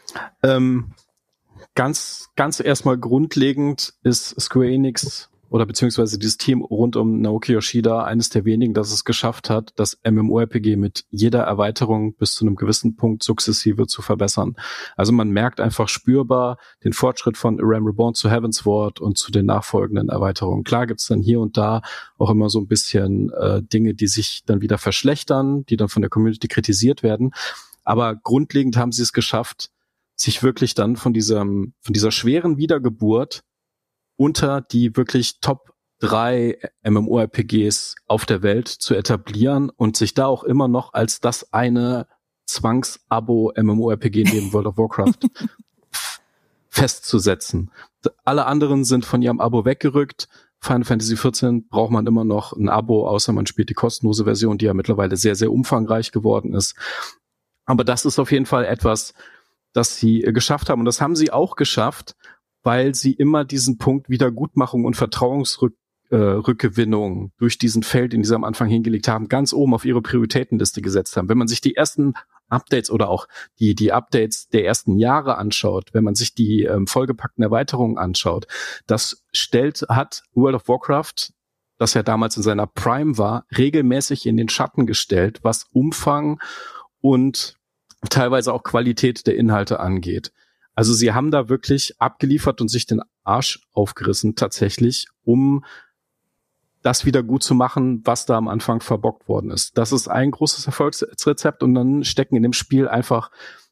C: Ganz erstmal grundlegend ist Square Enix oder beziehungsweise dieses Team rund um Naoki Yoshida eines der wenigen, das es geschafft hat, das MMORPG mit jeder Erweiterung bis zu einem gewissen Punkt sukzessive zu verbessern. Also man merkt einfach spürbar den Fortschritt von A Realm Reborn zu Heavensward und zu den nachfolgenden Erweiterungen. Klar gibt's dann hier und da auch immer so ein bisschen Dinge, die sich dann wieder verschlechtern, die dann von der Community kritisiert werden. Aber grundlegend haben sie es geschafft, sich wirklich dann von dieser schweren Wiedergeburt unter die wirklich Top 3 MMORPGs auf der Welt zu etablieren und sich da auch immer noch als das eine Zwangsabo-MMORPG neben World of Warcraft festzusetzen. Alle anderen sind von ihrem Abo weggerückt. Final Fantasy 14 braucht man immer noch ein Abo, außer man spielt die kostenlose Version, die ja mittlerweile sehr, sehr umfangreich geworden ist. Aber das ist auf jeden Fall etwas, das sie geschafft haben. Und das haben sie auch geschafft, weil sie immer diesen Punkt Wiedergutmachung und Vertrauensrückgewinnung durch diesen Feld, den sie am Anfang hingelegt haben, ganz oben auf ihre Prioritätenliste gesetzt haben. Wenn man sich die ersten Updates oder auch die Updates der ersten Jahre anschaut, wenn man sich die vollgepackten Erweiterungen anschaut, hat World of Warcraft, das ja damals in seiner Prime war, regelmäßig in den Schatten gestellt, was Umfang und teilweise auch Qualität der Inhalte angeht. Also sie haben da wirklich abgeliefert und sich den Arsch aufgerissen tatsächlich, um das wieder gut zu machen, was da am Anfang verbockt worden ist. Das ist ein großes Erfolgsrezept und dann stecken in dem Spiel einfach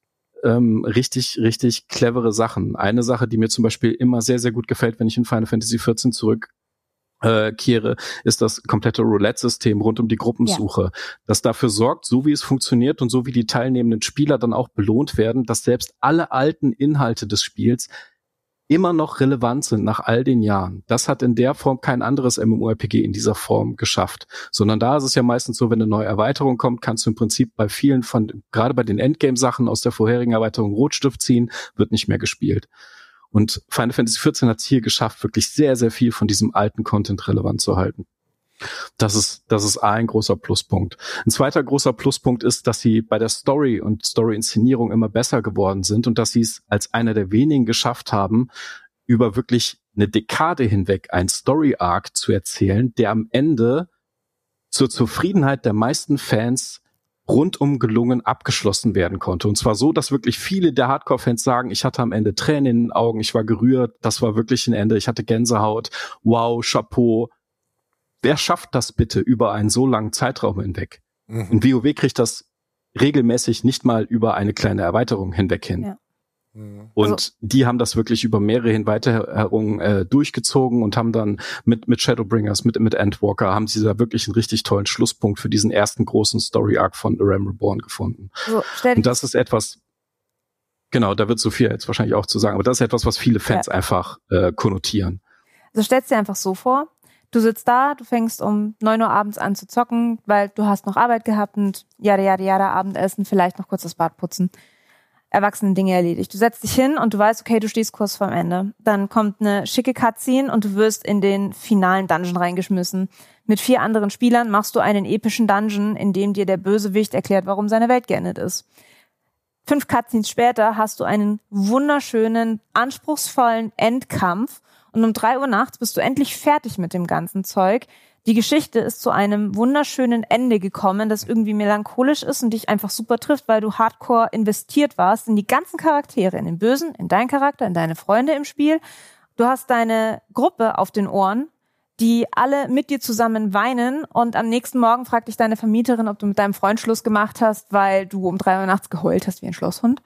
C: richtig, richtig clevere Sachen. Eine Sache, die mir zum Beispiel immer sehr, sehr gut gefällt, wenn ich in Final Fantasy 14 zurückkehre, ist das komplette Roulette-System rund um die Gruppensuche, das dafür sorgt, so wie es funktioniert und so wie die teilnehmenden Spieler dann auch belohnt werden, dass selbst alle alten Inhalte des Spiels immer noch relevant sind nach all den Jahren. Das hat in der Form kein anderes MMORPG in dieser Form geschafft, sondern da ist es ja meistens so, wenn eine neue Erweiterung kommt, kannst du im Prinzip bei vielen gerade bei den Endgame-Sachen aus der vorherigen Erweiterung Rotstift ziehen, wird nicht mehr gespielt. Und Final Fantasy 14 hat es hier geschafft, wirklich sehr, sehr viel von diesem alten Content relevant zu halten. Das ist ein großer Pluspunkt. Ein zweiter großer Pluspunkt ist, dass sie bei der Story und Story-Inszenierung immer besser geworden sind und dass sie es als einer der wenigen geschafft haben, über wirklich eine Dekade hinweg einen Story-Arc zu erzählen, der am Ende zur Zufriedenheit der meisten Fans rundum gelungen abgeschlossen werden konnte. Und zwar so, dass wirklich viele der Hardcore-Fans sagen, ich hatte am Ende Tränen in den Augen, ich war gerührt, das war wirklich ein Ende, ich hatte Gänsehaut, wow, Chapeau. Wer schafft das bitte über einen so langen Zeitraum hinweg? Und WoW kriegt das regelmäßig nicht mal über eine kleine Erweiterung hinweg hin. Ja. Und die haben das wirklich über mehrere Erweiterungen durchgezogen und haben dann mit Shadowbringers, mit Endwalker, haben sie da wirklich einen richtig tollen Schlusspunkt für diesen ersten großen Story-Arc von A Realm Reborn gefunden. Und das ist etwas, genau, da wird Sophia jetzt wahrscheinlich auch zu sagen, aber das ist etwas, was viele Fans einfach konnotieren.
B: Also stellst dir einfach so vor, du sitzt da, du fängst um 9 Uhr abends an zu zocken, weil du hast noch Arbeit gehabt und Abendessen, vielleicht noch kurz das Bad putzen. erwachsenen Dinge erledigt. Du setzt dich hin und du weißt, okay, du stehst kurz vorm Ende. Dann kommt eine schicke Cutscene und du wirst in den finalen Dungeon reingeschmissen. Mit 4 anderen Spielern machst du einen epischen Dungeon, in dem dir der Bösewicht erklärt, warum seine Welt geendet ist. 5 Cutscenes später hast du einen wunderschönen, anspruchsvollen Endkampf und um 3 Uhr nachts bist du endlich fertig mit dem ganzen Zeug. Die Geschichte ist zu einem wunderschönen Ende gekommen, das irgendwie melancholisch ist und dich einfach super trifft, weil du hardcore investiert warst in die ganzen Charaktere, in den Bösen, in deinen Charakter, in deine Freunde im Spiel. Du hast deine Gruppe auf den Ohren, die alle mit dir zusammen weinen und am nächsten Morgen fragt dich deine Vermieterin, ob du mit deinem Freund Schluss gemacht hast, weil du um 3 Uhr nachts geheult hast wie ein Schlosshund.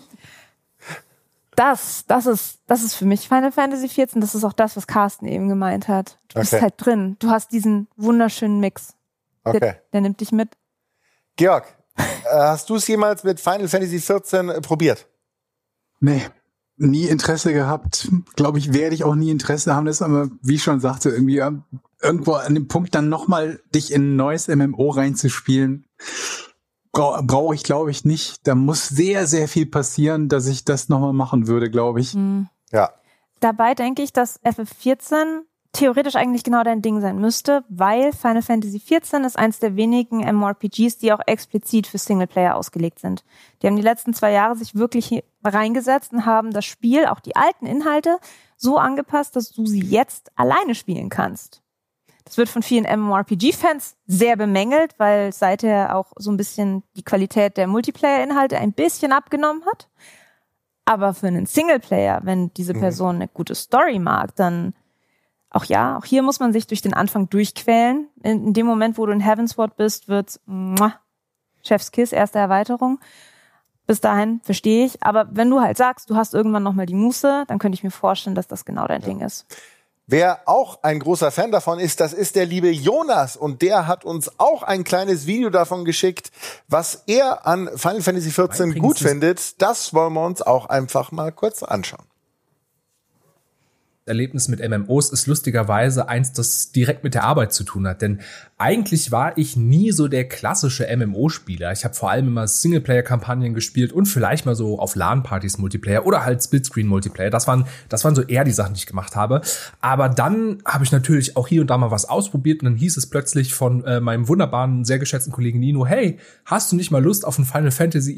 B: Das ist für mich Final Fantasy XIV. Das ist auch das, was Carsten eben gemeint hat. Du bist halt drin. Du hast diesen wunderschönen Mix.
A: Okay.
B: Der nimmt dich mit.
A: Georg, hast du es jemals mit Final Fantasy XIV probiert?
D: Nee, nie Interesse gehabt. Glaube ich, werde ich auch nie Interesse haben. Das ist aber, wie ich schon sagte, irgendwie irgendwo an dem Punkt dann nochmal dich in ein neues MMO reinzuspielen. Brauche ich, glaube ich, nicht. Da muss sehr, sehr viel passieren, dass ich das nochmal machen würde, glaube ich.
A: Ja.
B: Dabei denke ich, dass FF14 theoretisch eigentlich genau dein Ding sein müsste, weil Final Fantasy XIV ist eins der wenigen MMORPGs, die auch explizit für Singleplayer ausgelegt sind. Die haben die letzten 2 Jahre sich wirklich reingesetzt und haben das Spiel, auch die alten Inhalte, so angepasst, dass du sie jetzt alleine spielen kannst. Das wird von vielen MMORPG-Fans sehr bemängelt, weil seither auch so ein bisschen die Qualität der Multiplayer-Inhalte ein bisschen abgenommen hat. Aber für einen Singleplayer, wenn diese Person eine gute Story mag, dann auch hier muss man sich durch den Anfang durchquälen. In dem Moment, wo du in Heavensward bist, wird's Chef's Kiss, erste Erweiterung. Bis dahin verstehe ich. Aber wenn du halt sagst, du hast irgendwann nochmal die Muße, dann könnte ich mir vorstellen, dass das genau dein Ding ist.
A: Wer auch ein großer Fan davon ist, das ist der liebe Jonas. Und der hat uns auch ein kleines Video davon geschickt, was er an Final Fantasy XIV gut findet. Das wollen wir uns auch einfach mal kurz anschauen.
I: Erlebnis mit MMOs ist lustigerweise eins, das direkt mit der Arbeit zu tun hat. Denn eigentlich war ich nie so der klassische MMO-Spieler. Ich habe vor allem immer Singleplayer-Kampagnen gespielt und vielleicht mal so auf LAN-Partys Multiplayer oder halt Splitscreen-Multiplayer. Das waren so eher die Sachen, die ich gemacht habe. Aber dann habe ich natürlich auch hier und da mal was ausprobiert und dann hieß es plötzlich von meinem wunderbaren, sehr geschätzten Kollegen Nino, hey, hast du nicht mal Lust auf ein Final Fantasy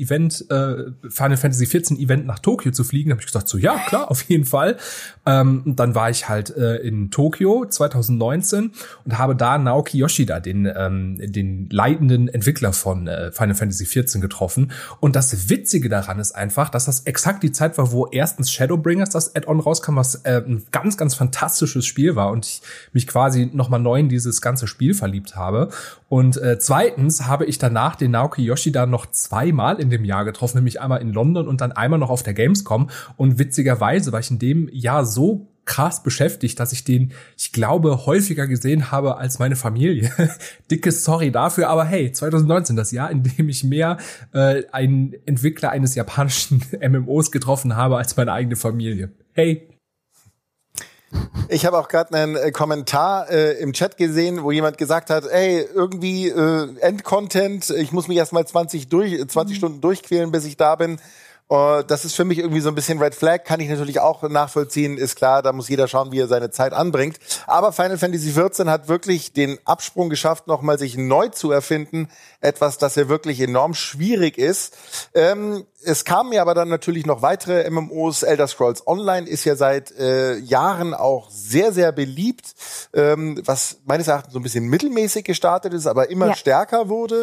I: XIV Event nach Tokio zu fliegen? Da habe ich gesagt, so ja, klar, auf jeden Fall. Und dann war ich halt in Tokio 2019 und habe da Naoki Yoshida, den leitenden Entwickler von Final Fantasy XIV getroffen. Und das Witzige daran ist einfach, dass das exakt die Zeit war, wo erstens Shadowbringers, das Add-on rauskam, was ein ganz, ganz fantastisches Spiel war und ich mich quasi nochmal neu in dieses ganze Spiel verliebt habe. Und zweitens habe ich danach den Naoki Yoshida noch 2-mal in dem Jahr getroffen, nämlich einmal in London und dann einmal noch auf der Gamescom. Und witzigerweise war ich in dem Jahr so krass beschäftigt, dass ich den, ich glaube, häufiger gesehen habe als meine Familie. Dickes Sorry dafür, aber hey, 2019, das Jahr, in dem ich mehr einen Entwickler eines japanischen MMOs getroffen habe als meine eigene Familie. Hey.
A: Ich habe auch gerade einen Kommentar im Chat gesehen, wo jemand gesagt hat, ey, irgendwie Endcontent, ich muss mich erstmal 20 Stunden durchquälen, bis ich da bin. Das ist für mich irgendwie so ein bisschen Red Flag, kann ich natürlich auch nachvollziehen, ist klar, da muss jeder schauen, wie er seine Zeit anbringt. Aber Final Fantasy XIV hat wirklich den Absprung geschafft, nochmal sich neu zu erfinden. Etwas, das ja wirklich enorm schwierig ist. Es kamen ja aber dann natürlich noch weitere MMOs. Elder Scrolls Online ist ja seit Jahren auch sehr, sehr beliebt, was meines Erachtens so ein bisschen mittelmäßig gestartet ist, aber immer stärker wurde.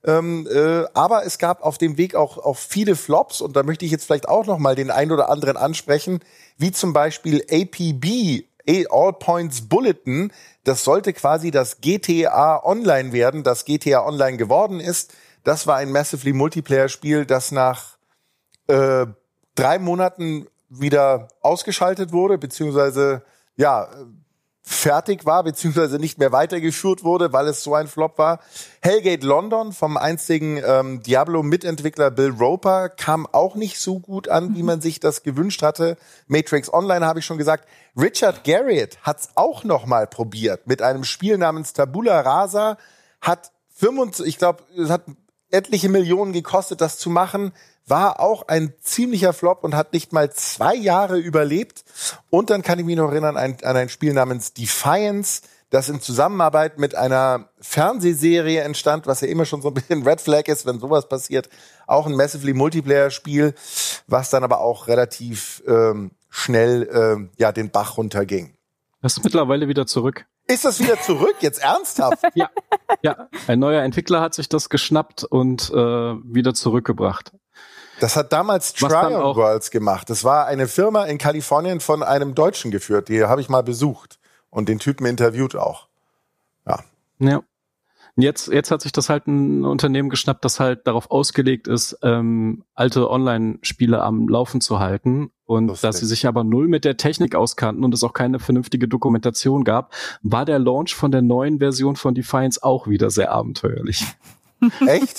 A: Aber es gab auf dem Weg auch viele Flops und da möchte ich jetzt vielleicht auch noch mal den einen oder anderen ansprechen, wie zum Beispiel APB, All Points Bulletin. Das sollte quasi das GTA Online werden, das GTA Online geworden ist. Das war ein Massively Multiplayer-Spiel, das nach 3 Monaten wieder ausgeschaltet wurde, beziehungsweise fertig war, beziehungsweise nicht mehr weitergeführt wurde, weil es so ein Flop war. Hellgate London vom einstigen Diablo-Mitentwickler Bill Roper kam auch nicht so gut an, wie man sich das gewünscht hatte. Matrix Online habe ich schon gesagt. Richard Garriott hat es auch noch mal probiert mit einem Spiel namens Tabula Rasa, hat etliche Millionen gekostet, das zu machen, war auch ein ziemlicher Flop und hat nicht mal 2 Jahre überlebt. Und dann kann ich mich noch erinnern an ein Spiel namens Defiance, das in Zusammenarbeit mit einer Fernsehserie entstand, was ja immer schon so ein bisschen Red Flag ist, wenn sowas passiert. Auch ein Massively Multiplayer-Spiel, was dann aber auch relativ schnell den Bach runterging.
C: Das ist mittlerweile wieder zurück.
A: Ist das wieder zurück? Jetzt ernsthaft?
C: Ja. Ein neuer Entwickler hat sich das geschnappt und wieder zurückgebracht.
A: Das hat damals Triumph Worlds gemacht. Das war eine Firma in Kalifornien von einem Deutschen geführt. Die habe ich mal besucht und den Typen interviewt auch. Ja.
C: Jetzt hat sich das halt ein Unternehmen geschnappt, das halt darauf ausgelegt ist, alte Online-Spiele am Laufen zu halten. Und
A: Lustig.
C: dass sie sich aber null mit der Technik auskannten und es auch keine vernünftige Dokumentation gab, war der Launch von der neuen Version von Defiance auch wieder sehr abenteuerlich.
A: Echt?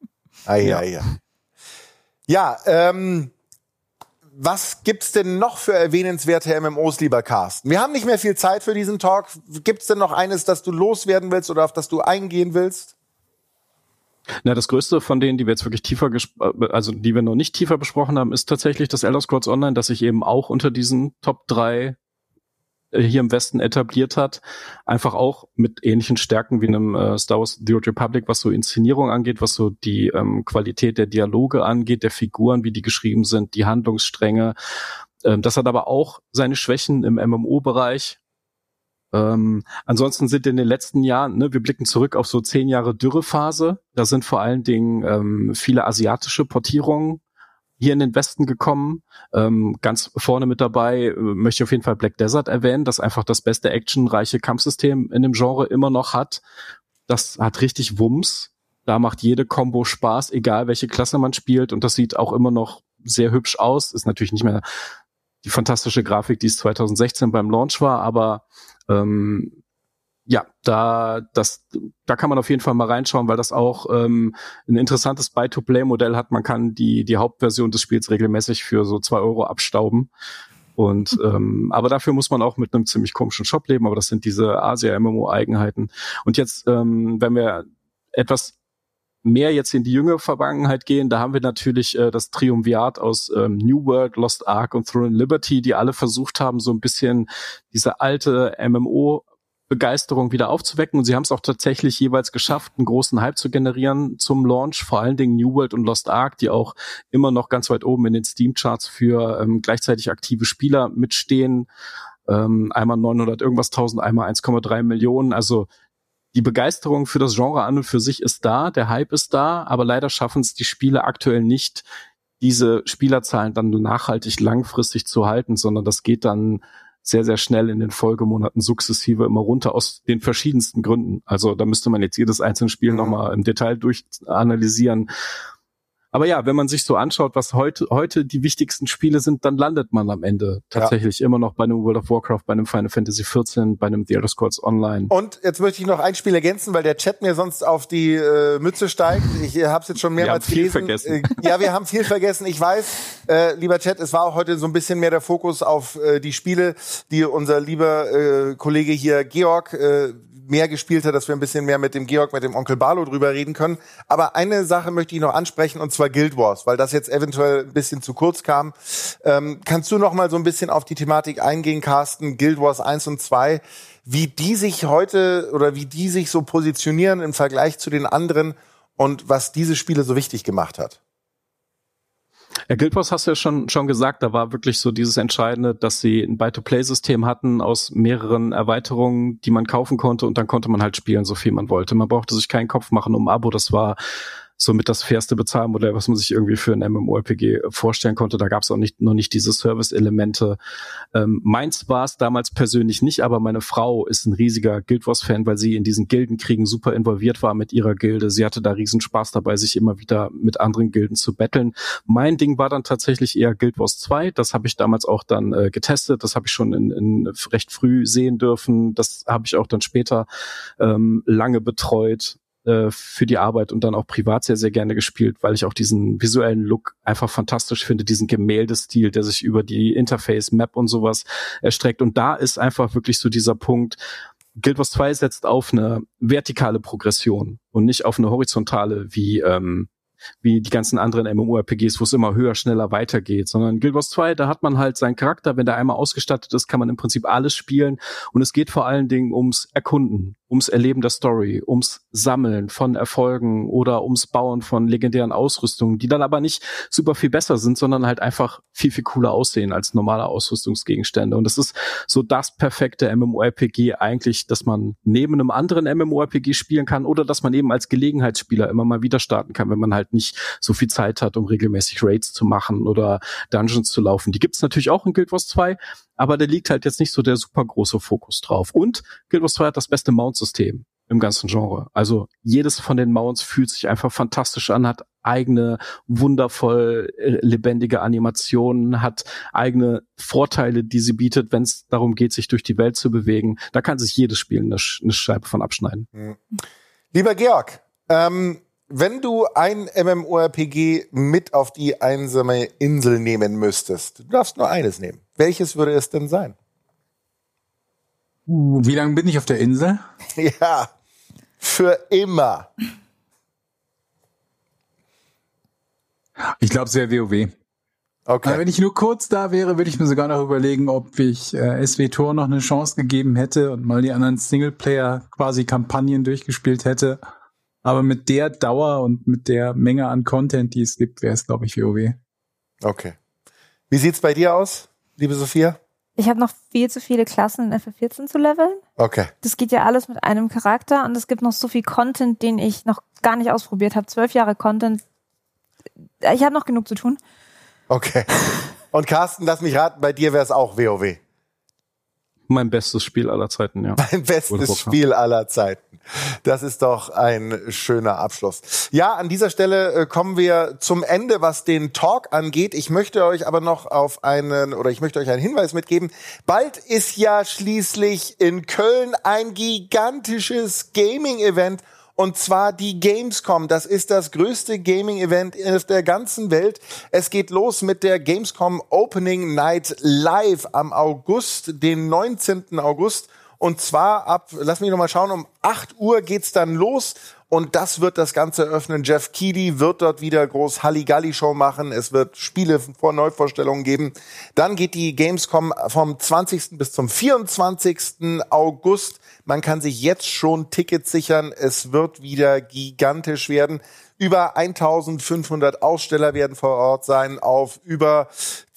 A: Ja, was gibt's denn noch für erwähnenswerte MMOs, lieber Carsten? Wir haben nicht mehr viel Zeit für diesen Talk. Gibt's denn noch eines, das du loswerden willst oder auf das du eingehen willst?
C: Na, das größte von denen, die wir jetzt wirklich die wir noch nicht tiefer besprochen haben, ist tatsächlich das Elder Scrolls Online, das sich eben auch unter diesen Top 3 hier im Westen etabliert hat. Einfach auch mit ähnlichen Stärken wie einem Star Wars The Old Republic, was so Inszenierung angeht, was so die Qualität der Dialoge angeht, der Figuren, wie die geschrieben sind, die Handlungsstränge. Das hat aber auch seine Schwächen im MMO-Bereich. Ansonsten sind in den letzten Jahren, wir blicken zurück auf so 10 Jahre Dürrephase. Da sind vor allen Dingen viele asiatische Portierungen hier in den Westen gekommen. Ganz vorne mit dabei möchte ich auf jeden Fall Black Desert erwähnen, das einfach das beste actionreiche Kampfsystem in dem Genre immer noch hat. Das hat richtig Wumms. Da macht jede Combo Spaß, egal welche Klasse man spielt. Und das sieht auch immer noch sehr hübsch aus. Ist natürlich nicht mehr die fantastische Grafik, die es 2016 beim Launch war, aber da kann man auf jeden Fall mal reinschauen, weil das auch ein interessantes Buy-to-Play-Modell hat. Man kann die Hauptversion des Spiels regelmäßig für so 2 Euro abstauben. Und aber dafür muss man auch mit einem ziemlich komischen Shop leben, aber das sind diese Asia-MMO-Eigenheiten. Und jetzt, wenn wir etwas mehr jetzt in die jüngere Vergangenheit gehen, da haben wir natürlich das Triumvirat aus New World, Lost Ark und Throne and Liberty, die alle versucht haben, so ein bisschen diese alte MMO-Begeisterung wieder aufzuwecken. Und sie haben es auch tatsächlich jeweils geschafft, einen großen Hype zu generieren zum Launch. Vor allen Dingen New World und Lost Ark, die auch immer noch ganz weit oben in den Steam-Charts für gleichzeitig aktive Spieler mitstehen. Einmal 900 irgendwas 1000, einmal 1,3 Millionen. Also die Begeisterung für das Genre an und für sich ist da, der Hype ist da, aber leider schaffen es die Spiele aktuell nicht, diese Spielerzahlen dann nachhaltig langfristig zu halten, sondern das geht dann sehr, sehr schnell in den Folgemonaten sukzessive immer runter aus den verschiedensten Gründen. Also da müsste man jetzt jedes einzelne Spiel nochmal im Detail durchanalysieren. Aber ja, wenn man sich so anschaut, was heute die wichtigsten Spiele sind, dann landet man am Ende tatsächlich immer noch bei einem World of Warcraft, bei einem Final Fantasy XIV, bei einem The Elder Scrolls Online.
A: Und jetzt möchte ich noch ein Spiel ergänzen, weil der Chat mir sonst auf die Mütze steigt. Ich habe es jetzt schon mehrmals gelesen. Wir haben viel vergessen. Ich weiß, lieber Chat, es war auch heute so ein bisschen mehr der Fokus auf die Spiele, die unser lieber Kollege hier Georg mehr gespielt hat, dass wir ein bisschen mehr mit dem Georg, mit dem Onkel Barlo drüber reden können. Aber eine Sache möchte ich noch ansprechen, und zwar Guild Wars, weil das jetzt eventuell ein bisschen zu kurz kam. Kannst du noch mal so ein bisschen auf die Thematik eingehen, Carsten, Guild Wars 1 und 2, wie die sich heute oder wie die sich so positionieren im Vergleich zu den anderen und was diese Spiele so wichtig gemacht hat?
C: Ja, Guild Wars hast du ja schon gesagt, da war wirklich so dieses Entscheidende, dass sie ein Buy-to-Play-System hatten aus mehreren Erweiterungen, die man kaufen konnte, und dann konnte man halt spielen, so viel man wollte. Man brauchte sich keinen Kopf machen um ein Abo, das war somit das fairste Bezahlmodell, was man sich irgendwie für ein MMORPG vorstellen konnte. Da gab es auch noch nicht diese Service-Elemente. Meins war es damals persönlich nicht, aber meine Frau ist ein riesiger Guild Wars-Fan, weil sie in diesen Gildenkriegen super involviert war mit ihrer Gilde. Sie hatte da riesen Spaß dabei, sich immer wieder mit anderen Gilden zu battlen. Mein Ding war dann tatsächlich eher Guild Wars 2. Das habe ich damals auch dann getestet. Das habe ich schon in recht früh sehen dürfen. Das habe ich auch dann später lange betreut für die Arbeit und dann auch privat sehr, sehr gerne gespielt, weil ich auch diesen visuellen Look einfach fantastisch finde, diesen Gemäldestil, der sich über die Interface, Map und sowas erstreckt. Und da ist einfach wirklich so dieser Punkt, Guild Wars 2 setzt auf eine vertikale Progression und nicht auf eine horizontale wie die ganzen anderen MMORPGs, wo es immer höher, schneller weitergeht, sondern Guild Wars 2, da hat man halt seinen Charakter, wenn der einmal ausgestattet ist, kann man im Prinzip alles spielen und es geht vor allen Dingen ums Erkunden, ums Erleben der Story, ums Sammeln von Erfolgen oder ums Bauen von legendären Ausrüstungen, die dann aber nicht super viel besser sind, sondern halt einfach viel, viel cooler aussehen als normale Ausrüstungsgegenstände. Und das ist so das perfekte MMORPG eigentlich, dass man neben einem anderen MMORPG spielen kann oder dass man eben als Gelegenheitsspieler immer mal wieder starten kann, wenn man halt nicht so viel Zeit hat, um regelmäßig Raids zu machen oder Dungeons zu laufen. Die gibt's natürlich auch in Guild Wars 2, aber da liegt halt jetzt nicht so der super große Fokus drauf. Und Guild Wars 2 hat das beste Mount-System im ganzen Genre. Also jedes von den Mounts fühlt sich einfach fantastisch an, hat eigene, wundervoll lebendige Animationen, hat eigene Vorteile, die sie bietet, wenn es darum geht, sich durch die Welt zu bewegen. Da kann sich jedes Spiel eine Scheibe von abschneiden.
A: Lieber Georg, wenn du ein MMORPG mit auf die einsame Insel nehmen müsstest, du darfst nur eines nehmen. Welches würde es denn sein?
D: Wie lange bin ich auf der Insel?
A: Ja, für immer.
D: Ich glaube, es wäre WoW.
A: Okay.
D: Aber wenn ich nur kurz da wäre, würde ich mir sogar noch überlegen, ob ich SWTOR noch eine Chance gegeben hätte und mal die anderen Singleplayer quasi Kampagnen durchgespielt hätte. Aber mit der Dauer und mit der Menge an Content, die es gibt, wäre es, glaube ich, WoW.
A: Okay. Wie sieht's bei dir aus, liebe Sophia?
B: Ich habe noch viel zu viele Klassen in FF14 zu leveln.
A: Okay.
B: Das geht ja alles mit einem Charakter und es gibt noch so viel Content, den ich noch gar nicht ausprobiert habe. 12 Jahre Content. Ich habe noch genug zu tun.
A: Okay. Und Carsten, lass mich raten, bei dir wäre es auch WoW.
C: Mein bestes Spiel aller Zeiten, ja.
A: Mein bestes Spiel aller Zeiten. Das ist doch ein schöner Abschluss. Ja, an dieser Stelle kommen wir zum Ende, was den Talk angeht. Ich möchte euch aber noch einen Hinweis mitgeben. Bald ist ja schließlich in Köln ein gigantisches Gaming-Event. Und zwar die Gamescom. Das ist das größte Gaming-Event auf der ganzen Welt. Es geht los mit der Gamescom Opening Night live am den 19. August. Und zwar lass mich nochmal schauen, um 8 Uhr geht's dann los. Und das wird das Ganze eröffnen. Jeff Keighley wird dort wieder groß Halligalli-Show machen. Es wird Spiele vor Neuvorstellungen geben. Dann geht die Gamescom vom 20. bis zum 24. August. Man kann sich jetzt schon Tickets sichern. Es wird wieder gigantisch werden. Über 1500 Aussteller werden vor Ort sein auf über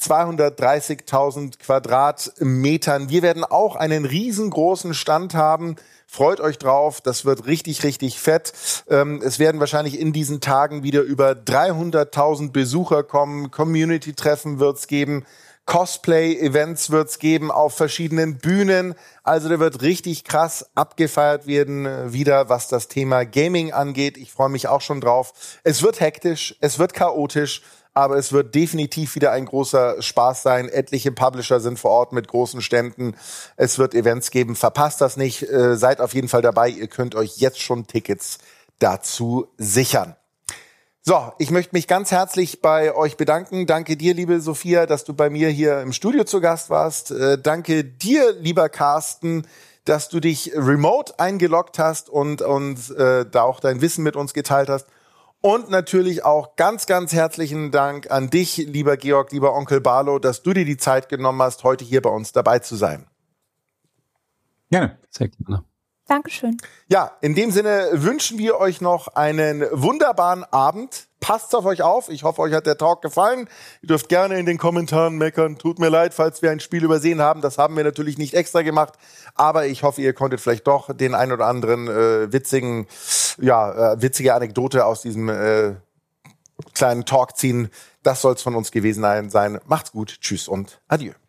A: 230.000 Quadratmetern. Wir werden auch einen riesengroßen Stand haben. Freut euch drauf, das wird richtig, richtig fett. Es werden wahrscheinlich in diesen Tagen wieder über 300.000 Besucher kommen. Community-Treffen wird's geben. Cosplay-Events wird's geben auf verschiedenen Bühnen. Also da wird richtig krass abgefeiert werden wieder, was das Thema Gaming angeht. Ich freue mich auch schon drauf. Es wird hektisch, es wird chaotisch, aber es wird definitiv wieder ein großer Spaß sein. Etliche Publisher sind vor Ort mit großen Ständen. Es wird Events geben. Verpasst das nicht. Seid auf jeden Fall dabei. Ihr könnt euch jetzt schon Tickets dazu sichern. So, ich möchte mich ganz herzlich bei euch bedanken. Danke dir, liebe Sophia, dass du bei mir hier im Studio zu Gast warst. Danke dir, lieber Carsten, dass du dich remote eingeloggt hast und da auch dein Wissen mit uns geteilt hast. Und natürlich auch ganz, ganz herzlichen Dank an dich, lieber Georg, lieber Onkel Barlo, dass du dir die Zeit genommen hast, heute hier bei uns dabei zu sein.
D: Gerne.
C: Sehr gerne.
B: Dankeschön.
A: Ja, in dem Sinne wünschen wir euch noch einen wunderbaren Abend. Passt auf euch auf. Ich hoffe, euch hat der Talk gefallen. Ihr dürft gerne in den Kommentaren meckern. Tut mir leid, falls wir ein Spiel übersehen haben. Das haben wir natürlich nicht extra gemacht. Aber ich hoffe, ihr konntet vielleicht doch den ein oder anderen witzige Anekdote aus diesem kleinen Talk ziehen. Das soll's von uns gewesen sein. Macht's gut. Tschüss und adieu.